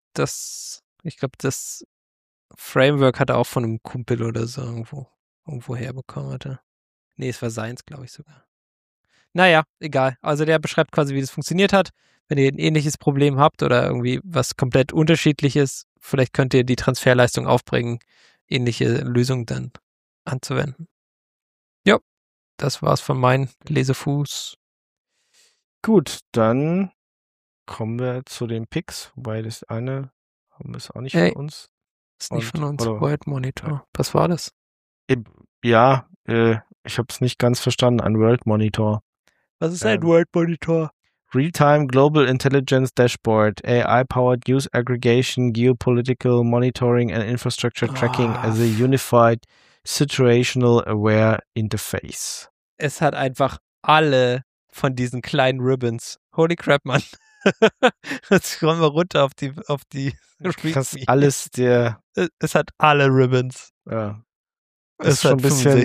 [SPEAKER 3] Ich glaube, das Framework hat er auch von einem Kumpel oder so irgendwo herbekommen, hatte. Nee, es war seins, glaube ich sogar. Naja, egal. Also der beschreibt quasi, wie das funktioniert hat. Wenn ihr ein ähnliches Problem habt oder irgendwie was komplett unterschiedliches, vielleicht könnt ihr die Transferleistung aufbringen, ähnliche Lösungen dann anzuwenden. Ja, das war's von meinem Lesefuß.
[SPEAKER 2] Gut, dann kommen wir zu den Picks, wobei das eine haben wir es auch nicht von uns.
[SPEAKER 3] Ist nicht von uns. World Monitor. Ja. Was war das?
[SPEAKER 2] Ja, ich habe es nicht ganz verstanden. Ein World Monitor.
[SPEAKER 3] Was ist ein World Monitor?
[SPEAKER 2] Real-Time Global Intelligence Dashboard, AI-powered News Aggregation, Geopolitical Monitoring and Infrastructure Tracking as a Unified Situational Aware Interface.
[SPEAKER 3] Es hat einfach alle von diesen kleinen Ribbons. Holy crap, Mann. Jetzt kommen wir runter auf die
[SPEAKER 2] Das alles
[SPEAKER 3] Es hat alle Ribbons.
[SPEAKER 2] Ja.
[SPEAKER 3] Es hat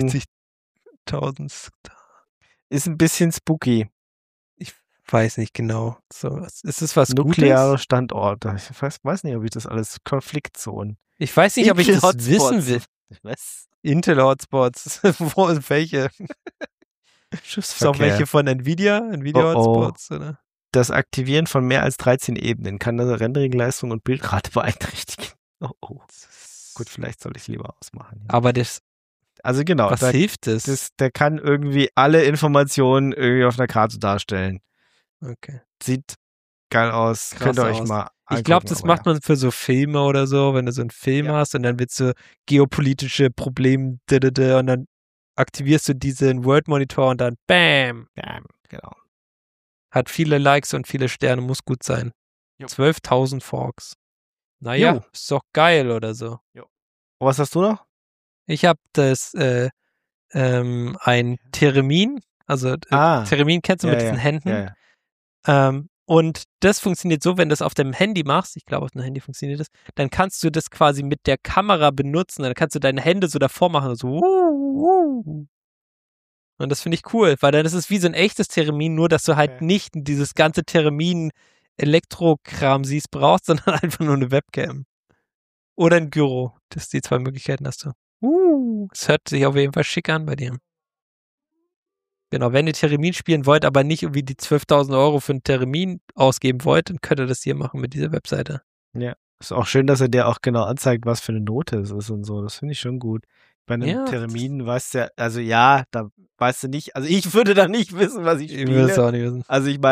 [SPEAKER 3] 65.000.
[SPEAKER 2] Ist ein bisschen spooky.
[SPEAKER 3] Ich weiß nicht genau. So, ist es was
[SPEAKER 2] nukleare
[SPEAKER 3] Gutes?
[SPEAKER 2] Standorte. Ich weiß nicht, ob ich das alles Konfliktzonen.
[SPEAKER 3] Ich weiß nicht, ob ich das wissen will. Was? Intel-Hotspots. Wo sind welche? Ist auch welche von Nvidia Hotspots, oder?
[SPEAKER 2] Das Aktivieren von mehr als 13 Ebenen kann das Renderingleistung und Bildrate beeinträchtigen. Oh. Gut, vielleicht soll ich lieber ausmachen. Ja.
[SPEAKER 3] Aber
[SPEAKER 2] also genau.
[SPEAKER 3] Was hilft das?
[SPEAKER 2] Der kann irgendwie alle Informationen irgendwie auf einer Karte darstellen.
[SPEAKER 3] Okay.
[SPEAKER 2] Sieht geil aus. Könnt ihr euch mal angucken.
[SPEAKER 3] Ich glaube, das macht man für so Filme oder so, wenn du so einen Film hast und dann willst du geopolitische Probleme und dann aktivierst du diesen World Monitor und dann BAM!
[SPEAKER 2] BAM, genau.
[SPEAKER 3] Hat viele Likes und viele Sterne, muss gut sein. 12.000 Forks. Naja, ist doch geil oder so.
[SPEAKER 2] Jo. Was hast du noch?
[SPEAKER 3] Ich habe ein Theremin, also Theremin kennst du mit diesen Händen. Ja. Und das funktioniert so, wenn du das auf dem Handy machst, ich glaube auf dem Handy funktioniert das, dann kannst du das quasi mit der Kamera benutzen, dann kannst du deine Hände so davor machen, so Und das finde ich cool, weil dann ist es wie so ein echtes Theremin, nur dass du halt nicht dieses ganze Theremin-Elektrokram brauchst, sondern einfach nur eine Webcam. Oder ein Gyro. Das die zwei Möglichkeiten hast du. Es hört sich auf jeden Fall schick an bei dir. Genau, wenn ihr Theremin spielen wollt, aber nicht irgendwie die 12.000 € für ein Theremin ausgeben wollt, dann könnt ihr das hier machen mit dieser Webseite.
[SPEAKER 2] Ja, ist auch schön, dass er dir auch genau anzeigt, was für eine Note es ist und so. Das finde ich schon gut. Bei einem Theremin weißt du da weißt du nicht, also ich würde da nicht wissen, was ich spiele.
[SPEAKER 3] Ich will es auch nicht wissen.
[SPEAKER 2] Also ich meine,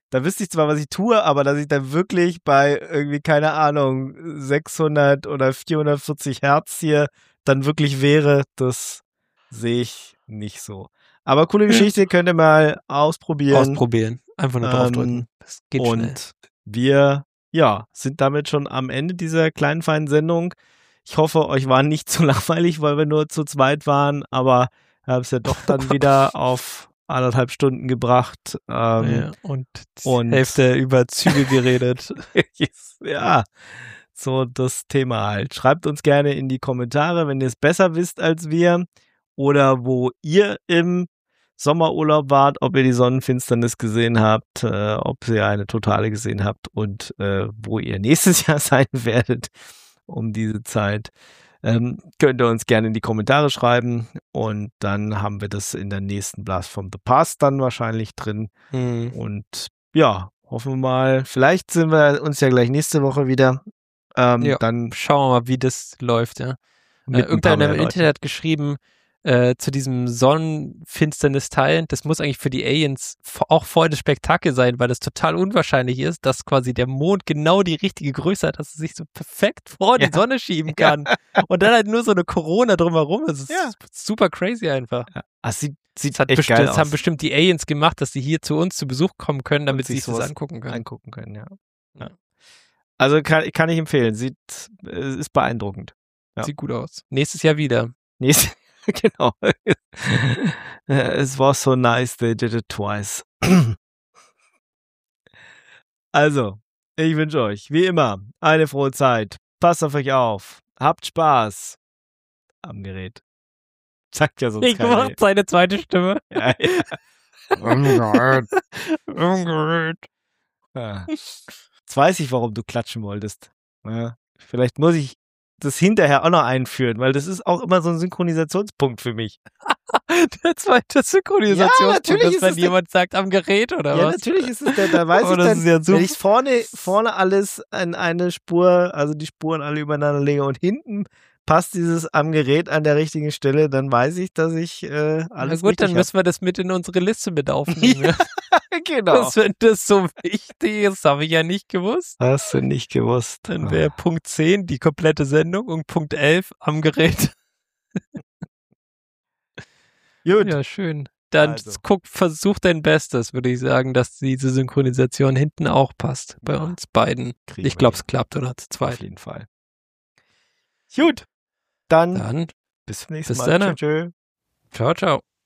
[SPEAKER 2] Da wüsste ich zwar, was ich tue, aber dass ich dann wirklich bei irgendwie, keine Ahnung, 600 oder 440 Hertz hier dann wirklich wäre, das sehe ich nicht so. Aber coole Geschichte, könnt ihr mal ausprobieren.
[SPEAKER 3] Einfach nur draufdrücken. Das geht schnell.
[SPEAKER 2] Und wir, sind damit schon am Ende dieser kleinen, feinen Sendung. Ich hoffe, euch war nicht zu langweilig, weil wir nur zu zweit waren, aber wir haben es ja doch dann wieder auf 1,5 Stunden gebracht.
[SPEAKER 3] Und die Hälfte über Züge geredet.
[SPEAKER 2] Ja, so das Thema halt. Schreibt uns gerne in die Kommentare, wenn ihr es besser wisst als wir oder wo ihr im Sommerurlaub wart, ob ihr die Sonnenfinsternis gesehen habt, ob ihr eine totale gesehen habt und wo ihr nächstes Jahr sein werdet um diese Zeit. Könnt ihr uns gerne in die Kommentare schreiben und dann haben wir das in der nächsten Blast from the Past dann wahrscheinlich drin. Und ja, hoffen wir mal, vielleicht sind wir uns ja gleich nächste Woche wieder. Dann
[SPEAKER 3] schauen wir mal, wie das läuft. Ja. Irgendeiner im Internet hat geschrieben, zu diesem Sonnenfinsternis-Teil, das muss eigentlich für die Aliens auch voll das Spektakel sein, weil das total unwahrscheinlich ist, dass quasi der Mond genau die richtige Größe hat, dass es sich so perfekt vor die Sonne schieben kann. Und dann halt nur so eine Corona drumherum. Das ist super crazy einfach.
[SPEAKER 2] Ja. Also sieht
[SPEAKER 3] echt geil aus. Das haben bestimmt die Aliens gemacht, dass sie hier zu uns zu Besuch kommen können, damit sie sich das angucken können.
[SPEAKER 2] Ja. Also kann ich empfehlen. Ist beeindruckend. Ja.
[SPEAKER 3] Sieht gut aus. Nächstes Jahr wieder.
[SPEAKER 2] Genau. It was so nice, they did it twice. Also, ich wünsche euch, wie immer, eine frohe Zeit. Passt auf euch auf. Habt Spaß am Gerät. Sagt ja sonst
[SPEAKER 3] Ich mach seine zweite Stimme.
[SPEAKER 2] Ja.
[SPEAKER 3] Am Gerät.
[SPEAKER 2] Ja. Jetzt weiß ich, warum du klatschen wolltest. Ja. Vielleicht muss ich das hinterher auch noch einführen, weil das ist auch immer so ein Synchronisationspunkt für mich.
[SPEAKER 3] Der zweite Synchronisationspunkt, ist, wenn jemand sagt, am Gerät oder was?
[SPEAKER 2] Ja, natürlich ist es da weiß ich dann, wenn ich vorne alles in eine Spur, also die Spuren alle übereinander lege und hinten passt dieses am Gerät an der richtigen Stelle, dann weiß ich, dass ich alles
[SPEAKER 3] Na gut, dann müssen wir das mit in unsere Liste mit aufnehmen. Ja.
[SPEAKER 2] Genau.
[SPEAKER 3] Wenn das so wichtig ist, habe ich ja nicht gewusst.
[SPEAKER 2] Hast du nicht gewusst.
[SPEAKER 3] Dann wäre Punkt 10 die komplette Sendung und Punkt 11 am Gerät.
[SPEAKER 2] Gut.
[SPEAKER 3] Ja, schön. Dann versuch dein Bestes, würde ich sagen, dass diese Synchronisation hinten auch passt. Bei uns beiden. Ich glaube, es klappt, oder? Zu zweit.
[SPEAKER 2] Auf jeden Fall. Gut. Dann bis zum nächsten Mal.
[SPEAKER 3] Ciao, ciao.